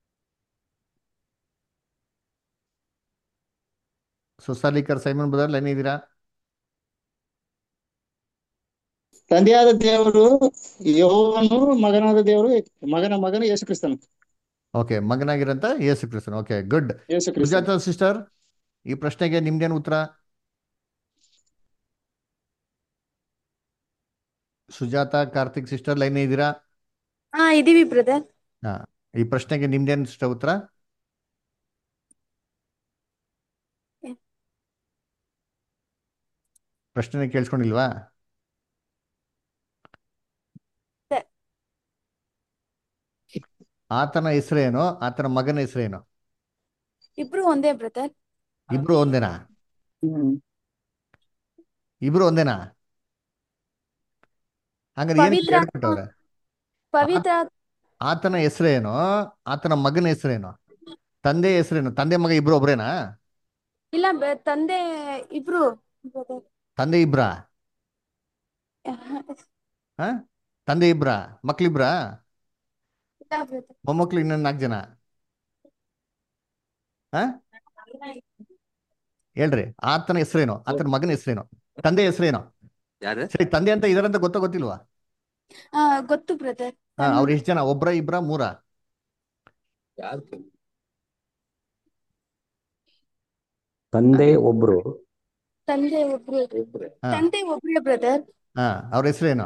ಸೊಸಾಲಿಕರ್ ಸೈಮನ್ ಬ್ರದರ್ ಲೈನ್ ಇದ್ದೀರಾ? ತಂದೆಯಾದ ದೇವರು ಯೆಹೋವನು, ಮಗನಾದ ದೇವರು ಮಗನ ಮಗನ ಯೇಸು ಕ್ರಿಸ್ತನು. ಓಕೆ, ಮಗನಾಗಿರಂತ ಯೇಸು ಕ್ರಿಸ್ತನ್. Okay, good. ಯೇಸು ಕ್ರಿಸ್ತನು. ಸುಜಾತ ಸಿಸ್ಟರ್, ಈ ಪ್ರಶ್ನೆಗೆ ನಿಮ್ದೇನು ಉತ್ತರ? ಸುಜಾತ ಕಾರ್ತಿಕ್ ಸಿಸ್ಟರ್ ಲೈನ್ ಇದ್ದೀರಾ? ಹಾ ಇದೀವಿ ಬ್ರದರ್. ಹಾ, ಈ ಪ್ರಶ್ನೆಗೆ ನಿಮ್ದೇನು ಇಷ್ಟ ಉತ್ತರ? ಪ್ರಶ್ನೆ ಕೇಳಿಸ್ಕೊಂಡಿಲ್ವಾ? ಆತನ ಹೆಸರೇನು, ಆತನ ಮಗನ ಹೆಸರೇನು? ಇಬ್ರು ಒಂದೇ ಬ್ರದರ್. ಇಬ್ರು ಒಂದೇನಾ? ಹ್ಮ್ ಇಬ್ರು ಒಂದೇನಾ? ಹಂಗಾರೆ ಏನಕ್ಕೆ ಪವಿತ್ರ ಎರಡು ಕೊಟ್ಟವ್ರೆ? ಪವಿತ್ರ ಆತನ ಹೆಸರೇನು, ಆತನ ಮಗನ ಹೆಸರೇನು, ತಂದೆ ಹೆಸರೇನು? ತಂದೆ ಮಗ ಇಬ್ರು ಒಬ್ರೇನಾ? ಇಲ್ಲ ಬ- ತಂದೆ ಇಬ್ರು ಬ್ರದರ್. ತಂದೆ ಇಬ್ರಾ? ಹಾ, ತಂದೆ ಇಬ್ರಾ? ಮಕ್ಳಿಬ್ರಾ? ಇಲ್ಲ ಬ್ರದರ್. ಮೊಮ್ಮಕ್ಳು ಇನ್ನೊಂದು ನಾಲ್ಕು ಜನ? ಹಾ, ಹೇಳ್ರಿ. ಆತನ ಹೆಸರೇನು, ಆತನ ಮಗನ ಹೆಸರೇನು, ತಂದೆ ಹೆಸರೇನು? ಯಾರು? ಸರಿ, ತಂದೆ ಅಂತ ಇದರಂತ ಗೊತ್ತಾ ಗೊತ್ತಿಲ್ವಾ? ಆ ಗೊತ್ತು ಬ್ರದರ್. ಹಾ, ಅವ್ರು ಎಷ್ಟು ಜನ? ಒಬ್ರ ಇಬ್ರ ಮೂರ? ತಂದೆ ಒಬ್ರು, ತಂದೆ ಒಬ್ರು. ಹಾ ತಂದೆ ಒಬ್ರೇ ಬ್ರದರ್. ಹಾ, ಅವ್ರ ಹೆಸರೇನು?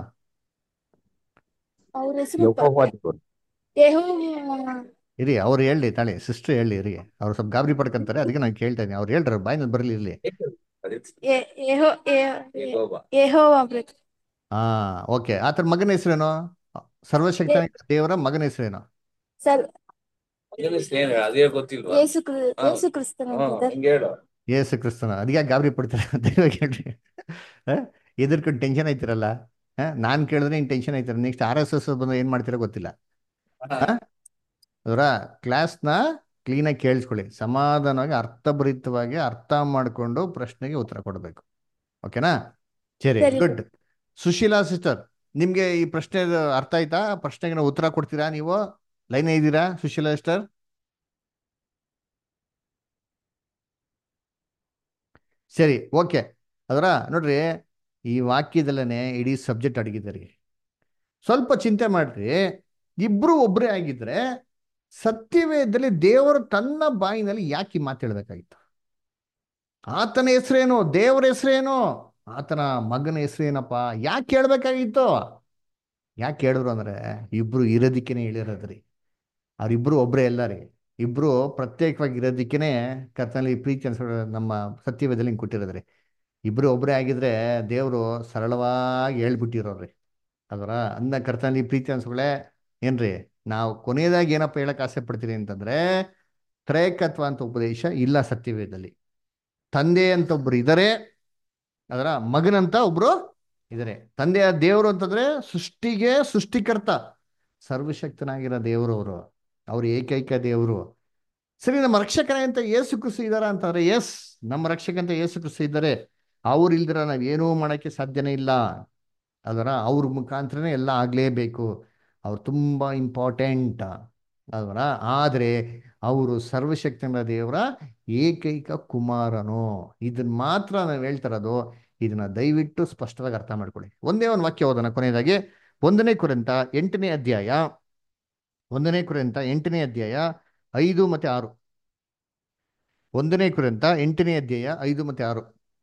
ಅವ್ರ ಹೆಸರು ಯೆಹೋವ ದೇವರು. ಯೆಹೋವ. ಇರಿ, ಅವ್ರು ಹೇಳಿ ತಾಳಿ, ಸಿಸ್ಟರ್ ಹೇಳಿ ಇರಿ. ಅವ್ರು ಸ್ವಲ್ಪ ಗಾಬರಿ ಪಡ್ಕೊಂತಾರೆ, ಅದಕ್ಕೆ ನಾನು ಕೇಳ್ತಾ ಇದ್ದೀನಿ. ಅವ್ರು ಹೇಳ್ರಿ, ಬಾಯಿನಲ್ಲಿ ಬರಲಿ ಇರ್ಲಿ. ಯೆ- ಯೆಹೋ ಯೆ- ಯೆಹೋವ ಬ್ರದರ್. ಹಾ, ಓಕೆ. ಆತನ ಮಗನ ಹೆಸರೇನು? ಸರ್ವಶಕ್ತ ದೇವರ ಮಗನ ಹೆಸರೇನು? ಸರ್ ಯೇಸು ಕ್ರಿ- ಯೇಸು ಕ್ರಿಸ್ತನ ಬ್ರದರ್. ಯೇಸು ಕ್ರಿಸ್ತನ. ಅದಕ್ಕೆ ಗಾಬರಿ ಪಡ್ತಾರೆ ದಯವಾಗಿ ಹೇಳ್ರಿ. ಎದುರ್ಕೊಂಡು ಟೆನ್ಷನ್ ಆಯ್ತಿರಲ್ಲ. ಹಾ, ನಾನು ಕೇಳಿದ್ರೆ ಇನ್ನು ಟೆನ್ಷನ್ ಆಯ್ತಾರೆ. ನೆಕ್ಸ್ಟ್ ಆರ್ ಎಸ್ ಎಸ್ ಬಂದು ಏನು ಮಾಡ್ತೀರೋ ಗೊತ್ತಿಲ್ಲ. ಹಾ, ಅದರ ಕ್ಲಾಸ್ನ ಕ್ಲೀನಾಗಿ ಕೇಳಿಸ್ಕೊಳ್ಳಿ, ಸಮಾಧಾನವಾಗಿ ಅರ್ಥಭರಿತವಾಗಿ ಅರ್ಥ ಮಾಡಿಕೊಂಡು ಪ್ರಶ್ನೆಗೆ ಉತ್ತರ ಕೊಡಬೇಕು. ಓಕೆನಾ? ಸರಿ, ಸರಿ ಗುಡ್. ಸುಶೀಲಾ ಸಿಸ್ಟರ್, ನಿಮ್ಗೆ ಈ ಪ್ರಶ್ನೆ ಅರ್ಥ ಆಯ್ತಾ? ಪ್ರಶ್ನೆಗೆ ನಾವು ಉತ್ತರ ಕೊಡ್ತೀರಾ? ನೀವು ಲೈನ್ ಇದ್ದೀರಾ ಸುಶೀಲಾ ಸಿಸ್ಟರ್? ಸರಿ, ಓಕೆ. ಅದರ ನೋಡ್ರಿ, ಈ ವಾಕ್ಯದಲ್ಲೇ ಇಡೀ ಸಬ್ಜೆಕ್ಟ್ ಅಡಗಿದ್ದಾರೆ. ಸ್ವಲ್ಪ ಚಿಂತೆ ಮಾಡ್ರಿ. ಇಬ್ರು ಒಬ್ಬರೇ ಆಗಿದ್ರೆ ಸತ್ಯವೇದದಲ್ಲಿ ದೇವರು ತನ್ನ ಬಾಯಿನಲ್ಲಿ ಯಾಕೆ ಮಾತಾಡ್ಬೇಕಾಗಿತ್ತು? ಆತನ ಹೆಸರೇನು, ದೇವರ ಹೆಸರೇನು, ಆತನ ಮಗನ ಹೆಸರೇನಪ್ಪ ಯಾಕೆ ಹೇಳ್ಬೇಕಾಗಿತ್ತು? ಯಾಕೆ ಹೇಳಿದ್ರು ಅಂದ್ರೆ ಇಬ್ರು ಇರೋದಿಕ್ಕೇನೆ ಹೇಳಿರೋದ್ರಿ. ಅವ್ರಿಬ್ರು ಒಬ್ಬರೇ ಎಲ್ಲ ರೀ. ಇಬ್ರು ಪ್ರತ್ಯೇಕವಾಗಿ ಇರೋದಿಕ್ಕೇನೆ ಕರ್ತನಲ್ಲಿ ಪ್ರೀತಿ ಅನ್ಸೋ ನಮ್ಮ ಸತ್ಯವೇದದಲ್ಲಿ ಹಿಂಗೆ ಕೊಟ್ಟಿರೋದ್ರಿ. ಇಬ್ರು ಒಬ್ಬರೇ ಆಗಿದ್ರೆ ದೇವರು ಸರಳವಾಗಿ ಹೇಳ್ಬಿಟ್ಟಿರೋರಿ. ಅದರ ಅನ್ನ ಕರ್ತನಲ್ಲಿ ಪ್ರೀತಿ ಅನ್ಸ್ಕೊಳ್ಳೆ ಏನ್ರಿ, ನಾವು ಕೊನೆಯದಾಗಿ ಏನಪ್ಪ ಹೇಳಕ್ ಆಸೆ ಪಡ್ತೀರಿ ಅಂತಂದ್ರೆ, ತ್ರೈಕತ್ವ ಅಂತ ಉಪದೇಶ ಇಲ್ಲ ಸತ್ಯವೇದದಲ್ಲಿ. ತಂದೆ ಅಂತ ಒಬ್ರು ಇದ್ದಾರೆ, ಅದರ ಮಗನಂತ ಒಬ್ರು ಇದ್ದಾರೆ. ತಂದೆಯ ದೇವರು ಅಂತಂದ್ರೆ ಸೃಷ್ಟಿಗೆ ಸೃಷ್ಟಿಕರ್ತ, ಸರ್ವಶಕ್ತನಾಗಿರೋ ದೇವರು ಅವರು. ಅವ್ರು ಏಕೈಕ ದೇವರು. ಸರಿ, ನಮ್ಮ ರಕ್ಷಕನೇ ಅಂತ ಯೇಸು ಕ್ರಿಸ್ತು ಇದ್ದಾರ ಅಂತಂದ್ರೆ ಎಸ್, ನಮ್ಮ ರಕ್ಷಕಂತ ಯೇಸು ಕ್ರಿಸ್ತು ಇದ್ದಾರೆ. ಅವ್ರು ಇಲ್ದಿರ ನಾವೇನೂ ಮಾಡೋಕ್ಕೆ ಸಾಧ್ಯನೇ ಇಲ್ಲ. ಅದರ ಅವ್ರ ಮುಖಾಂತರನೇ ಎಲ್ಲ ಆಗಲೇಬೇಕು. ಅವ್ರು ತುಂಬ ಇಂಪಾರ್ಟೆಂಟ್. ಅದರ ಆದರೆ ಅವರು ಸರ್ವಶಕ್ತನ ದೇವರ ಏಕೈಕ ಕುಮಾರನು. ಇದನ್ನ ಮಾತ್ರ ನಾವು ಹೇಳ್ತಾರದು. ಇದನ್ನ ದಯವಿಟ್ಟು ಸ್ಪಷ್ಟವಾಗಿ ಅರ್ಥ ಮಾಡ್ಕೊಳ್ಳಿ. ಒಂದೇ ಒಂದು ವಾಕ್ಯ ಓದೋಣ ಕೊನೆಯದಾಗಿ. ಒಂದನೇ ಕುರಿತ ಎಂಟನೇ ಅಧ್ಯಾಯ, ಒಂದನೇ ಕುರಿತ ಎಂಟನೇ ಅಧ್ಯಾಯ ಐದು ಮತ್ತೆ ಆರು. ಒಂದನೇ ಕುರಿತ ಎಂಟನೇ ಅಧ್ಯಾಯ ಐದು ಮತ್ತೆ ಆರು.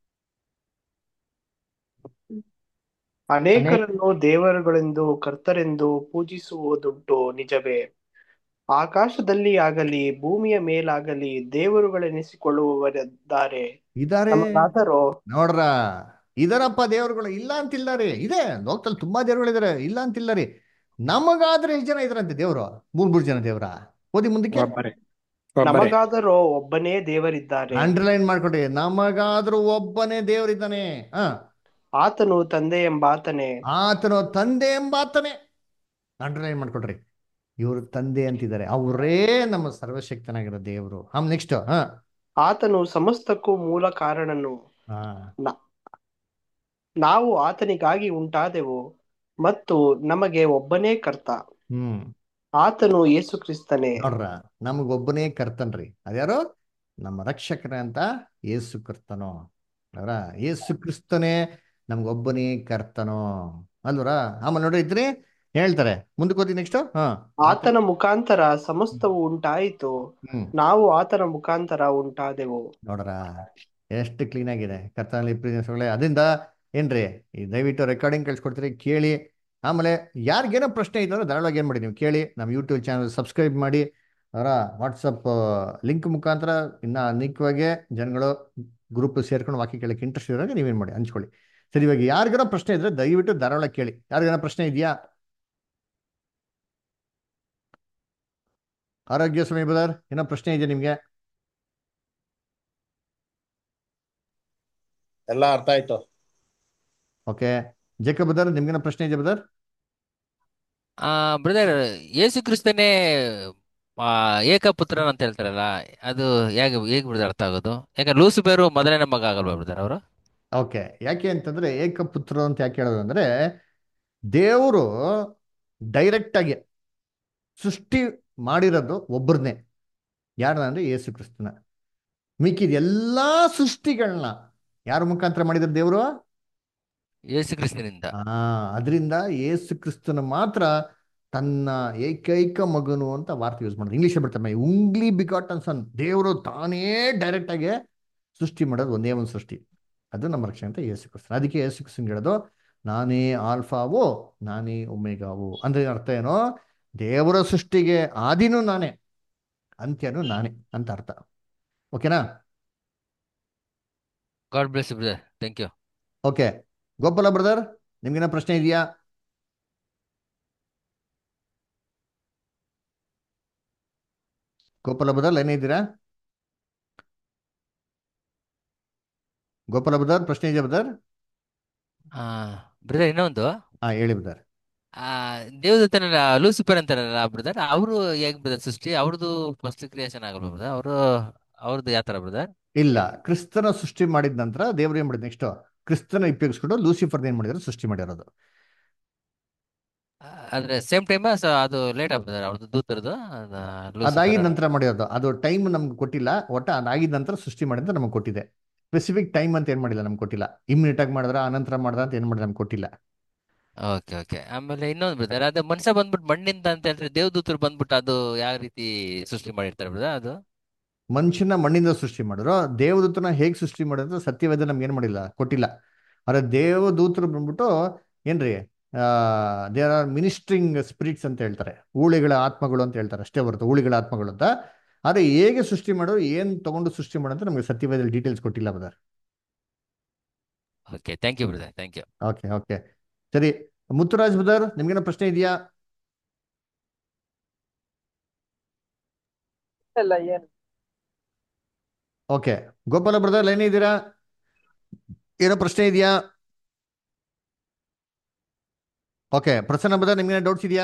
ಅನೇಕರನ್ನು ದೇವರುಗಳೆಂದು ಕರ್ತರೆಂದು ಪೂಜಿಸುವುದುಂಟು, ನಿಜವೇ. ಆಕಾಶದಲ್ಲಿ ಆಗಲಿ ಭೂಮಿಯ ಮೇಲಾಗಲಿ ದೇವರುಗಳೆನಿಸಿಕೊಳ್ಳುವವರಿದ್ದಾರೆ. ಇದಾರೆ ನಮಗಾದರೋ ನೋಡ್ರ, ಇದರಪ್ಪ ದೇವರುಗಳು ಇಲ್ಲ ಅಂತಿಲ್ಲ ರೀ. ಇದೆ, ಲೋಕದಲ್ಲಿ ತುಂಬಾ ದೇವರುಗಳಿದ್ದಾರೆ, ಇಲ್ಲ ಅಂತಿಲ್ಲ ರೀ. ನಮಗಾದ್ರೆ ಎಷ್ಟು ಜನ ಇದ್ರಂತೆ ದೇವರು? ಮೂರ್ ಮೂರು ಜನ ದೇವ್ರ. ಓದಿ ಮುಂದಕ್ಕೆ. ಒಬ್ಬರೇ ಒಬ್ಬರೇ ನಮಗಾದರೋ ಒಬ್ಬನೇ ದೇವರಿದ್ದಾರೆ. ಅಂಡರ್ಲೈನ್ ಮಾಡ್ಕೊಡಿ, ನಮಗಾದ್ರೂ ಒಬ್ಬನೇ ದೇವರಿದ್ದಾನೆ. ಹ, ಆತನು ತಂದೆ ಎಂಬಾತನೇ. ಆತನು ತಂದೆ ಎಂಬಾತನೇ. ಅಂಡರ್ಲೈನ್ ಮಾಡ್ಕೊಡ್ರಿ. ಇವರು ತಂದೆ ಅಂತಿದ್ದಾರೆ, ಅವರೇ ನಮ್ಮ ಸರ್ವಶಕ್ತನಾಗಿರೋ ದೇವರು. Hmm next. ಹ, ಆತನು ಸಮಸ್ತಕ್ಕೂ ಮೂಲ ಕಾರಣನು. ಹಾ, ನ- ನಾವು ಆತನಿಗಾಗಿ ಉಂಟಾದೆವು ಮತ್ತು ನಮಗೆ ಒಬ್ಬನೇ ಕರ್ತ. ಹ್ಮ್ ಆತನು ಯೇಸು ಕ್ರಿಸ್ತನೇ. ನೋಡ್ರ, ನಮಗೊಬ್ಬನೇ ಕರ್ತನ್ರಿ. ಅದ್ಯಾರು? ನಮ್ಮ ರಕ್ಷಕನ ಅಂತ ಯೇಸು ಕ್ರಿಸ್ತನು. ಅವರ ಯೇಸು ಕ್ರಿಸ್ತನೇ ನಮ್ಗೊಬ್ಬನೇ ಕರ್ತನು ಅಲ್ವರ. ಆಮೇಲೆ ನೋಡ್ರಿ ಇದ್ರಿ ಹೇಳ್ತಾರೆ ಮುಂದಕ್ಕೆ ಓದಿ ನೆಕ್ಸ್ಟ್. ಹಾ, ಆತನ ಮುಖಾಂತರ ಸಮಸ್ತವು ಉಂಟಾಯಿತು, ಹ್ಮ್ ನಾವು ಆತನ ಮುಖಾಂತರ ಉಂಟಾದೆವು. ನೋಡ್ರ, ಎಷ್ಟು ಕ್ಲೀನ್ ಆಗಿದೆ ಕರ್ತನಲ್ಲಿ ಪ್ರೀತಿಸೊಳ್ಳೆ. ಅದರಿಂದ ಏನ್ರಿ, ಈ ದಯವಿಟ್ಟು ರೆಕಾರ್ಡಿಂಗ್ ಕಳ್ಸಿಕೊಡ್ತೀರಿ, ಕೇಳಿ. ಆಮೇಲೆ ಯಾರಿಗೇನೋ ಪ್ರಶ್ನೆ ಇದ್ದರೆ ಧಾರಾಳವಾಗಿ ಏನು ಮಾಡಿ ನೀವು ಕೇಳಿ. ನಮ್ಮ ಯೂಟ್ಯೂಬ್ ಚಾನಲ್ ಸಬ್ಸ್ಕ್ರೈಬ್ ಮಾಡಿ, ಅವರ ವಾಟ್ಸಪ್ ಲಿಂಕ್ ಮುಖಾಂತರ ಇನ್ನು ಅನೇಕವಾಗಿ ಜನಗಳು ಗ್ರೂಪ್ ಸೇರ್ಕೊಂಡು ವಾಕ್ಯ ಕೇಳಕ್ಕೆ ಇಂಟ್ರೆಸ್ಟ್ ಇರೋಂಗೆ ನೀವೇನು ಮಾಡಿ ಹಂಚ್ಕೊಳ್ಳಿ. ಸರಿ, ಇವಾಗ ಯಾರಿಗಾರ ಪ್ರಶ್ನೆ ಇದ್ರೆ ದಯವಿಟ್ಟು ಧಾರಾಳವಾಗಿ ಕೇಳಿ. ಯಾರಿಗಾರ ಪ್ರಶ್ನೆ ಇದೆಯಾ? ಆರೋಗ್ಯ ಸಮಯ ಬದರ್ ಏನೋ ಪ್ರಶ್ನೆ ಇದೆಯಾ ನಿಮಗೆ? ಎಲ್ಲ ಅರ್ಥ ಆಯ್ತು. ಓಕೆ, ಜೇಕಬ್ ಬದರ್ ನಿಮ್ಗೇನೋ ಪ್ರಶ್ನೆ ಇದೆಯಾ ಬದರ್? ಆ ಬ್ರದರ್, ಯೇಸು ಕ್ರಿಸ್ತನೇ ಆ, ಏಕಪುತ್ರನ ಅಂತ ಹೇಳ್ತಾರಲ್ಲ, ಅದು ಹೇಗೆ ಹೇಗೆ ಬ್ರದರ್ ಅರ್ಥ ಆಗೋದು? ಯಾಕಂದ್ರೆ ಲೂಸಿಫರು ಮೊದಲನೇ ಮಗ ಆಗಲ್ವಾ ಬ್ರದರ್ ಅವರು? ಓಕೆ, ಯಾಕೆ ಅಂತಂದ್ರೆ ಏಕಪುತ್ರ ಅಂತ ಯಾಕೆ ಹೇಳೋದು ಅಂದ್ರೆ, ದೇವರು ಡೈರೆಕ್ಟ್ ಆಗಿ ಸೃಷ್ಟಿ ಮಾಡಿರೋದು ಒಬ್ಬರನ್ನೇ. ಯಾರನ್ನ? ಯೇಸು ಕ್ರಿಸ್ತನ. ಮಿಕ್ಕಿದ ಎಲ್ಲಾ ಸೃಷ್ಟಿಗಳನ್ನ ಯಾರ ಮುಖಾಂತರ ಮಾಡಿದ್ರು ದೇವರು? ಯೇಸು ಕ್ರಿಸ್ತನಿಂದ. ಆ ಅದರಿಂದ ಯೇಸು ಕ್ರಿಸ್ತನ ಮಾತ್ರ ತನ್ನ ಏಕೈಕ ಮಗನು ಅಂತ ವಾರ್ತೆ ಯೂಸ್ ಮಾಡೋದು. ಇಂಗ್ಲೀಷ್ ಬರ್ತವೆ ಉಂಗ್ಲಿ ಬಿಗಾಟನ್ ಸನ್. ದೇವರು ತಾನೇ ಡೈರೆಕ್ಟ್ ಆಗಿ ಸೃಷ್ಟಿ ಮಾಡೋದು ಒಂದೇ ಒಂದು ಸೃಷ್ಟಿ, ಅದು ನಮ್ಮ ರಕ್ಷಣೆ ಅಂತ ಯೇಸು ಕ್ರಿಸ್ತನ. ಅದಕ್ಕೆ ಯೇಸು ಕ್ರಿಸ್ತನ್ ಹೇಳೋದು ನಾನೇ ಆಲ್ಫಾವೋ ನಾನೇ ಒಮೆಗಾವೋ. ಅಂದ್ರೆ ಅರ್ಥ ಏನೋ, ದೇವರ ಸೃಷ್ಟಿಗೆ ಆದಿನೂ ನಾನೇ, ಅಂತ್ಯನೂ ನಾನೇ ಅಂತ ಅರ್ಥ. ಓಕೆನಾ? God bless brother, thank you. Okay, Gopala brother ನಿಮ್ಗೇನೋ ಪ್ರಶ್ನೆ ಇದೆಯಾ? ಗೋಪಾಲ ಬ್ರದರ್ ಲೈನ್ ಇದ್ದೀರಾ? ಗೋಪಾಲ ಬ್ರದರ್ ಪ್ರಶ್ನೆ ಇದೆಯಾ ಬ್ರದರ್? ಆ ಬ್ರದರ್, ಇನ್ನೊಂದು, ಹಾ ಹೇಳಿ ಬ್ರದರ್. ಆ ದೇವದೂತನ ಲೂಸಿಫರ್ ಅಂತಾರಲ್ಲ ಬ್ರದರ್, ಅವರು ಹೇಗ್ ಬ್ರದರ್ ಸೃಷ್ಟಿ? ಅವ್ರದ್ದು ಫಸ್ಟ್ ಕ್ರಿಯೇಷನ್ ಆಗಲ್ವಾ ಬ್ರದರ್? ಅವರು ಅವ್ರದ್ದು ಯಾವ ತರ ಬ್ರದರ್? ಇಲ್ಲ, ಕ್ರಿಸ್ತನ ಸೃಷ್ಟಿ ಮಾಡಿದ ನಂತರ ದೇವ್ರು ಏನ್ ಮಾಡಿದ್ ನೆಕ್ಸ್ಟ್? ಕ್ರಿಸ್ತನ ಉಪಯೋಗಿಸ್ಕೊಂಡು ಲೂಸಿಫರ್ ಏನ್ ಮಾಡಿದ್ರು? ಸೃಷ್ಟಿ ಮಾಡಿರೋದು. ಆದ್ರೆ ಸೇಮ್ ಟೈಮ್ ಅದು ಲೇಟ್ ಆಗ್ತದೆ ಅವ್ರದ್ದು ದೂತರದು ಅದಾಗಿದ ಲೂಸಿಫರ್. ನಂತರ ಮಾಡಿರೋದು. ಅದು ಟೈಮ್ ನಮ್ಗೆ ಕೊಟ್ಟಿಲ್ಲ, ಒಟ್ಟ ಅದಾಗಿದ ನಂತರ ಸೃಷ್ಟಿ ಮಾಡಿದ್ರೆ ನಮ್ಗೆ ಕೊಟ್ಟಿದೆ. ಸ್ಪೆಸಿಫಿಕ್ ಟೈಮ್ ಅಂತ ಏನ್ ಮಾಡಿಲ್ಲ ನಮ್ಗೆ ಕೊಟ್ಟಿಲ್ಲ. ಇಮ್ಮಿಡಿಯೇಟ್ ಆಗಿ ಮಾಡಿದ್ರ ಅನಂತರ ಮಾಡ್ದ ಅಂತ ಏನ್ ಮಾಡಿದ್ರೆ ನಮ್ಗೆ ಕೊಟ್ಟಿಲ್ಲ. Okay okay. ಆಮೇಲೆ ಇನ್ನೊಂದು ಬ್ರದರ್, ಅದು ಮನುಷ್ಯ ಬಂದ್ಬಿಟ್ಟು ಮಣ್ಣಿಂದ ಅಂತ ಹೇಳಿದ್ರೆ ದೇವದೂತರು ಬಂದ್ಬಿಟ್ಟು ಅದು ಯಾವ ರೀತಿ ಸೃಷ್ಟಿ ಮಾಡಿರ್ತಾರೆ ಬ್ರದರ್? ಅದು ಮನುಷ್ಯನ ಮಣ್ಣಿಂದ ಸೃಷ್ಟಿ ಮಾಡಿದ್ರು. ದೇವದೂತನ ಹೇಗೆ ಸೃಷ್ಟಿ ಮಾಡಿದ್ರು ಸತ್ಯವೇದ ನಮ್ಗೆ ಏನ್ ಮಾಡಿಲ್ಲ, ಕೊಟ್ಟಿಲ್ಲ. ಆದ್ರೆ ದೇವದೂತರು ಬಂದ್ಬಿಟ್ಟು ಏನ್ರಿ, ಆ ದೇರ್ ಆರ್ ಮಿನಿಸ್ಟ್ರಿಂಗ್ ಸ್ಪಿರಿಟ್ಸ್ ಅಂತ ಹೇಳ್ತಾರೆ, ಊಳಿಗಳ ಆತ್ಮಗಳು ಅಂತ ಹೇಳ್ತಾರೆ, ಅಷ್ಟೇ ಹೊರತು ಊಳಿಗಳ ಆತ್ಮಗಳು ಅಂತ. ಆದ್ರೆ ಹೇಗೆ ಸೃಷ್ಟಿ ಮಾಡೋರು, ಏನ್ ತಗೊಂಡು ಸೃಷ್ಟಿ ಮಾಡೋಂತ ನಮಗೆ ಸತ್ಯವೇದಲ್ಲಿ ಡೀಟೇಲ್ಸ್ ಕೊಟ್ಟಿಲ್ಲ brother. Okay, thank you brother, thank you. Okay okay ಸರಿ. ಮುತ್ತುರಾಜ್ ಬ್ರದರ್ ನಿಮ್ಗೇನೋ ಪ್ರಶ್ನೆ ಇದೆಯಾ? ಇಲ್ಲ ಏನು. ಓಕೆ, ಗೋಪಾಲ ಬ್ರದರ್ ಲೈನ್ ಇದ್ದೀರಾ? ಏನೋ ಪ್ರಶ್ನೆ ಇದೆಯಾ? ಓಕೆ, ಪ್ರಸನ್ನ ಬ್ರದರ್ ನಿಮ್ಗೇನೋ ಡೌಟ್ಸ್ ಇದೆಯಾ?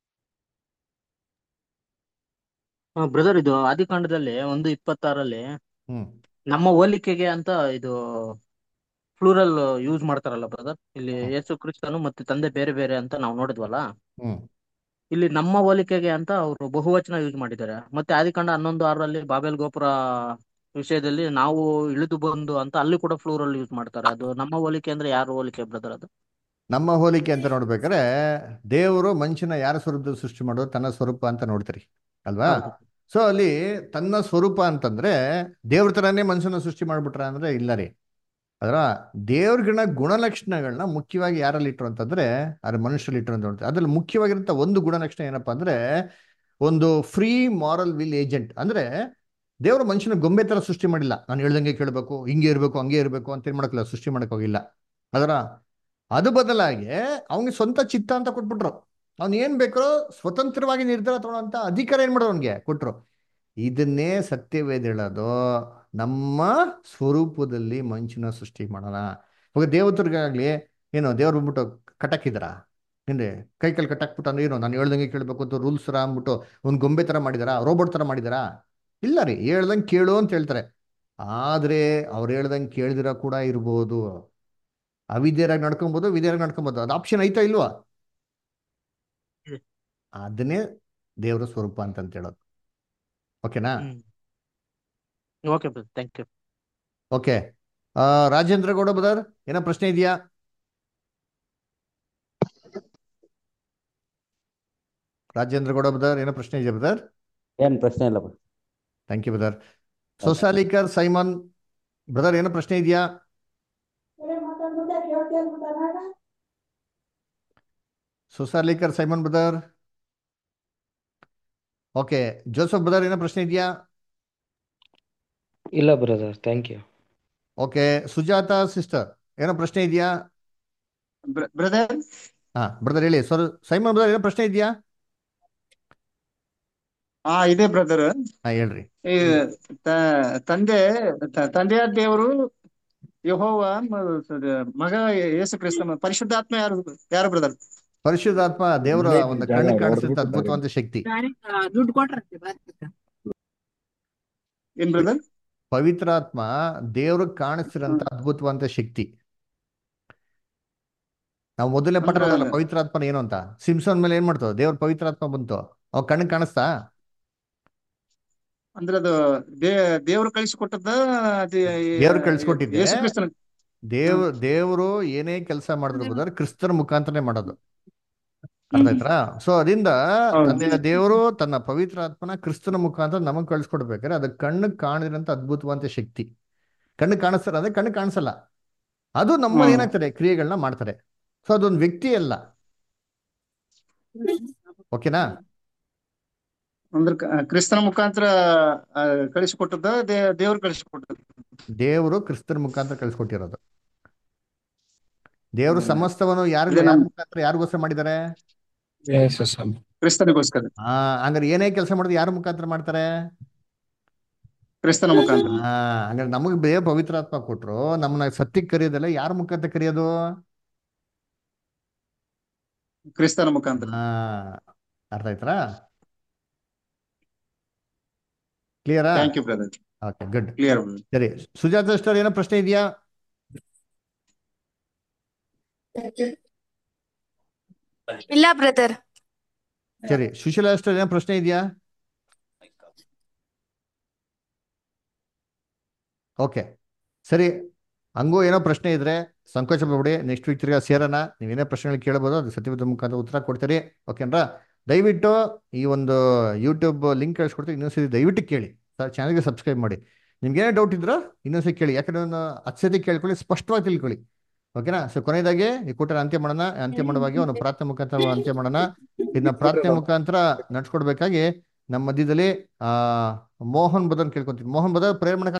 ಬ್ರದರ್, ಇದು ಆದಿಕಾಂಡದಲ್ಲಿ ಒಂದು ಇಪ್ಪತ್ತಾರಲ್ಲಿ ಹ್ಮ್ ನಮ್ಮ ಹೋಲಿಕೆಗೆ ಅಂತ ಇದು ಪ್ಲೂರಲ್ ಯೂಸ್ ಮಾಡ್ತಾರಲ್ಲ ಬ್ರದರ್. ಇಲ್ಲಿ ಹ್ಮ್ ಯೇಸು ಕ್ರಿಸ್ತನು ಮತ್ತೆ ತಂದೆ ಬೇರೆ ಬೇರೆ ಅಂತ ನಾವು ನೋಡಿದ್ವಲ್ಲ. ಹ್ಮ್ ಇಲ್ಲಿ ನಮ್ಮ ಹೋಲಿಕೆಗೆ ಅಂತ ಅವರು ಬಹುವಚನ ಯೂಸ್ ಮಾಡಿದ್ದಾರೆ. ಮತ್ತೆ ಆದಿಕಾಂಡ ಹನ್ನೊಂದು ಆರರಲ್ಲಿ ಬಾಬೆಲ್ ಗೋಪುರ ವಿಷಯದಲ್ಲಿ ನಾವು ಇಳಿದು ಬಂದು ಅಂತ ಅಲ್ಲಿ ಕೂಡ ಫ್ಲೂರಲ್ ಯೂಸ್ ಮಾಡ್ತಾರೆ. ಅದು ನಮ್ಮ ಹೋಲಿಕೆ ಅಂದ್ರೆ ಯಾರು ಹೋಲಿಕೆ ಬ್ರದರ್ ಅದು? ನಮ್ಮ ಹೋಲಿಕೆ ಅಂತ ನೋಡ್ಬೇಕಾದ್ರೆ ದೇವರು ಮನುಷ್ಯನ ಯಾರ ಸ್ವರೂಪದಲ್ಲಿ ಸೃಷ್ಟಿ ಮಾಡೋದು? ತನ್ನ ಸ್ವರೂಪ ಅಂತ ನೋಡ್ತೀರಿ ಅಲ್ವಾ? ಹೌದು. ಸೊ ಅಲ್ಲಿ ತನ್ನ ಸ್ವರೂಪ ಅಂತಂದ್ರೆ ದೇವ್ರ ತರನೇ ಮನುಷ್ಯನ ಸೃಷ್ಟಿ ಮಾಡ್ಬಿಟ್ರ ಅಂದ್ರೆ ಇಲ್ಲ ರೀ. ಅದರ ದೇವ್ರಗಿನ ಗುಣಲಕ್ಷಣಗಳನ್ನ ಮುಖ್ಯವಾಗಿ ಯಾರಲ್ಲಿ ಇಟ್ರು ಅಂತಂದ್ರೆ ಅದ್ರ ಮನುಷ್ಯರಲ್ಲಿ ಇಟ್ರು ಅಂತ ನೋಡ್ತೀವಿ. ಅದ್ರಲ್ಲಿ ಮುಖ್ಯವಾಗಿರಂತ ಒಂದು ಗುಣಲಕ್ಷಣ ಏನಪ್ಪಾ ಅಂದ್ರೆ ಒಂದು ಫ್ರೀ ಮಾರಲ್ ವಿಲ್ ಏಜೆಂಟ್. ಅಂದ್ರೆ ದೇವರು ಮನುಷ್ಯನ ಗೊಂಬೆ ತರ ಸೃಷ್ಟಿ ಮಾಡಿಲ್ಲ, ನಾನು ಹೇಳ್ದಂಗೆ ಕೇಳಬೇಕು, ಹಿಂಗೆ ಇರಬೇಕು, ಹಂಗೆ ಇರಬೇಕು ಅಂತ ಏನ್ ಮಾಡಕ್ಕಿಲ್ಲ, ಸೃಷ್ಟಿ ಮಾಡಕ್ ಹೋಗಿಲ್ಲ. ಅದರ ಅದು ಬದಲಾಗಿ ಅವನಿಗೆ ಸ್ವಂತ ಚಿತ್ತ ಅಂತ ಕೊಟ್ಬಿಟ್ರು. ಅವ್ನು ಏನ್ ಬೇಕೋ ಸ್ವತಂತ್ರವಾಗಿ ನಿರ್ಧಾರ ತಗೊಳ್ಳೋಂತ ಅಧಿಕಾರ ಏನ್ ಮಾಡೋದು ಅವನಿಗೆ ಕೊಟ್ರು. ಇದನ್ನೇ ಸತ್ಯವೇದ ಹೇಳೋದು, ನಮ್ಮ ಸ್ವರೂಪದಲ್ಲಿ ಮನುಷ್ಯನ ಸೃಷ್ಟಿ ಮಾಡೋಣ. ಇವಾಗ ದೇವತರಿಗಾಗ್ಲಿ ಏನೋ ದೇವ್ರು ಬಂದ್ಬಿಟ್ಟು ಕಟಕಿದ್ರ ಏನ್ರಿ, ಕೈ ಕೈಲಿ ಕಟ್ಟಾಕ್ಬಿಟ್ಟು ಅಂದ್ರೆ ಏನು ನಾನು ಹೇಳ್ದಂಗೆ ಕೇಳಬೇಕು ಅಂತ ರೂಲ್ಸ್ ತರ ಅಂದ್ಬಿಟ್ಟು ಒಂದು ಗೊಂಬೆ ತರ ಮಾಡಿದಾರಾ, ರೋಬೋಟ್ ತರ ಮಾಡಿದಾರಾ? ಇಲ್ಲ ರೀ, ಹೇಳ್ದಂಗೆ ಕೇಳು ಅಂತ ಹೇಳ್ತಾರೆ. ಆದ್ರೆ ಅವ್ರು ಹೇಳ್ದಂಗೆ ಕೇಳ್ದಿರ ಕೂಡ ಇರ್ಬೋದು, ಅವಿದ್ಯರಾಗಿ ನಡ್ಕೊಬೋದು, ವಿದ್ಯರಾಗಿ ನಡ್ಕೊಬೋದು. ಅದು ಆಪ್ಷನ್ ಐತಾ ಇಲ್ವಾ? ಇದೆ. ಅದನ್ನೇ ದೇವರ ಸ್ವರೂಪ ಅಂತ ಹೇಳೋದು. ಓಕೆನಾ? Hmm okay brother, thank you. Okay, Rajendra Gowda brother ಏನೋ ಪ್ರಶ್ನೆ ಇದೆಯಾ? ರಾಜೇಂದ್ರ ಗೌಡ ಬದರ್ ಏನೋ ಪ್ರಶ್ನೆ ಇದೆಯಾ ಬದರ್? ಏನ್ ಪ್ರಶ್ನೆ ಇಲ್ಲ ಬ- thank you brother. Sosalikar Simon brother ಏನೋ ಪ್ರಶ್ನೆ ಇದೆಯಾ? Susalikar Simon brother. Okay, Joseph brother ಏನೋ ಪ್ರಶ್ನೆ ಇದೆಯಾ? ಇಲ್ಲ brother, thank you. Okay, Sujata sister ಏನೋ ಪ್ರಶ್ನೆ ಇದೆಯಾ? ಬ್ರದರ್ ಹಾ ಬ್ರದರ್ ಹೇಳಿ. ಸರ್ ಸೈಮನ್ ಬ್ರದರ್ ಏನೋ ಪ್ರಶ್ನೆ ಇದೆಯಾ? ಹಾ ಇದೆ ಬ್ರದರ್. ಹಾ ಹೇಳ್ರಿ. ಈ ತ- ತಂದೆ ತ- ತಂದೆಯಾದ ದೇವರು ಯೆಹೋವ, ಮ- ಮಗ ಯೇಸು ಕ್ರಿಸ್ತ, ಪರಿಶುದ್ಧಾತ್ಮ ಯಾರು ಯಾರು ಬ್ರದರ್? ಪರಿಶುದ್ಧಾತ್ಮ ದೇವರ ಒಂದು ಕಣ್ಣು ಕಾಣಿಸಿದಂತ ಅದ್ಭುತವಾದ ಶಕ್ತಿ. ದುಡ್ಡು ಕೊಟ್ರಂತೆ. ಏನ್ ಬ್ರದರ್? ಪವಿತ್ರಾತ್ಮ ದೇವ್ರ ಕಾಣಿಸ್ತಿರಂತ ಅದ್ಭುತವಾದ ಶಕ್ತಿ. ನಾವು ಮೊದಲನೇ ಪಠ ಅಂದ್ರ ಓದಲ್ಲ ಪವಿತ್ರಾತ್ಮನ ಏನು ಅಂತ. ಸಿಂಸನ್ ಮೇಲೆ ಏನ್ ಮಾಡ್ತೋ ದೇವ್ರ ಪವಿತ್ರಾತ್ಮ ಬಂತು, ಅವ್ ಕಣ್ಣಿಗೆ ಕಾಣಿಸ್ತಾ? ಅಂದ್ರೆ ಅದು ದೇ ದೇವ್ರು ಕಳಿಸಿಕೊಟ್ಟದ್ದ ಅದೇ ದೇವ್ರು ಕಳ್ಸಿಕೊಟ್ಟಿದ್ದೆ. ಯೇಸು ಕ್ರಿಸ್ತನ? ದೇವ್ ದೇವರು ಏನೇ ಕೆಲಸ ಮಾಡಿದ್ರು ಬ್ರದರ್ ಕ್ರಿಸ್ತರ ಮುಖಾಂತರನೇ ಮಾಡೋದು. ಅರ್ಥ ಆಯ್ತಾ? ಸೊ ಅದರಿಂದ ತಂದೆಯ ದೇವರು ತನ್ನ ಪವಿತ್ರ ಆತ್ಮನ ಕ್ರಿಸ್ತನ ಮುಖಾಂತರ ನಮಗ್ ಕಳ್ಸಿಕೊಡ್ಬೇಕಾದ್ರೆ ಅದು ಕಣ್ಣು ಕಾಣಿದ್ರಂತ ಅದ್ಭುತವಾದ ಶಕ್ತಿ. ಕಣ್ಣು ಕಾಣಿಸ್ತಾರೆ ಅಂದ್ರೆ ಕಣ್ಣು ಕಾಣಿಸಲ್ಲ, ಅದು ನಮ್ಮಲ್ಲಿ ಏನಾಗ್ತದೆ ಕ್ರಿಯೆಗಳನ್ನ ಮಾಡ್ತಾರೆ. ಸೊ ಅದೊಂದು ವ್ಯಕ್ತಿ ಅಲ್ಲ. ಓಕೆನಾ? ಅಂದ್ರೆ ಕ- ಕ್ರಿಸ್ತನ ಮುಖಾಂತರ ಆ, ಕಳಿಸಿಕೊಟ್ಟದ್ದ ದೇ ದೇವ್ರು ಕಳಿಸಿಕೊಟ್ಟದ್ದು? ದೇವರು ಕ್ರಿಸ್ತನ ಮುಖಾಂತರ ಕಳ್ಸಿಕೊಟ್ಟಿರೋದು. ದೇವರು ಸಮಸ್ತವನ್ನು ಯಾರು ಅದೇ ಯಾರ ನಮ್ ಮುಖಾಂತರ ಯಾರಿಗೋಸ್ಕರ ಮಾಡಿದ್ದಾರೆ? ಯೇಸು ಸ್ವಾಮಿ. ಕ್ರಿಸ್ತನಿಗೋಸ್ಕರ, ಆ ಹಂಗಾರೆ ಏನೇ ಕೆಲಸ ಮಾಡಿದ್ರು ಯಾರ ಮುಖಾಂತರ ಮಾಡ್ತಾರೆ? ಕ್ರಿಸ್ತನ ಮುಖಾಂತರ. ಹಾ ಹಂಗಾರೆ ನಮಗ್ ದೇವ್ರ ಪವಿತ್ರಾತ್ಮ ಕೊಟ್ರು, ನಮ್ಮನ್ನ ಸತ್ಯಕ್ಕೆ ಕರೆಯೋದಲ್ಲ, ಯಾರ ಮುಖಾಂತರ ಕರೆಯೋದು? ಕ್ರಿಸ್ತನ ಮುಖಾಂತರ. ಹಾ ಅರ್ಥ ಆಯ್ತಾ? ಕ್ಲಿಯರಾ? Thank you brother. Okay good. Clear. ಸರಿ, ಸುಜಾತ ಸಿಸ್ಟರ್ ಏನೋ ಪ್ರಶ್ನೆ ಇದೆಯಾ? ಇಲ್ಲ ಬ್ರದರ್. ಸರಿ, ಸುಶೀಲಾ ಸಿಸ್ಟರ್ ಏನೋ ಪ್ರಶ್ನೆ ಇದೆಯಾ? ಓಕೆ ಸರಿ, ಹಂಗೂ ಏನೋ ಪ್ರಶ್ನೆ ಇದ್ರೆ ಸಂಕೋಚ ಪಡ್ಬೇಡಿ, ನೆಕ್ಸ್ಟ್ ವೀಕ್ ತಿರ್ಗಾ ಸೇರೋಣ. ನೀವೇನೇ ಪ್ರಶ್ನೆಗಳು ಕೇಳ್ಬೋದು, ಅದು ಸತ್ಯವಾದ ಮುಖಾಂತರ ಉತ್ತರ ಕೊಡ್ತೀರಿ. ಓಕೆನಾ? ದಯವಿಟ್ಟು ಈ ಒಂದು ಯೂಟ್ಯೂಬ್ ಲಿಂಕ್ ಕಳಿಸ್ಕೊಡ್ತೀವಿ, ಇನ್ನೊಂದ್ಸತಿ ದಯವಿಟ್ಟು ಕೇಳಿ. ಸರ್ ಚಾನಲ್ಗೆ ಸಬ್ಸ್ಕ್ರೈಬ್ ಮಾಡಿ. ನಿಮ್ಗೆ ಏನೇ ಡೌಟ್ ಇದ್ರೋ ಇನ್ನೊಂದ್ಸತಿ ಕೇಳಿ, ಯಾಕಂದ್ರೆ ಒಂದು ಹತ್ತು ಸತಿ ಕೇಳ್ಕೊಳ್ಳಿ, ಸ್ಪಷ್ಟವಾಗಿ ತಿಳ್ಕೊಳ್ಳಿ. ಓಕೆನಾ? ಸೊ ಕೊನೆಯದಾಗಿ ಈ ಕೂಟನ ಅಂತ್ಯ ಮಾಡೋಣ. ಅಂತ್ಯ ಮಾಡುವಾಗಿ ಒಂದು ಪ್ರಾರ್ಥನೆ ಮುಖಾಂತರ ಅಂತ್ಯ ಮಾಡೋಣ. ಇದನ್ನ ಪ್ರಾರ್ಥನೆ ಮುಖಾಂತರ ನಡ್ಸ್ಕೊಡ್ಬೇಕಾಗಿ ನಮ್ಮ ಮಧ್ಯದಲ್ಲಿ ಆ ಮೋಹನ್ ಬದನ್ ಕೇಳ್ಕೊಂತೀನಿ. ಮೋಹನ್ ಬದನ್ ಪ್ರೇರಣೆ